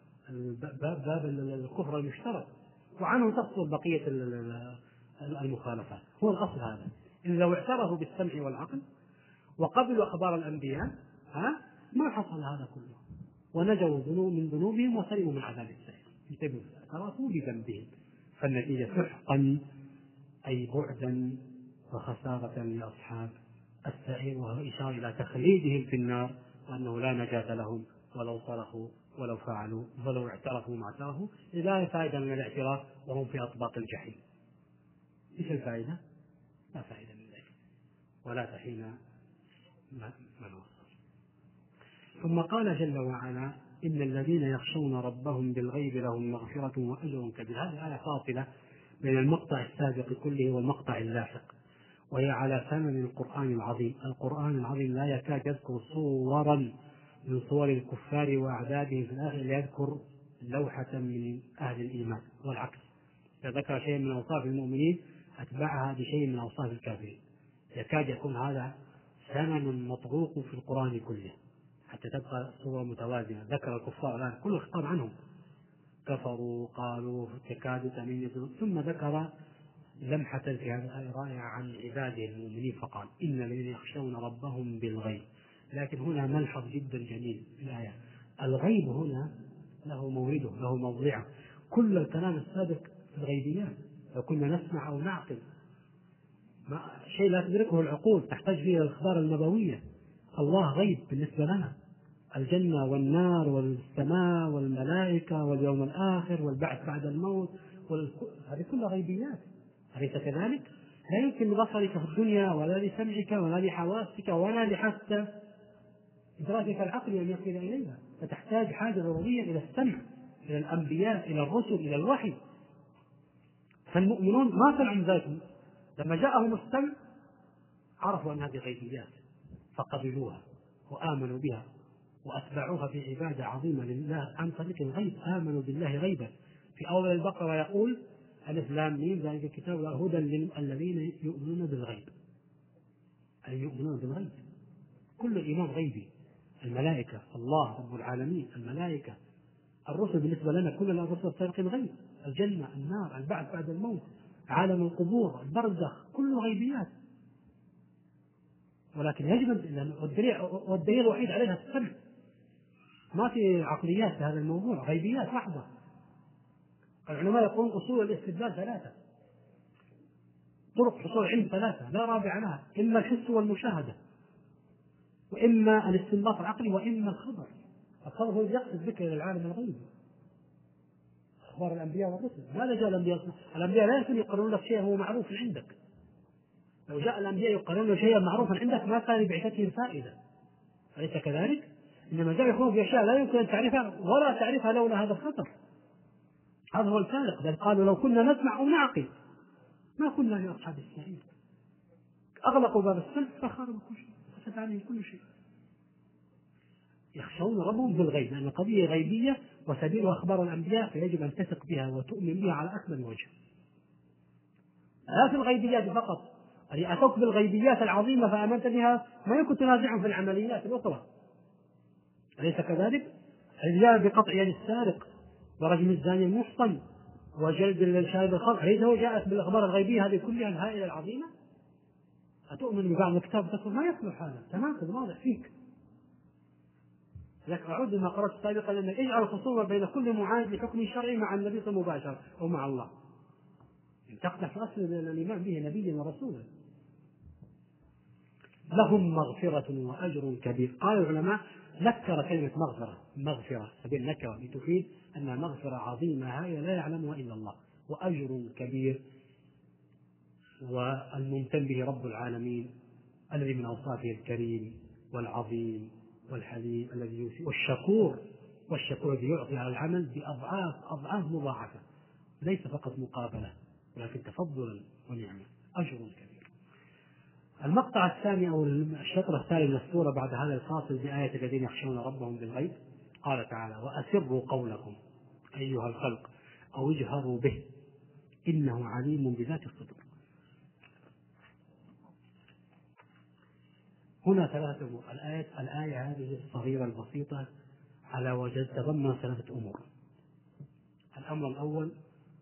باب الكفر المشترك، وعنه تفصل بقية المخالفات. هو الأصل هذا. إن لو اعترفوا بالسمع والعقل وقبلوا أخبار الأنبياء ما حصل هذا كله، ونجوا من ذنوبهم وسلموا من عذاب السعير. انتبهوا، اعترفوا بذنبهم، فالنتيجة سحقا أي بعدا وخسارة لأصحاب السعير، وهو إشارة إلى تخليدهم في النار، وأنه لا نجاة لهم ولو صرخوا ولو فعلوا ولو اعترفوا ما اعترفوا. لا فائدة من الاعتراف وهم في أطباق الجحيم. ايش الفائدة؟ لا فائدة من ذلك ولا تحين ما نوصل. ثم قال جل وعلا: إن الذين يخشون ربهم بالغيب لهم مغفرة وأجر كبير. هذه آية فاصلة بين المقطع السابق كله والمقطع اللاحق، وهي على ثمن القرآن العظيم. القرآن العظيم لا يكاد يذكر صورا من صور الكفار وأعدادهم في الآخر إلا يذكر لوحة من أهل الإيمان، والعكس. فذكر شيء من أوصاف المؤمنين أتبعها بشيء من أوصاف الكافرين. يكاد يكون هذا ثمن مطروق في القرآن كله حتى تبقى صورة متوازنة. ذكر الكفار الآن كل خطاب عنهم، كفروا قالوا تكاد تميز، ثم ذكر لمحة في هذه الآية رائعة عن عباده المؤمنين فقال: إن الذين يخشون ربهم بالغيب. لكن هنا ملحظ جدا جميل في الآية: الغيب هنا له مورده له موضعه. كل الكلام السابق في الغيبيات، لو كنا نسمع أو نعقل، شيء لا تدركه العقول تحتاج فيه الأخبار النبوية. الله غيب بالنسبة لنا، الجنة والنار والسماء والملائكة واليوم الآخر والبعث بعد الموت، هذه كلها غيبيات، أليس كذلك؟ لا يمكن لبصرك في الدنيا ولا لسمعك ولا لحواسك ولا لحتى إدراكك العقل أن يصل إليها، فتحتاج حاجة ضرورية إلى السمع، إلى الأنبياء، إلى الرسل، إلى الوحي. فالمؤمنون ما سمعوا ذلك، لما جاءهم السمع عرفوا أن هذه غيبيات فقبلوها وآمنوا بها وأتبعوها في عبادة عظيمة لله عن طريق الغيب، آمنوا بالله غيبا. في أول البقرة يقول ألف لام ميم ذلك الكتاب لا هدى للذين يؤمنون بالغيب، أي يؤمنون بالغيب. كل الإيمان غيبي، الملائكة، الله رب العالمين، الملائكة، الرسل بالنسبة لنا كل الرسل السابقين غيب، الجنة، النار، البعث بعد الموت، عالم القبور، البرزخ، كله غيبيات. ولكن يجب والدليل الوحيد عليها السمع، ما في عقليات في هذا الموضوع، غيبيات محضة. العلماء يقولون أصول الاستدلال ثلاثة، طرق حصول العلم ثلاثة لا رابع لها، إما الحس والمشاهدة، وإما الاستنباط العقلي، وإما الخبر. الخبر هو يقصد بك إلى العالم الغيبي، أخبار الأنبياء والرسل. ماذا جاء الأنبياء لا يمكن يقررون لك شيء هو معروف عندك. لو جاء الأنبياء يقررون شيئا معروفا عندك ما كان لبعثتهم فائدة، أليس كذلك؟ إنما جاء يقولون في أشياء لا يمكن أن تعرفها ولا تعرفها لولا هذا الخطر. هذا هو الفارق. بل قالوا لو كنا نسمع أو نعقل ما كنا لأصحاب السعير. أغلقوا باب السمع فخربوا كل شيء، فسد عليهم كل شيء. يخشون ربهم بالغيب، لأن قضية غيبية وسبيل أخبار الأنبياء فيجب أن تثق بها وتؤمن بها على أكمل وجه. لا في الغيبيات فقط، يعني أتوك بالغيبيات العظيمة فآمنت بها ما يمكن تنازعهم في العمليات الأخرى، أليس كذلك؟ الجاء بقطع يد السارق ورجم الزاني المحصن وجلد الشارب الخمر، أليس هو جاءت بالأخبار الغيبية هذه كلها الهائلة العظيمة؟ أتؤمن ببعض الكتاب تقول ما يصلح هذا، تناقض واضح فيك. لكن أعود لما قرأت سابقا أن اجعل الخصومة بين كل معاند لحكم شرعي مع النبي مباشرة أو مع الله، تقدح في أصل الإيمان به نبيا ورسولا. لهم مغفرة وأجر كبير. قال العلماء نكر كلمة مغفرة سبيل نكرة لتفيد أن مغفرة عظيمة هائلة لا يعلمها إلا الله، وأجر كبير، والممتن به رب العالمين الذي من أوصافه الكريم والعظيم والحليم الذي يوصي، والشكور الذي يعطي على العمل بأضعاف مضاعفة، ليس فقط مقابلة ولكن تفضلا ونعمة، أجر كبير. المقطع الثاني أو الشطر الثاني من السورة بعد هذا الفاصل بآية الذين يخشون ربهم بالغيب قال تعالى وأسروا قولكم أيها الخلق أو اجهروا به إنه عليم بذات الصدور. هنا ثلاثة أمور. الآية هذه الصغيرة البسيطة على وجه تضمن ثلاثة أمور. الأمر الأول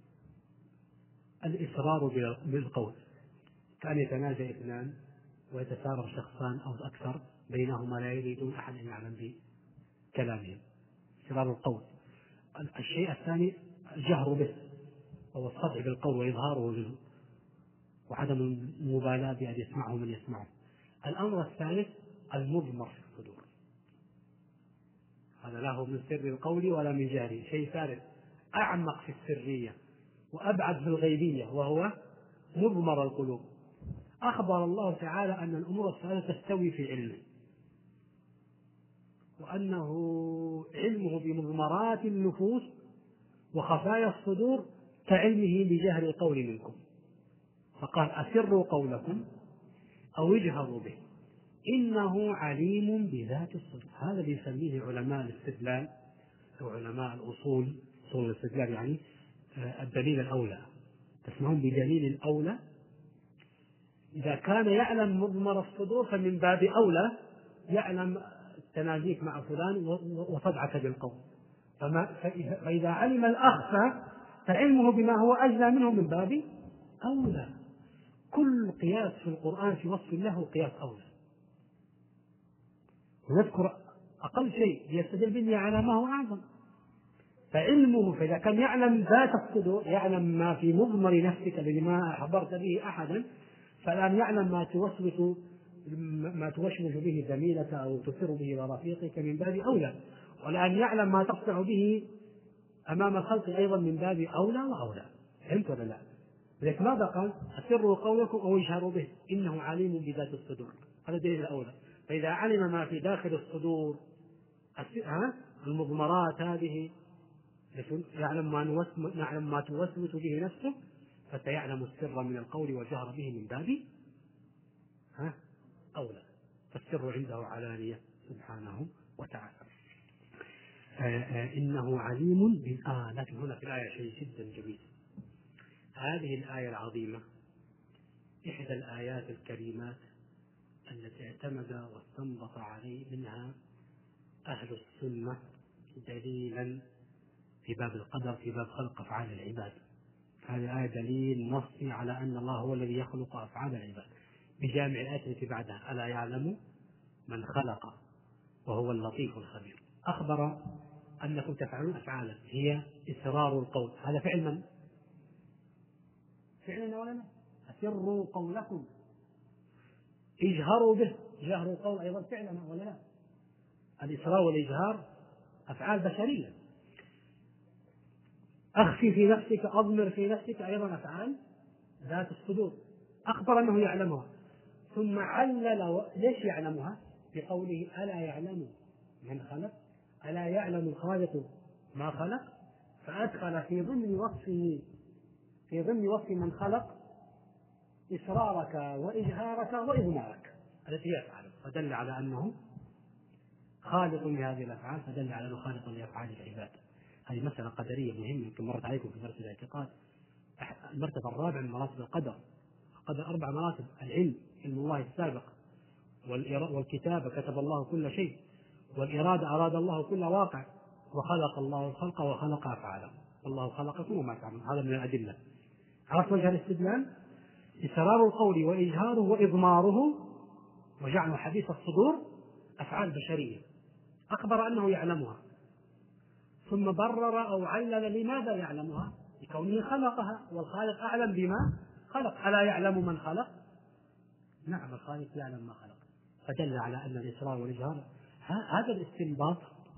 الإصرار بالقول، كأن يتنازع اثنان ويتسارع شخصان أو أكثر بينهما لا يريدون أحد أن يعلم بكلامهم، إصرار القول. الشيء الثاني الجهر به أو الصدع بالقول وإظهاره له وعدم المبالاة بأن يسمعه من يسمعه. الأمر الثالث المضمر في الصدور، هذا له من سر القول ولا من جهره، شيء ثالث أعمق في السرية وأبعد في الغيبية وهو مضمر القلوب. أخبر الله تعالى أن الأمور الثلاثة تستوي في علمه، وأنه علمه بمضمرات النفوس وخفايا الصدور كعلمه بجهر القول منكم، فقال أسروا قولكم أو اجهروا به إنه عليم بذات الصدور. هذا اللي يسميه علماء الاستدلال أو علماء الأصول، أصول الاستدلال يعني الدليل الأولى. تسمعون بدليل الأولى، إذا كان يعلم مضمر الصدور فمن باب أولى يعلم تنازيك مع فلان وصدعك بالقول. فإذا علم الأخفى فعلمه بما هو أجلى منه من باب أولى. كل قياس في القرآن في وصف الله قياس أولى. ونذكر أقل شيء يستدل به على ما هو أعظم. فعلمه، فإذا كان يعلم ذات الصدور، يعلم ما في مضمر نفسك الذي ما أخبرت به أحدا، فالآن يعلم ما توشوش به زميلك أو تسر به إلى رفيقك من باب أولى، والآن يعلم ما تصنع به أمام الخلق أيضا من باب أولى وأولى. فهمت ولا لا؟ لذلك ماذا قال؟ أسروا قولكم أو اجهروا به إنه عليم بذات الصدور. هذا دليل الأولى. فإذا علم ما في داخل الصدور المضمرات هذه، يعلم ما توسوس به نفسه، فسيعلم السر من القول والجهر به من باب أولى. فالسر عنده علانية سبحانه وتعالى. إنه عليم لكن هنا في الآية شيء جدا جميل. هذه الآية العظيمة إحدى الآيات الكريمات التي اعتمد واستنبط عليه منها أهل السنة دليلا في باب القدر، في باب خلق أفعال العباد. هذه الآية دليل نصي على أن الله هو الذي يخلق أفعال العباد بجامع الآيات التي بعدها: ألا يعلم من خلق وهو اللطيف الخبير. أخبر أنكم تفعلون أفعالا هي إسرار القول. هذا فعل من؟ فعلنا ولا لا؟ أسروا قولكم، اجهروا به، جهر القول أيضا فعلنا ولا لا؟ الإسرار والإجهار أفعال بشرية. أخفي في نفسك، أضمر في نفسك، أيضا أفعال ذات الصدور. أخبر أنه يعلمها، ثم علل ليش يعلمها؟ بقوله: ألا يعلم من خلق، ألا يعلم الخالق ما خلق، فأدخل في ضمن وصف من خلق إسرارك وإجهارك وإضمارك التي يفعله، فدل على أنه خالق لهذه الأفعال، فدل على أنه خالق لأفعال العباد. هذه مسألة قدرية مهمة يمكن مرت عليكم في درس الاعتقاد. المرتبة الرابعة من مراتب القدر. القدر 4 مراتب: العلم، علم الله السابق، والكتابة، كتب الله كل شيء، والإرادة، أراد الله كل واقع، وخلق الله الخلق وخلق أفعاله، والله خلقكم وما تعملون. هذا من الأدلة. عرفت وجه الاستدلال؟ إسرار القول وإجهاره وإضماره وجعله حديث الصدور أفعال بشرية، أخبر أنه يعلمها، ثم برر أو علل لماذا يعلمها: لكونه خلقها، والخالق أعلم بما خلق. ألا يعلم من خلق؟ نعم، الخالق يعلم ما خلق. فدل على أن الإسرار والإجهار. هذا الاستنباط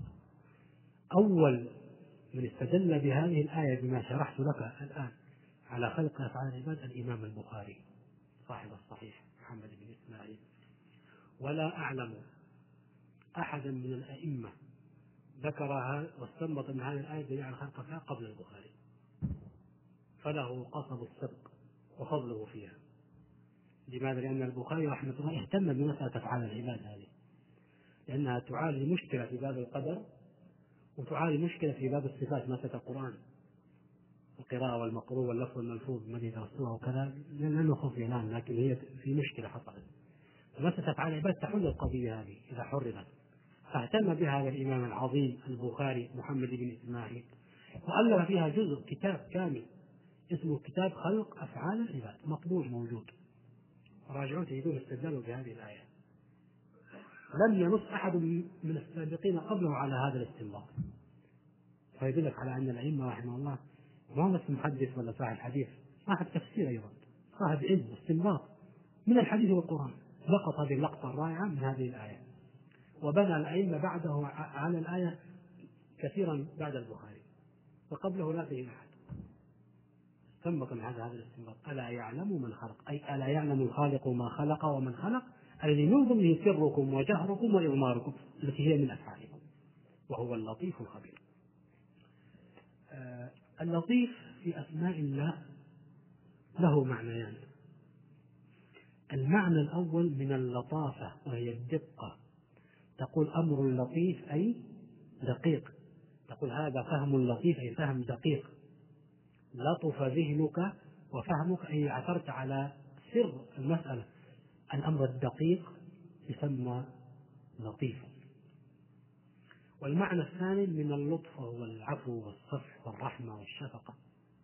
أول من استدل بهذه الآية بما شرحت لك الآن على خلق أفعال العباد الإمام البخاري صاحب الصحيح محمد بن إسماعيل. ولا أعلم أحدا من الأئمة ذكرها واستنبط من هذه الآية دليل على خلق أفعال قبل البخاري، فله قصب السبق وفضله فيها. لماذا؟ لأن البخاري رحمه الله اهتم بمسألة أفعال العباد هذه، لأنها تعالج مشكلة في باب القدر وتعالج مشكلة في باب الصفات، مسألة القرآن، القراءة والمقروء واللفظ الملفوظ الذي درسوها وكذا، لن نخوض فيها الآن، لكن هي في مشكلة حصلت. مسألة أفعال العباد تحل القضية هذه إذا حررت، فاهتم بها هذا الإمام العظيم البخاري محمد بن إسماعيل، وألف فيها جزء كتاب كامل اسمه كتاب خلق أفعال العباد، مطبوع موجود، راجعوه تجدون استدلالوا بهذه الآية. لم ينص أحد من السابقين قبله على هذا الاستنباط، فيدلك على أن الأئمة رحمه الله ما هو بس محدث ولا صاحب حديث، صاحب تفسير أيضا، صاحب علم واستنباط من الحديث والقرآن. لقط هذه اللقطة الرائعة من هذه الآية، وبنى الأئمة بعده على الآية كثيرا بعد البخاري، وقبله لا تجد أحد استنبط من هذا الاستنباط: ألا يعلم من خلق، أي ألا يعلم الخالق ما خلق ومن خلق، الذي من ضمنه سركم وجهركم وإضماركم التي هي من أفعالكم، وهو اللطيف الخبير. اللطيف في أسماء الله له معنيان. المعنى الأول من اللطافة وهي الدقة، تقول أمر لطيف أي دقيق، تقول هذا فهم لطيف أي فهم دقيق. لطف ذهنك وفهمك أي عثرت على سر المسألة. الأمر الدقيق يسمى لطيفا. والمعنى الثاني من اللطف هو العفو والصفح والرحمة والشفقة.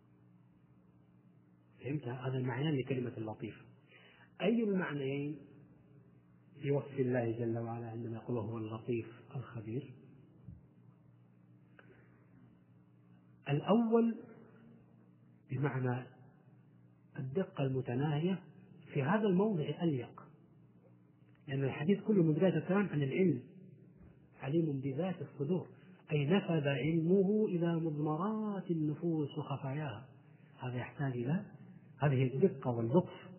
فهمت؟ هذا المعنيان لكلمة اللطيف. أي المعنيين في وصف الله جل وعلا عندما يقول هو اللطيف الخبير؟ الأول بمعنى الدقة المتناهية في هذا الموضع أليق، لأن الحديث كله من بداية الكلام عن العلم، عليم بذات الصدور، أي نفذ علمه إلى مضمرات النفوس وخفاياها. هذا يحتاج إلى هذه الدقة واللطف،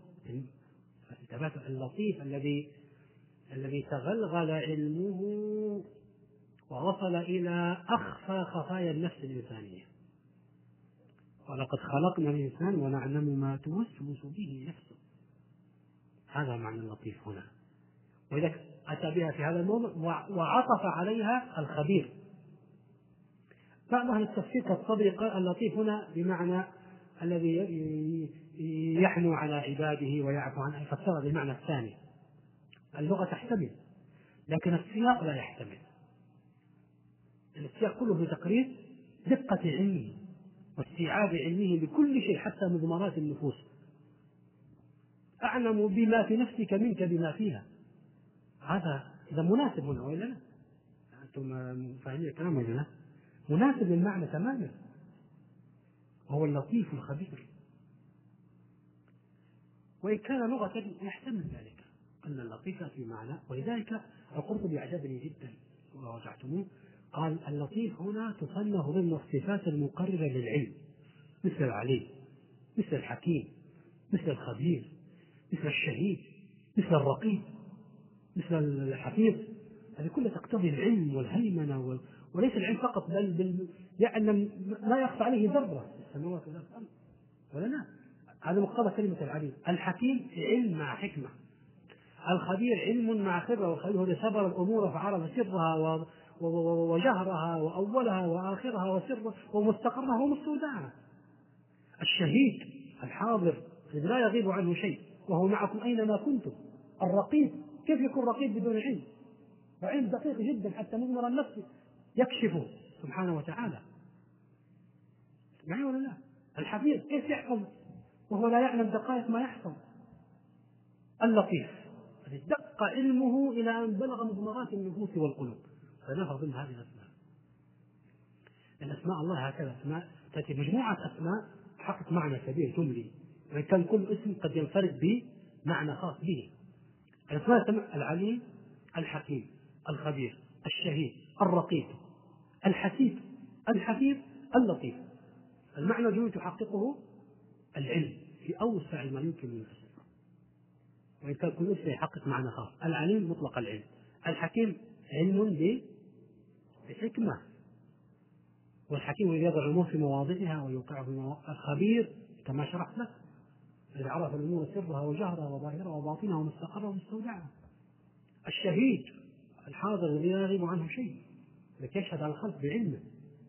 اللطيف الذي تغلغل علمه ووصل إلى أخفى خفايا النفس الإنسانية. ولقد خلقنا الإنسان ونعلم ما توسوس به نفسه. هذا معنى اللطيف هنا، وإذا أتى بها في هذا الموضوع وعطف عليها الخبير. بعض أهل التفسير كالصديق اللطيف هنا بمعنى الذي يحنو على عباده ويعفو عنه، فسر بالمعنى الثاني. اللغة تحتمل، لكن السياق لا يحتمل. السياق كله في تقرير دقة علمه واستيعاب علمه بكل شيء حتى مضمرات النفوس. أعلم بما في نفسك منك بما فيها. هذا إذا مناسب هنا وإلا لا؟ أنتم فاهمين الكلام ولا لا؟ مناسب للمعنى تماما، وهو اللطيف الخبير. وإن كان لغة يحتمل ذلك أن اللطيف في معنى، ولذلك القرطبي أعجبني جدا وراجعتموه، قال اللطيف هنا تصنف ضمن الصفات المقررة للعلم، مثل العليم، مثل الحكيم، مثل الخبير، مثل الشهيد، مثل الرقيب، مثل الحفيظ. هذه كلها تقتضي العلم والهيمنة، وليس العلم فقط، بل يعلم لا يخفى عليه ذرة في السماوات ولا في الأرض ولا لا. هذا مقتضى كلمة العليم. الحكيم علم مع حكمة، الخبير علم مع خبرة، والخبير سبر الأمور فعرف سرها وجهرها وأولها وآخرها وسرها ومستقرها ومستودعها. الشهيد الحاضر الذي لا يغيب عنه شيء وهو معكم أينما كنتم. الرقيب كيف يكون رقيب بدون علم؟ وعلم دقيق جدا حتى مضمر النفس يكشفه سبحانه وتعالى. معي ولا لا؟ الحفيظ كيف يحفظ وهو لا يعلم دقائق ما يحفظ؟ اللطيف دق علمه إلى أن بلغ مضمرات النفوس والقلوب، فنفذ ضمن هذه الأسماء. الأسماء الله هكذا أسماء تأتي مجموعة أسماء تحقق معنى كبير جملي، وإن كان كل اسم قد ينفرد بمعنى خاص به. الأسماء العليم، الحكيم، الخبير، الشهيد، الرقيب، الحسيب، الحفيظ، اللطيف. المعنى الجملي تحققه العلم في أوسع ما يمكن من الاسم، وإن كان كل اسم يحقق معنى خاص. العليم مطلق العلم، الحكيم علم بحكمة، والحكيم الذي يضع الأمور في مواضعها ويوقعها في مواضعها. الخبير كما شرحت لك الذي عرف الأمور سرها وجهرها وظاهرها وباطنها ومستقرها ومستودعها. الشهيد الحاضر الذي لا يغيب عنه شيء، الذي يشهد على الخلق بعلمه.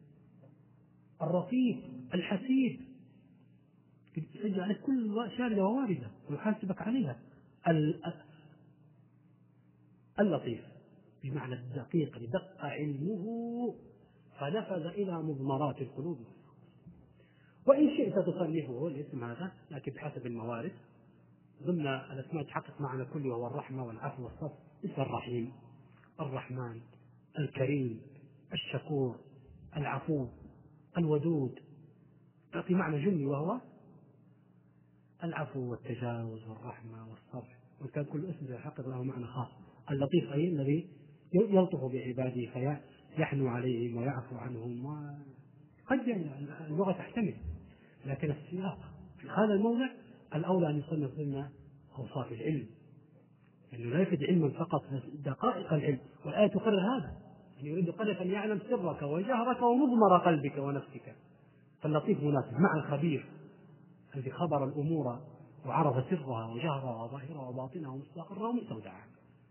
الرقيب الحسيب يسجل عليك كل شاردة وواردة ويحاسبك عليها. اللطيف بمعنى الدقيق لدق علمه فنفذ إلى مضمرات القلوب. وإن شئت تصنفه الاسم هذا لكن بحسب الموارد ضمن الأسماء تحقق معنى كله، وهو الرحمة والعفو والصف، مثل الرحيم، الرحمن، الكريم، الشكور، العفو، الودود، يعطي معنى جملي وهو العفو والتجاوز والرحمة والصفح، وكان كل اسم يحقق له معنى خاص. اللطيف أي الذي يلطف بعباده فيحنو عليهم ويعفو عنهم. قد اللغة تحتمل، لكن السياق في هذا الموضع الأولى أن يصنف ضمن أوصاف العلم، لأنه لا يفيد علما فقط، دقائق العلم. والآية تقرر هذا، أن يريد قلبك أن يعلم سرك وجهرك ومضمر قلبك ونفسك. فاللطيف مناسب مع الخبير الذي خبر الأمور وعرف سرها وجهرها وظاهرها وباطنها ومستقرها ومستودعها.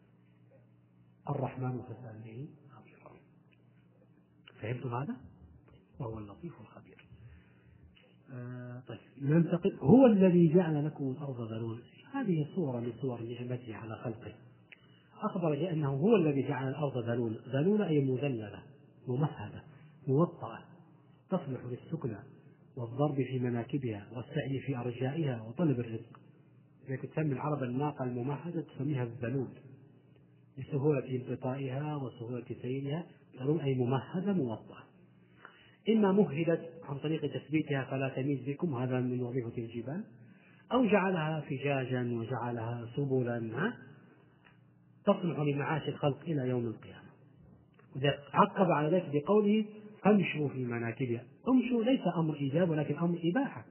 الرحمن فاسأل به خبيرا. فهمتم هذا؟ وهو اللطيف الخبير. طيب ننتقل. هو الذي جعل لكم الأرض ذلولا. هذه صورة من صور نعمته على خلقه. أخبر بأنه هو الذي جعل الأرض ذلولا. ذلولة أي مذللة ممهدة موطأة تصلح للسكنى والضرب في مناكبها والسعي في أرجائها وطلب الرزق. إذا تسمي العرب الناقة الممهدة تسميها الذلول لسهولة انقطاعها وسهولة سيرها. ذلول أي ممهدة موطأة. إما مهدت عن طريق تثبيتها فلا تميز بكم، هذا من وظيفة الجبال، أو جعلها فجاجا وجعلها سبلا تصلح لمعاش الخلق إلى يوم القيامة. عقب على ذلك بقوله فامشوا في مناكبها. امشوا ليس أمر إيجاب ولكن أمر إباحة،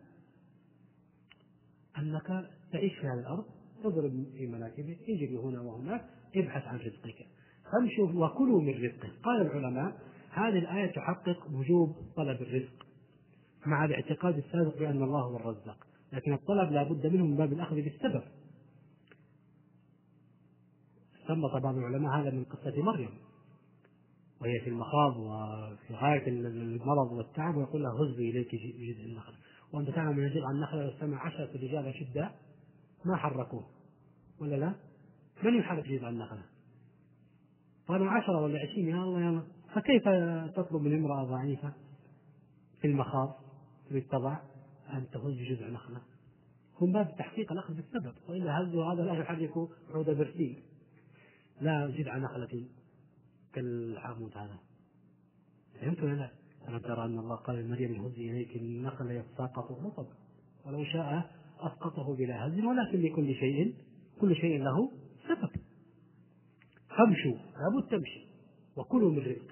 أنك تعيش في هذه الأرض، تضرب في مناكبها، اجري هنا وهناك، ابحث عن رزقك، فامشوا وكلوا من رزقه. قال العلماء هذه الآية تحقق وجوب طلب الرزق مع الاعتقاد السابق بأن الله هو الرزاق، لكن الطلب لا بد منه من باب الأخذ بالسبب. استنبط بعض العلماء هذا من قصة مريم وهي في المخاض وفي غاية المرض والتعب، ويقول لها هزي إليك بجذع النخلة، وأنت تعلم من جذع النخلة لو سمع 10 رجال شدة ما حركوه، ولا لا؟ من يحرك جذع النخلة؟ قالوا 10 ولا 20، يا الله يا الله، فكيف تطلب من امرأة ضعيفة في المخاض بالتضع أن تهز بجذع نخلة؟ هم باب تحقيق الأخذ بالسبب، وإلا هزوا هذا لا يحرك عود برسيم، لا جذع نخلة كالحاموت هذا. فهمت ولا لا؟ أنا ترى أن الله قال لمريم هزي إليك النخل يتساقط الرطب، ولو شاء أسقطه بلا هز، ولكن لكل شيء كل شيء له سبب. فامشوا، لابد تمشي، وكلوا من رزقه.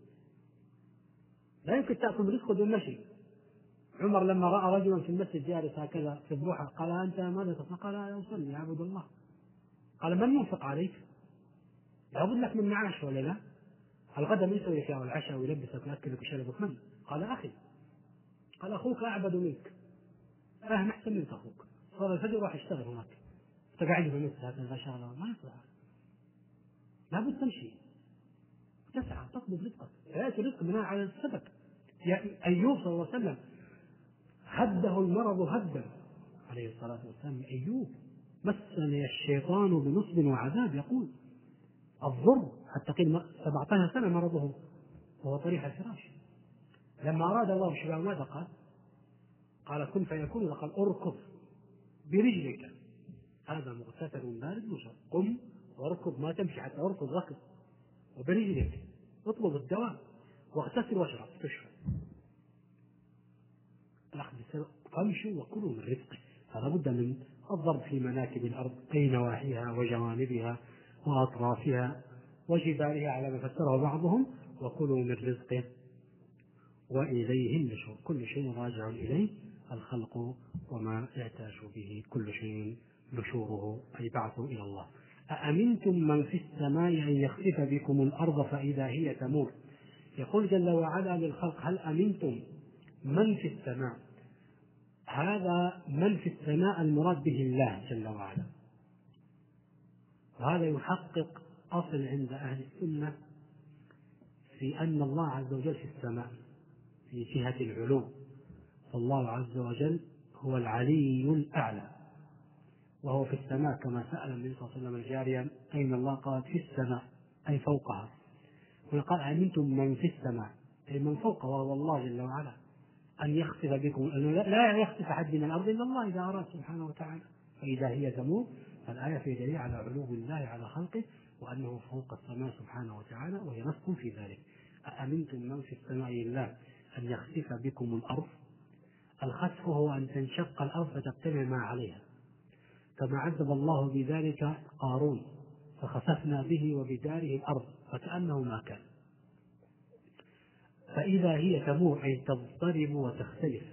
لا يمكن تأكل من رزقه بالمشي. عمر لما رأى رجلا في المسجد جالس هكذا في الضحى قال أنت ماذا تصنع؟ قال أصلي أعبد الله. قال من ينفق عليك؟ لابد لك من معاش ولا لا؟ الغدا من يسوي فيها والعشاء ويلبسك ويأكلك ويشربك من؟ قال أخي. قال أخوك أعبد منك، فاهم أحسن منك أخوك، صار الفجر راح يشتغل هناك، تقعد في المسجد هكذا شغله ما يصلح. لابد تمشي وتسعى تطلب رزقك، فيأتي الرزق بناء على السبب. يعني أيوب صلى الله عليه وسلم هده المرض هدا عليه الصلاة والسلام. أيوب مسني الشيطان بنصب وعذاب، يقول الضر حتى قيل 17 سنة مرضه وهو طريح الفراش. لما أراد الله شفاءه ماذا قال؟ قال كن فيكون، وقال اركض برجلك هذا مغتسل بارد وشراب، قم واركض، ما تمشي حتى اركض ركض، وبرجلك اطلب الدواء واغتسل واشرب تشرب. فامشوا وكلوا من رزقه. فلا بد من الضرب في مناكب الأرض أي نواحيها وجوانبها وأطرافها وجبالها على ما فسره بعضهم، وكلوا من رزقه وإليه النشور. كل شيء راجع إليه الخلق وما يحتاج به، كل شيء نشوره أي بعثه إلى الله. أأمنتم من في السماء أن يخسف بكم الأرض فإذا هي تمور. يقول جل وعلا للخلق هل أمنتم من في السماء؟ هذا من في السماء المراد به الله جل وعلا، وهذا يحقق أصل عند أهل السنة في أن الله عز وجل في السماء في جهة العلو، فالله عز وجل هو العلي الأعلى وهو في السماء، كما سأل النبي صلى الله عليه وسلم الجارية أين الله؟ قالت في السماء أي فوقها. وقال أمنتم من في السماء أي من فوقه وهو الله جل وعلا أن يخسف بكم، لا يخسف أحد من الأرض إلا الله إذا أراد سبحانه وتعالى، فإذا هي تمور. فالآية في دليل على علو الله على خلقه وأنه فوق السماء سبحانه وتعالى، وهي نص في ذلك. أأمنتم من في السماء الله أن يخسف بكم الأرض. الخسف هو أن تنشق الأرض فتجتمع ما عليها، كما عذب الله بذلك قارون فخسفنا به وبداره الأرض فكأنه ما كان. فإذا هي تمور أي تضطرب وتختلف،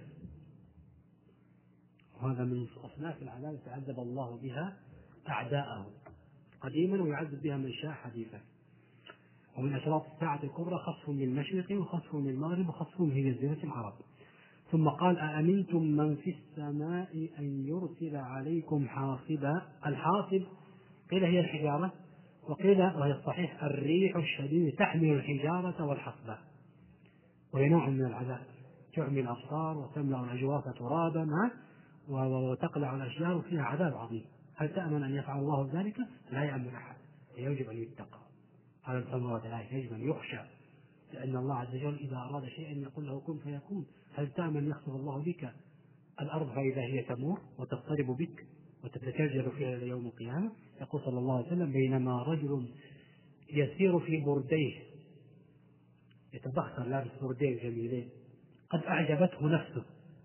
وهذا من أصناف العذاب تعذب الله بها أعداءه قديما ويعذب بها من شاء حديثا. ومن أشراط الساعة الكبرى خسف من المشرق وخسف من المغرب وخسف من جزيرة العرب. ثم قال أأمنتم من في السماء أن يرسل عليكم حاصبا. الحاصب قيل هي الحجارة، وقيل وهي الصحيح الريح الشديد تحمل الحجارة والحصبة، وهي نوع من العذاب تعمي الأبصار وتملأ الأجواف ترابا وتقلع الأشجار، فيها عذاب عظيم. هل تأمن أن يفعل الله ذلك؟ لا يأمن أحد، يجب أن يتقى. هذا الثمرة الآية يجب أن يخشى، لأن الله عز وجل إذا أراد شيئا يقول له كن فيكون. هل تأمن يخسف الله بك الأرض فإذا هي تمور وتضطرب بك وتتكجل فيها إلى يوم القيامة؟ يقول صلى الله عليه وسلم بينما رجل يسير في برديه يتبختر لابس بردين جميلين قد أعجبته نفسه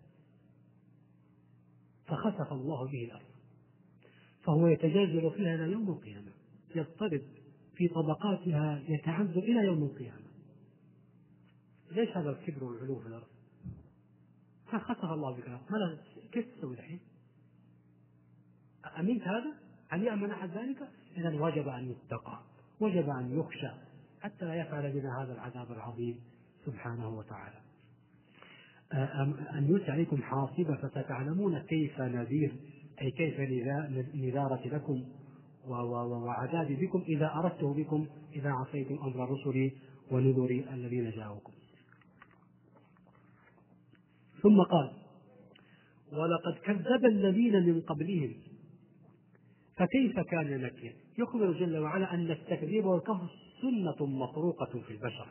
فخسف الله به الأرض، فهو يتجاجل فيها إلى يوم القيامة، يضطرب في طبقاتها يتعذب إلى يوم القيامة. ليش هذا الكبر والعلو في الأرض؟ فخسف الله بك الأرض، ماذا كيف تسوي الحين؟ أمنت هذا؟ هل يأمن أحد ذلك؟ إذا وجب أن يتقى، وجب أن يخشى حتى لا يفعل بنا هذا العذاب العظيم سبحانه وتعالى. أن يرسل عليكم حاصبة فتعلمون كيف نذير، أي كيف نذارة لكم وعذابي بكم إذا أردته بكم إذا عصيتم أمر رسلي ونذري الذين جاءوكم. ثم قال: ولقد كذب الذين من قبلهم فكيف كان نكير. يخبر جل وعلا أن التكذيب والكفر سنة مطروقة في البشر،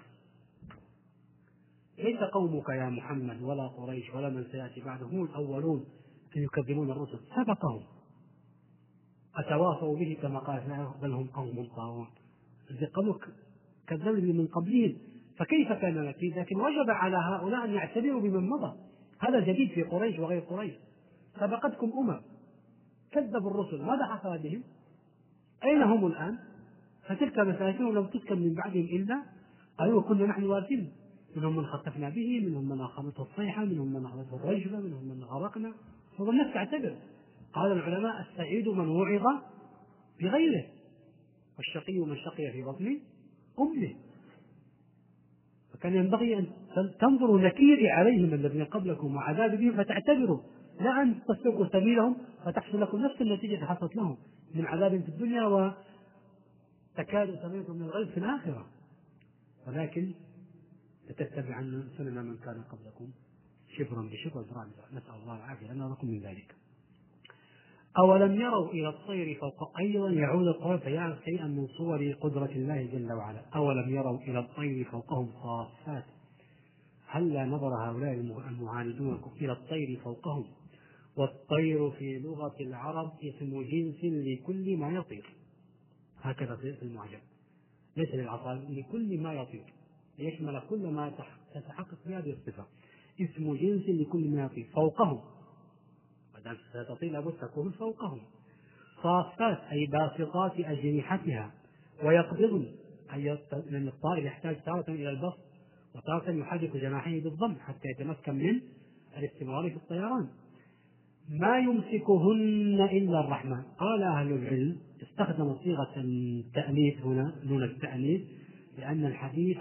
ليس قومك يا محمد ولا قريش ولا من سيأتي بعدهم هم الأولون أن يكذبون الرسل، سبقهم أتواصوا به كما قال بل هم قوم طاغون. قالوا كذبوا من قبلهم فكيف كان نكير، لكن وجب على هؤلاء أن يعتبروا بمن مضى. هذا جديد في قريش وغير قريش، سبقتكم كذبوا الرسل، ماذا حصل بهم؟ أين هم الآن؟ فتلك مساكنهم لم تسكن من بعدهم إلا قالوا كنا نحن وارثين، منهم من خطفنا به، منهم من أخذته الصيحة، منهم من أخذته الرجفة، منهم من غرقنا. هو الناس تعتبر. قال العلماء: السعيد من وعظ بغيره، والشقي من شقي في بطن أمه. فكان ينبغي أن تنظروا نكير عليهم الذين قبلكم وعذاب بهم فتعتبروا، لا أن تسلكوا سبيلهم فتحصل لكم نفس النتيجة اللي حصلت لهم من عذاب في الدنيا وتكاد سميتم من الغيظ في الآخرة، ولكن لتتبعن سنن من كان قبلكم شبرا بشبر ذراعا بذراع، نسأل الله العافية لنا ولكم من ذلك. أولم يروا إلى الطير فوق، أيضا يعود القرآن فيعرف شيئا من صور قدرة الله جل وعلا. أولم يروا إلى الطير فوقهم صافات، هلا نظر هؤلاء المعاندون إلى الطير فوقهم، والطير في لغة العرب اسم جنس لكل ما يطير، هكذا في المعجم، ليس للعطاء، لكل ما يطير، يشمل كل ما تتحقق بهذه الصفة، اسم جنس لكل ما يطير. فوقهم مادام ستطير لابد تكون فوقهم. صافات أي باسطات أجنحتها، ويقبضن أي لأن الطائر يحتاج تارة إلى البسط وتارة يحرك جناحيه بالضم حتى يتمكن من الاستمرار في الطيران. ما يمسكهن إلا الرحمن. قال أهل العلم استخدم صيغة التأنيث هنا، نون التأنيث، لأن الحديث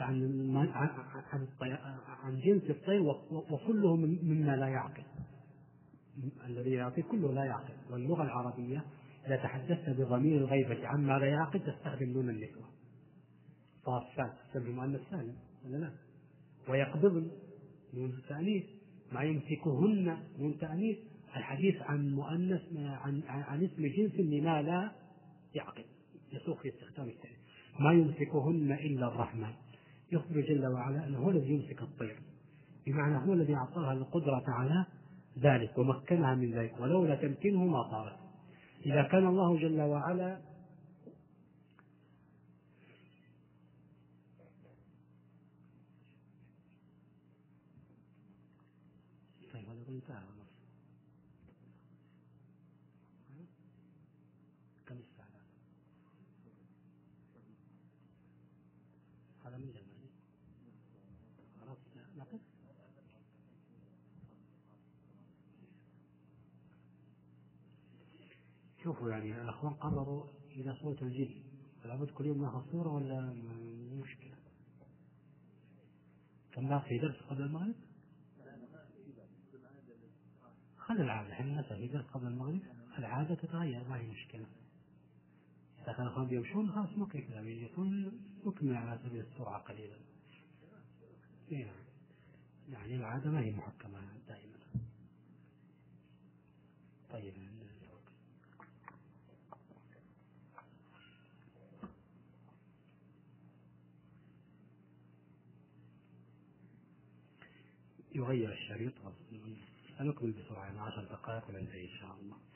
عن جنس الطير وكله مما لا يعقل، الذي يعطي كله لا يعقل. واللغة العربية إذا تحدثت بضمير الغيبة عما لا يعقل تستخدم نون النسوة، صافات تسمى مؤنث سالم ولا لا؟ ويقبضن نون التأنيث، ما يمسكهن نون تأنيث، الحديث عن مؤنث عن اسم جنس لما لا يعقل، يسوق في استخدام التأنيث. ما يمسكهن إلا الرحمن. يخبر جل وعلا أنه هو الذي يمسك الطير، بمعنى هو الذي أعطاها القدرة على ذلك ومكنها من ذلك، ولولا تمكينه ما طارت. إذا كان الله جل وعلا كم الساعة؟ هذا من جمالي خلاص نقف. شوفوا يعني الأخوان قرروا إذا صورة الجن لابد كل يوم ناخذ صورة ولا مشكلة؟ كم باقي درس قبل المغرب؟ خلي العادة، احنا نسأل في درس قبل المغرب، العادة تتغير ما هي مشكلة. إذا كان الأخوان بيمشون خلاص نقف، يكون نكمل على سبيل السرعة قليلا. يعني العادة ما هي محكمة دائما. طيب يغير الشريط سنكمل بسرعة، يعني 10 دقائق وننتهي إن شاء الله.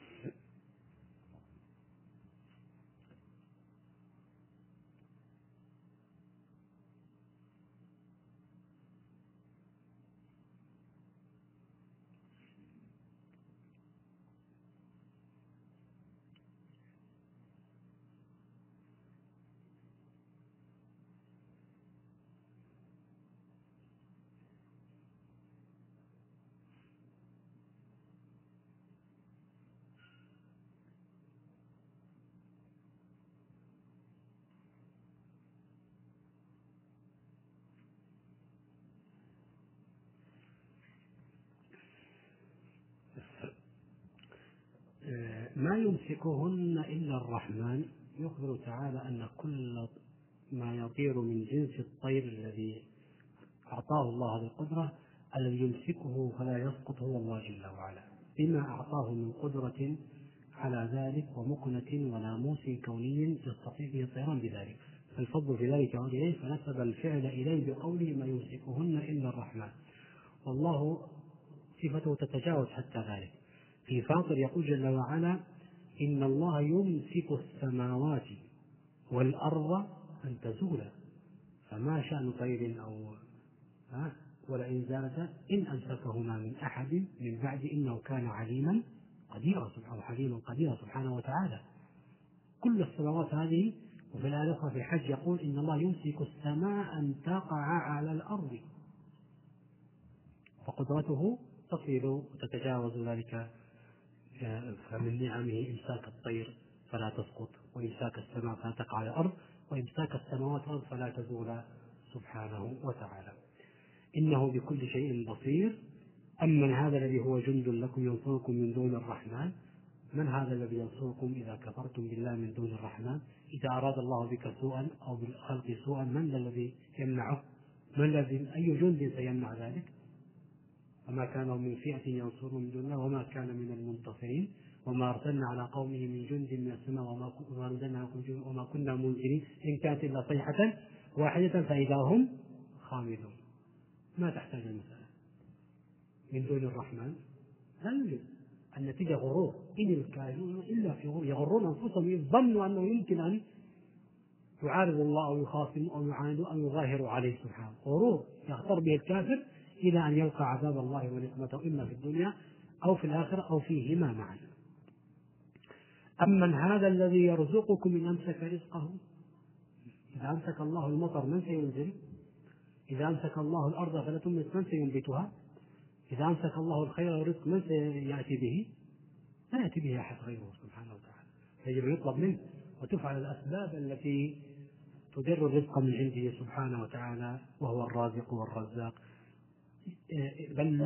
ما يمسكهن إلا الرحمن، يخبر تعالى أن كل ما يطير من جنس الطير الذي أعطاه الله هذه القدرة، الذي يمسكه فلا يسقط هو الله جل وعلا، بما أعطاه من قدرة على ذلك ومكنة وناموس كوني يستطيع به الطيران بذلك، فالفضل في ذلك إليه، فنسب الفعل إليه بقوله ما يمسكهن إلا الرحمن، والله صفته تتجاوز حتى ذلك. في فاطر يقول جل وعلا إن الله يمسك السماوات والأرض أن تزولا، فما شأن طير أو ولئن زالتا إن أمسكهما من أحد من بعد إنه كان عليما قديرا سبحانه، حليما قديرا سبحانه وتعالى. كل السماوات هذه. وفي الآية الأخرى في الحج يقول إن الله يمسك السماء أن تقع على الأرض، فقدرته تصل وتتجاوز ذلك. فمن نعمه إمساك الطير فلا تسقط، وإمساك السماء فلا تقع على الأرض، وإمساك السماوات والأرض فلا تزول سبحانه وتعالى. إنه بكل شيء بصير. أمن هذا الذي هو جند لكم ينصركم من دون الرحمن؟ من هذا الذي ينصركم إذا كفرتم بالله من دون الرحمن؟ إذا أراد الله بك سوءا أو بالخلق سوءا من الذي يمنعه؟ أي جند سيمنع ذلك؟ وما كان من فئة ينصرون من دون الله وما كان من المنتصرين، وما أرسلنا على قومه من جند من السماء وما كنا منزلين إن كانت إلا صيحة واحدة فإذا هم خامدون. ما تحتاج المسألة. من دون الرحمن لا يوجد. النتيجة غرور، إن الكافرون إلا في غرور، يغرون أنفسهم يظنوا أنه يمكن أن يعارض الله أو يخاصم أو يعاند أو يظاهر عليه سبحانه. غرور يغتر به الكافر إلى أن يلقى عذاب الله ونقمته إما في الدنيا أو في الآخرة أو فيهما معا. أمن هذا الذي يرزقكم إن أمسك رزقه؟ إذا أمسك الله المطر من سينزل؟ إذا أمسك الله الأرض فلا تنبت من سينبتها؟ إذا أمسك الله الخير والرزق من سيأتي به؟ لا يأتي به أحد غيره سبحانه وتعالى. يجب يطلب منه وتفعل الأسباب التي تدر الرزق من عنده سبحانه وتعالى، وهو الرازق والرزاق. بل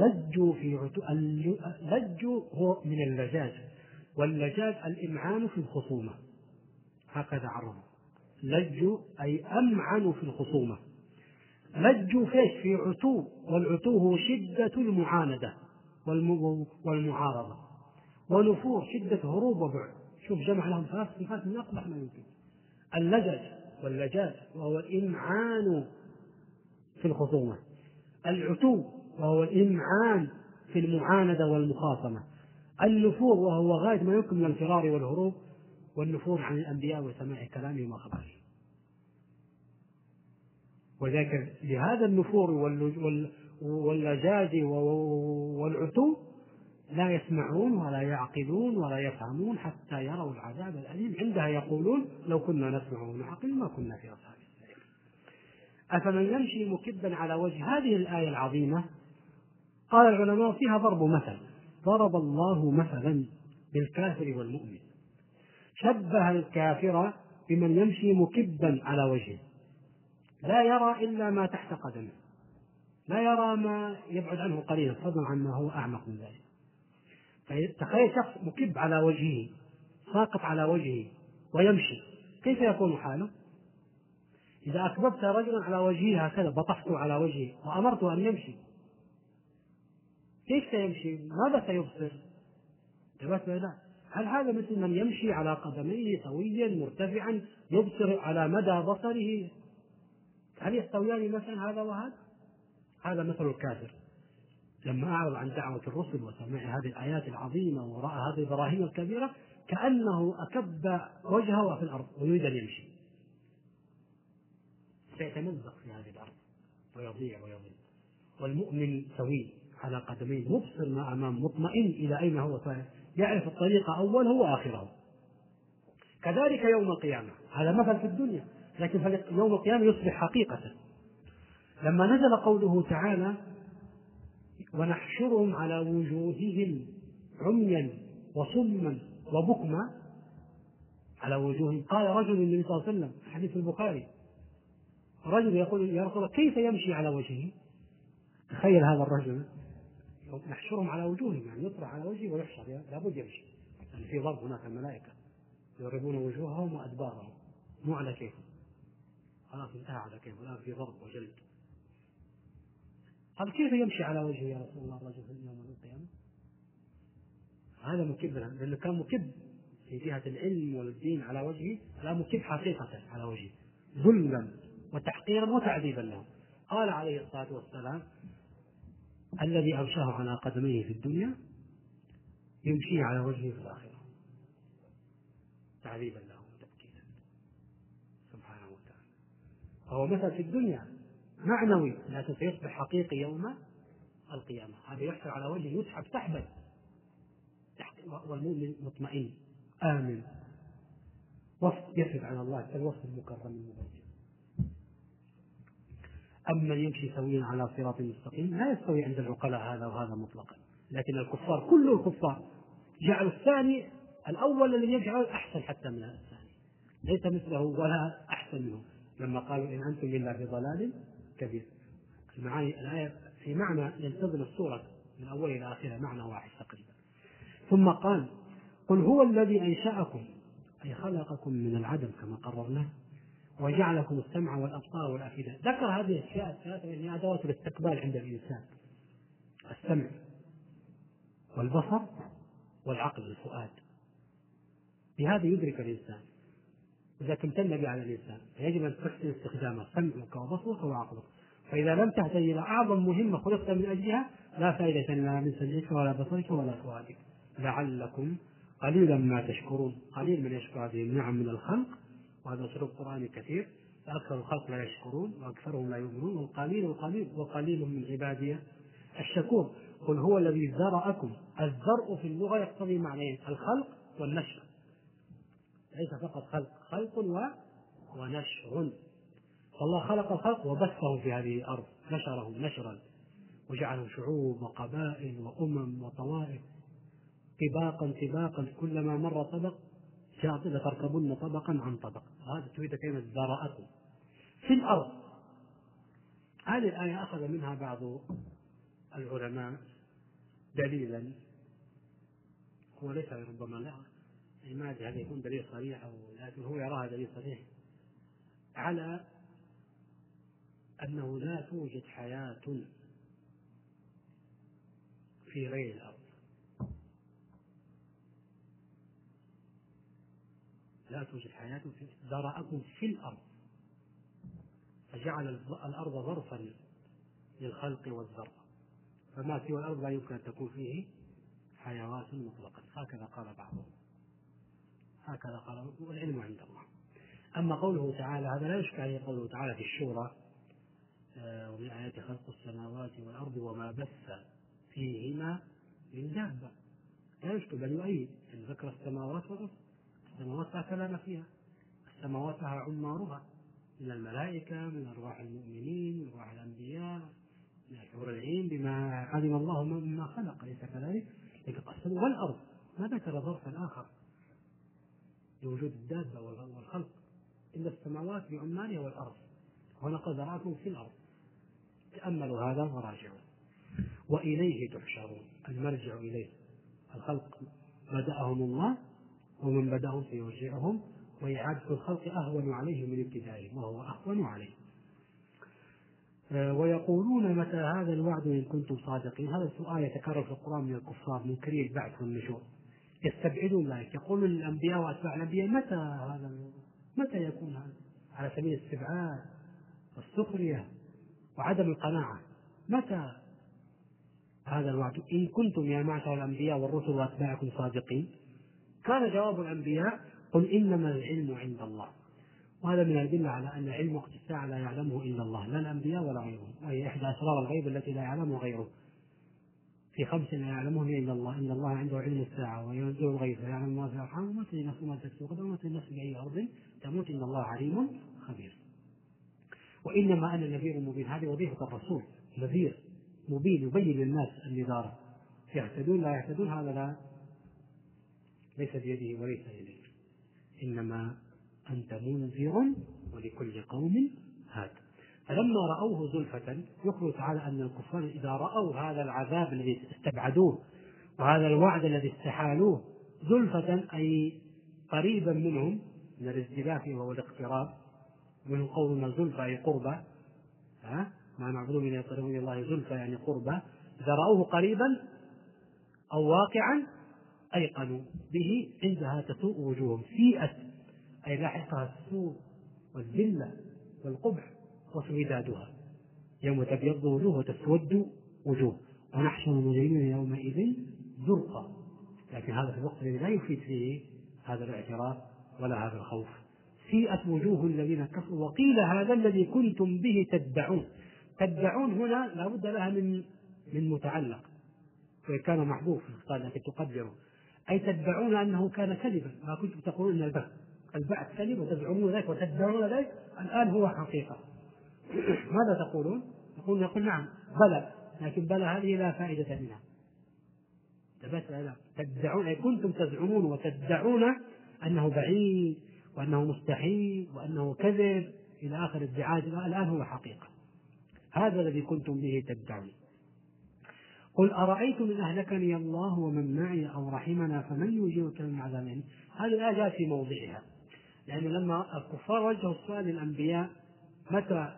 لجوا هو من اللجاج، واللجاج الإمعان في الخصومة، هكذا عرفوا. لجوا أي أمعنوا في الخصومة. لجوا فيش في عتو، والعتو هو شدة المعاندة والمعارضة، ونفور شدة هروب وبعد. شوف جمع لهم ثلاث صفات من أقبح ما يمكن. اللجج واللجاج وهو الإمعان في الخصومة، العتو وهو الإمعان في المعاندة والمخاصمة، النفور وهو غاية ما يمكن من الفرار والهروب، والنفور عن الأنبياء وسماع كلامهم وخبرهم. وذلك لهذا النفور واللجاج والعتو لا يسمعون ولا يعقلون ولا يفهمون حتى يروا العذاب الأليم، عندها يقولون لو كنا نسمع ونعقل ما كنا في أصحاب السعير. أفمن يمشي مكبا على وجه هذه الآية العظيمة، قال العلماء فيها ضرب مثل. ضرب الله مثلا بالكافر والمؤمن، شبه الكافر بمن يمشي مكبا على وجهه، لا يرى إلا ما تحت قدمه، لا يرى ما يبعد عنه قليلا فضلا عما هو أعمق من ذلك. تخيل شخص مكب على وجهه، ساقط على وجهه ويمشي، كيف يكون حاله؟ إذا أكببت رجلا على وجهه هكذا، بطحته على وجهه وأمرته أن يمشي، كيف سيمشي؟ ماذا سيبصر؟ لا. هل هذا مثل من يمشي على قدميه سويا مرتفعا يبصر على مدى بصره؟ هل يستويان مثلا هذا وهذا؟ هذا مثل الكافر لما أعرض عن دعوة الرسل وسمع هذه الآيات العظيمة ورأى هذه البراهين الكبيرة كأنه أكب وجهه في الأرض ويريد أن يمشي، سيتمزق في هذه الأرض ويضيع ويضل. والمؤمن سوي على قدميه مبصر ما أمام، مطمئن إلى أين هو صحيح، يعرف الطريق أوله وآخره. كذلك يوم القيامة، هذا مثل في الدنيا، لكن يوم القيامة يصبح حقيقة. لما نزل قوله تعالى ونحشرهم على وجوههم عميا وصما وبكما، على وجوههم، قال رجل النبي صلى الله عليه وسلم حديث البخاري، رجل يقول يا رسول الله كيف يمشي على وجهه؟ تخيل هذا الرجل، نحشرهم على وجوههم يعني يطرح على وجهه ويحشر، لابد يمشي. يعني في ضرب هناك الملائكة يضربون وجوههم وأدبارهم، مو على كيف، خلاص انتهى على كيف، الآن في ضرب وجلد. قال كيف يمشي على وجهه يا رسول الله الرجل في يوم القيامة؟ هذا مكب، لأنه كان مكب في جهة العلم والدين على وجهه، لا مكب حقيقة على وجهه، ذلا وتحقيرا وتعذيبا له. قال عليه الصلاة والسلام: الذي أمشاه على قدميه في الدنيا يمشي على وجهه في الآخرة، تعذيبا له وتبكيتا، سبحانه وتعالى. فهو مثل في الدنيا معنوي لكن سيصبح حقيقي يوم القيامة. هذا يحصل على وجهه يسحب سحبا، والمؤمن مطمئن آمن، وصف يثبت على الله كالوصف المكرم المبين. أما يمشي سويا على صراط مستقيم لا يستوي عند العقلاء هذا وهذا مطلقا، لكن الكفار كل الكفار جعلوا الثاني الأول الذي يجعل أحسن حتى من الثاني، ليس مثله ولا أحسن منه، لما قالوا إن أنتم إلا في ضلال كبير. المعاني الآية في معنى ينتظم السورة من أول إلى آخرها معنى واحد تقريبا. ثم قال: قل هو الذي أنشأكم، أي خلقكم من العدم كما قررنا، وجعلكم السمع والأبصار والأفئدة. ذكر هذه الأشياء الثلاثة لأنها أدوات الاستقبال عند الإنسان: السمع والبصر والعقل الفؤاد. بهذا يدرك الإنسان إذا امتن به على الإنسان، فيجب أن تحسن استخدامه، سمعك وبصرك وعقلك. فإذا لم تهتدي إلى أعظم مهمة خلقت من أجلها لا فائدة لنا من سمعك ولا بصرك ولا فؤادك، لعلكم قليلا ما تشكرون. قليل من يشكر هذه النعم من الخلق، وهذا أسلوب قرآني كثير، فأكثر الخلق لا يشكرون وأكثرهم لا يؤمنون، وقليل من عبادي الشكور. قل هو الذي ذرأكم. الذرء في اللغة يقتضي معنيين: الخلق والنشر، ليس فقط خلق ونشر. فالله خلق الخلق وبثهم في هذه الأرض، نشرهم نشرا، وجعلهم شعوب وقبائل وأمم وطوائف طباقا، كلما مر طبق جاء لتركبن طبقا عن طبق. هذا تريد كلمة ذرأكم في الأرض. هذه الآية أخذ منها بعض العلماء دليلا، هو ليس ربما لا ما أدري هل يكون دليل صريح لكن هو يراها دليل صريح على أنه لا توجد حياة في غير الأرض، لا توجد حياة في ذرأكم في الأرض، فجعل الأرض ظرفا للخلق والذرة، فما سوى الأرض لا يمكن أن تكون فيه حيوات مطلقا. هكذا قال بعضهم، هكذا قال، والعلم عند الله. أما قوله تعالى هذا لا يشكل عليه قوله تعالى في الشورى: ومن آيات خلق السماوات والأرض وما بث فيهما من دابة. لا يشكل بل يؤيد أن ذكر السماوات والأرض. السماوات لا كلام فيها، السماوات لها عمارها من الملائكة، من أرواح المؤمنين، من أرواح الأنبياء، من الحور العين، بما علم الله مما خلق، ليس كذلك؟ لكن والأرض ما ذكر ظرفا آخر لوجود الدابة والخلق إلا السماوات بعمارها والأرض، ولقد ذرأكم في الأرض. تأملوا هذا وراجعوا. وإليه تحشرون، المرجع إليه. الخلق بدأهم الله، ومن بدأهم سيرجعهم، وإعادة الخلق أهون عليه من ابتدائهم، وهو أهون عليه. ويقولون متى هذا الوعد إن كنتم صادقين. هذا السؤال يتكرر في القرآن من الكفار منكري البعث والنشور، يستبعدون ذلك، يقولون للأنبياء وأتباع الأنبياء متى يكون هذا، على سبيل الاستبعاد والسخرية وعدم القناعة. متى هذا الوعد إن كنتم يا معشر الأنبياء والرسل وأتباعكم صادقين؟ كان جواب الأنبياء: قل إنما العلم عند الله. وهذا من الأدلة على أن علم وقت الساعة لا يعلمه إلا الله، لا الأنبياء ولا غيرهم، وهي إحدى أسرار الغيب التي لا يعلمها غيره. في 5 لا يعلمه إلا الله: إن الله عنده علم الساعة وينزل الغيث ويعلم ما في الأرحام وما تدري نفس ما تكسب غدا وما تدري نفس بأي أرض تموت، إن الله عليم خبير. وإنما أنا نذير مبين. هذه وظيفة الرسول، نذير مبين، يبين للناس النذارة، يهتدون لا يهتدون هذا لا ليس بيده وليس إليه، إنما أنت منذر ولكل قوم هاد. فلما رأوه زلفة، يخبر تعالى أن الكفار إذا رأوا هذا العذاب الذي استبعدوه وهذا الوعد الذي استحالوه زلفة أي قريبا منهم من الازدلاف وهو الاقتراب، ومن قولنا زلفة أي قربة، ما نعبدون من يقربون إلى الله زلفة يعني قربة، إذا رأوه قريبا أو واقعا أيقنوا به عندها تسوء وجوههم. سيئت أي لاحقها السوء والذلة والقبح وسودادها، يوم تبيض وجوه وتسود وجوه ونحشر المجرمين يومئذ زرقا. لكن هذا في الوقت الذي لا يفيد فيه هذا الاعتراف ولا هذا الخوف. سيئت وجوه الذين كفروا وقيل هذا الذي كنتم به تدعون. تدعون هنا لا بد لها من متعلق، وكان محذوف لكن تقدره، أي تدعون أنه كان كذبا، ما كنتم تقولون أن البعث كذب وتزعمون ذلك وتدعون ذلك، الآن هو حقيقة. ماذا تقولون؟ يقول نعم بلى، لكن بلى هذه لا فائدة منها. تدعون أي كنتم تزعمون وتدعون أنه بعيد وأنه مستحيل وأنه كذب إلى آخر الدعاء، الآن هو حقيقة. هذا الذي كنتم به تدعون. قل أرأيتم إن أهلكني الله ومن معي أو رحمنا فمن يجيرك من عذاب أليم. هذه الآية جاءت في موضعها، لأن لما الكفار وجهوا السؤال للأنبياء متى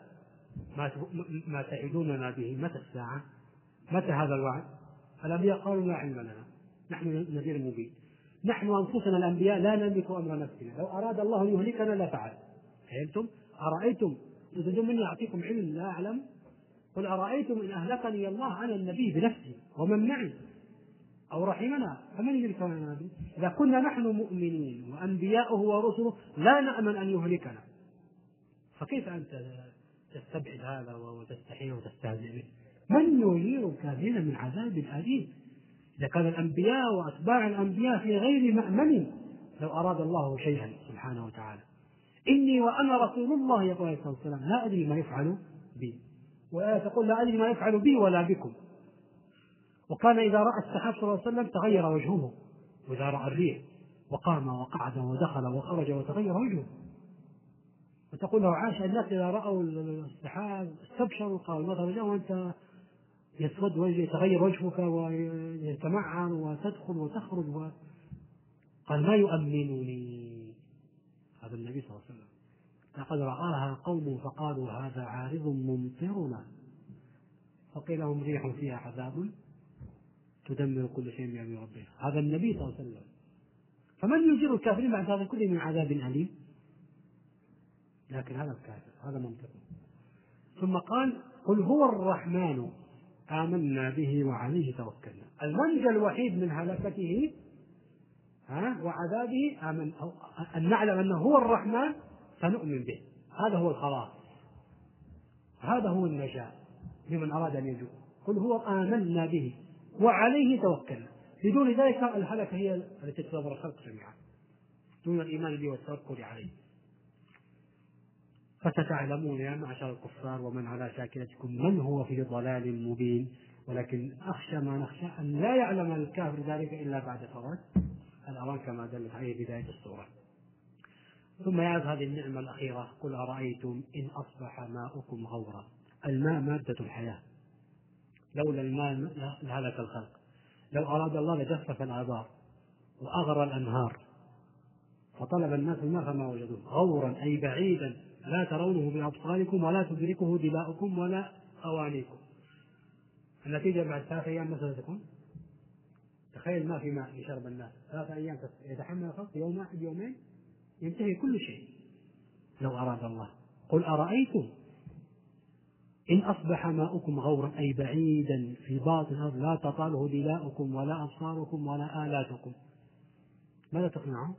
ما تعدوننا به، متى الساعة، متى هذا الوعد، الأنبياء قالوا لا علم لنا، نحن نذير مبين، نحن أنفسنا الأنبياء لا نملك أمر نفسنا، لو أراد الله أن يهلكنا لفعل. فهمتم؟ أرأيتم تريدون مني أعطيكم علم لا أعلم؟ قل أرأيتم إن أهلكني الله أنا النبي بنفسي ومن معي أو رحمنا فمن يهلكنا من نبي. إذا كنا نحن مؤمنين وأنبياؤه ورسله لا نأمن أن يهلكنا، فكيف أنت تستبعد هذا وتستحي وتستهزئ به؟ من يجير الكافرين من عذاب أليم؟ إذا كان الأنبياء وأتباع الأنبياء في غير مأمن لو أراد الله شيئا سبحانه وتعالى. إني وأنا رسول الله يقول عليه الصلاة والسلام لا أدري ما يفعل بي، ولا تقول لا أدري ما يفعل بي ولا بكم. وكان إذا رأى السحاب صلى الله عليه وسلم تغير وجهه، وإذا رأى الريح وقام وقعد ودخل وخرج وتغير وجهه. وتقول له عاش الناس إذا رأوا السحاب استبشروا قالوا ماذا رجع وأنت يسود وجهه يتغير وجهك ويتمعن وتدخل وتخرج قال ما يؤمنني هذا النبي صلى الله عليه وسلم. لقد رآها قوم فقالوا هذا عارض ممطرنا فقيل لهم ريح فيها عذاب تدمر كل شيء بأمر ربها. هذا النبي صلى الله عليه وسلم. فمن يجير الكافرين بعد هذا كله من عذاب أليم؟ لكن هذا الكافر هذا منطقه. ثم قال قل هو الرحمن آمنا به وعليه توكلنا. المنجى الوحيد من هلكته وعذابه أن نعلم أنه هو الرحمن فنؤمن به، هذا هو الخلاص، هذا هو النجاة لمن أراد أن يجوع. قل هو آمنا به وعليه توكلنا. بدون ذلك الهلكة هي التي تضر الخلق جميعا، دون الإيمان به والتوكل عليه. فستعلمون يا معشر الكفار ومن على شاكلتكم من هو في ضلال مبين. ولكن أخشى ما نخشى أن لا يعلم الكافر ذلك إلا بعد فوات الأوان كما دلت عليه بداية السورة. ثم يعرض هذه النعمة الأخيرة قل أرأيتم إن أصبح ماؤكم غورا. الماء مادة الحياة، لولا الماء لهلك الخلق. لو أراد الله لجفف الآبار وأغرى الأنهار فطلب الناس الماء فما وجدوه. غورا أي بعيدا لا ترونه بأبصاركم ولا تدركه دماؤكم ولا أوانيكم. النتيجة بعد 3 أيام مثلا تكون، تخيل ما في ماء يشرب الناس 3 أيام يتحمل الخلق، يوم واحد يومين ينتهي كل شيء لو أراد الله. قل أرأيتم إن أصبح ماؤكم غورا أي بعيدا في باطن الأرض لا تطاله دلاؤكم ولا أبصاركم ولا آلاتكم، ماذا تصنعون؟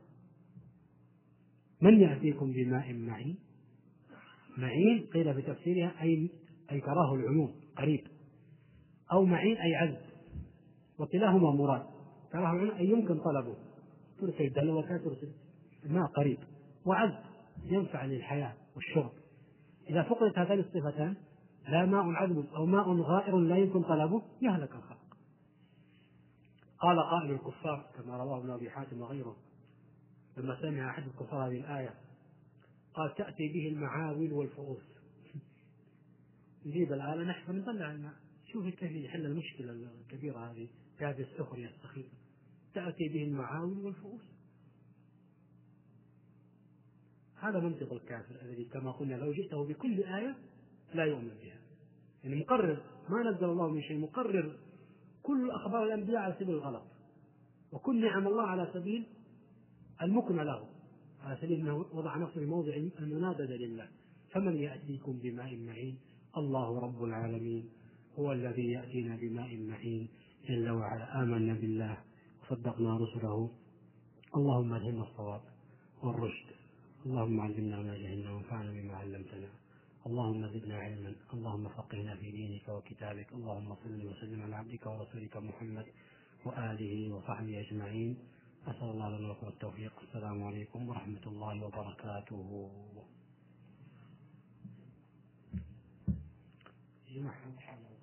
من يأتيكم بماء معين؟ معين قيل في تفسيرها أي تراه العيون قريب، أو معين أي عذب، وكلاهما مراد. تراه العيون أي يمكن طلبه، ترسل دلوك ترسل الماء قريب، وعذب ينفع للحياة والشرب. إذا فقدت هذين الصفتان لا ماء عذب أو ماء غائر لا يمكن طلبه يهلك الخلق. قال قائل الكفار كما رواه ابن أبي حاتم وغيره لما سمع أحد الكفار هذه الآية قال تأتي به المعاول والفؤوس، نجيب الآلة نحن نطلع الماء. شوف كيف يحل المشكلة الكبيرة هذه بهذه السخرية السخيفة. تأتي به المعاول والفؤوس. هذا منطق الكافر الذي كما قلنا لو جئته بكل آية لا يؤمن بها. يعني مقرر ما نزل الله من شيء، مقرر كل أخبار الأنبياء على سبيل الغلط، وكل نعم الله على سبيل المكنة له، على سبيل أنه وضع نفسه في موضع المنادى لله. فمن يأتيكم بماء معين؟ الله رب العالمين هو الذي يأتينا بماء معين جل وعلا. آمنا بالله وصدقنا رسله. اللهم ألهمنا الصواب والرشد، اللهم علمنا ما جهلنا وانفعنا بما علمتنا، اللهم زدنا علما، اللهم فقهنا في دينك وكتابك، اللهم صل وسلم على عبدك ورسولك محمد وآله وصحبه أجمعين. أسأل الله لنا ولكم التوفيق. السلام عليكم ورحمة الله وبركاته.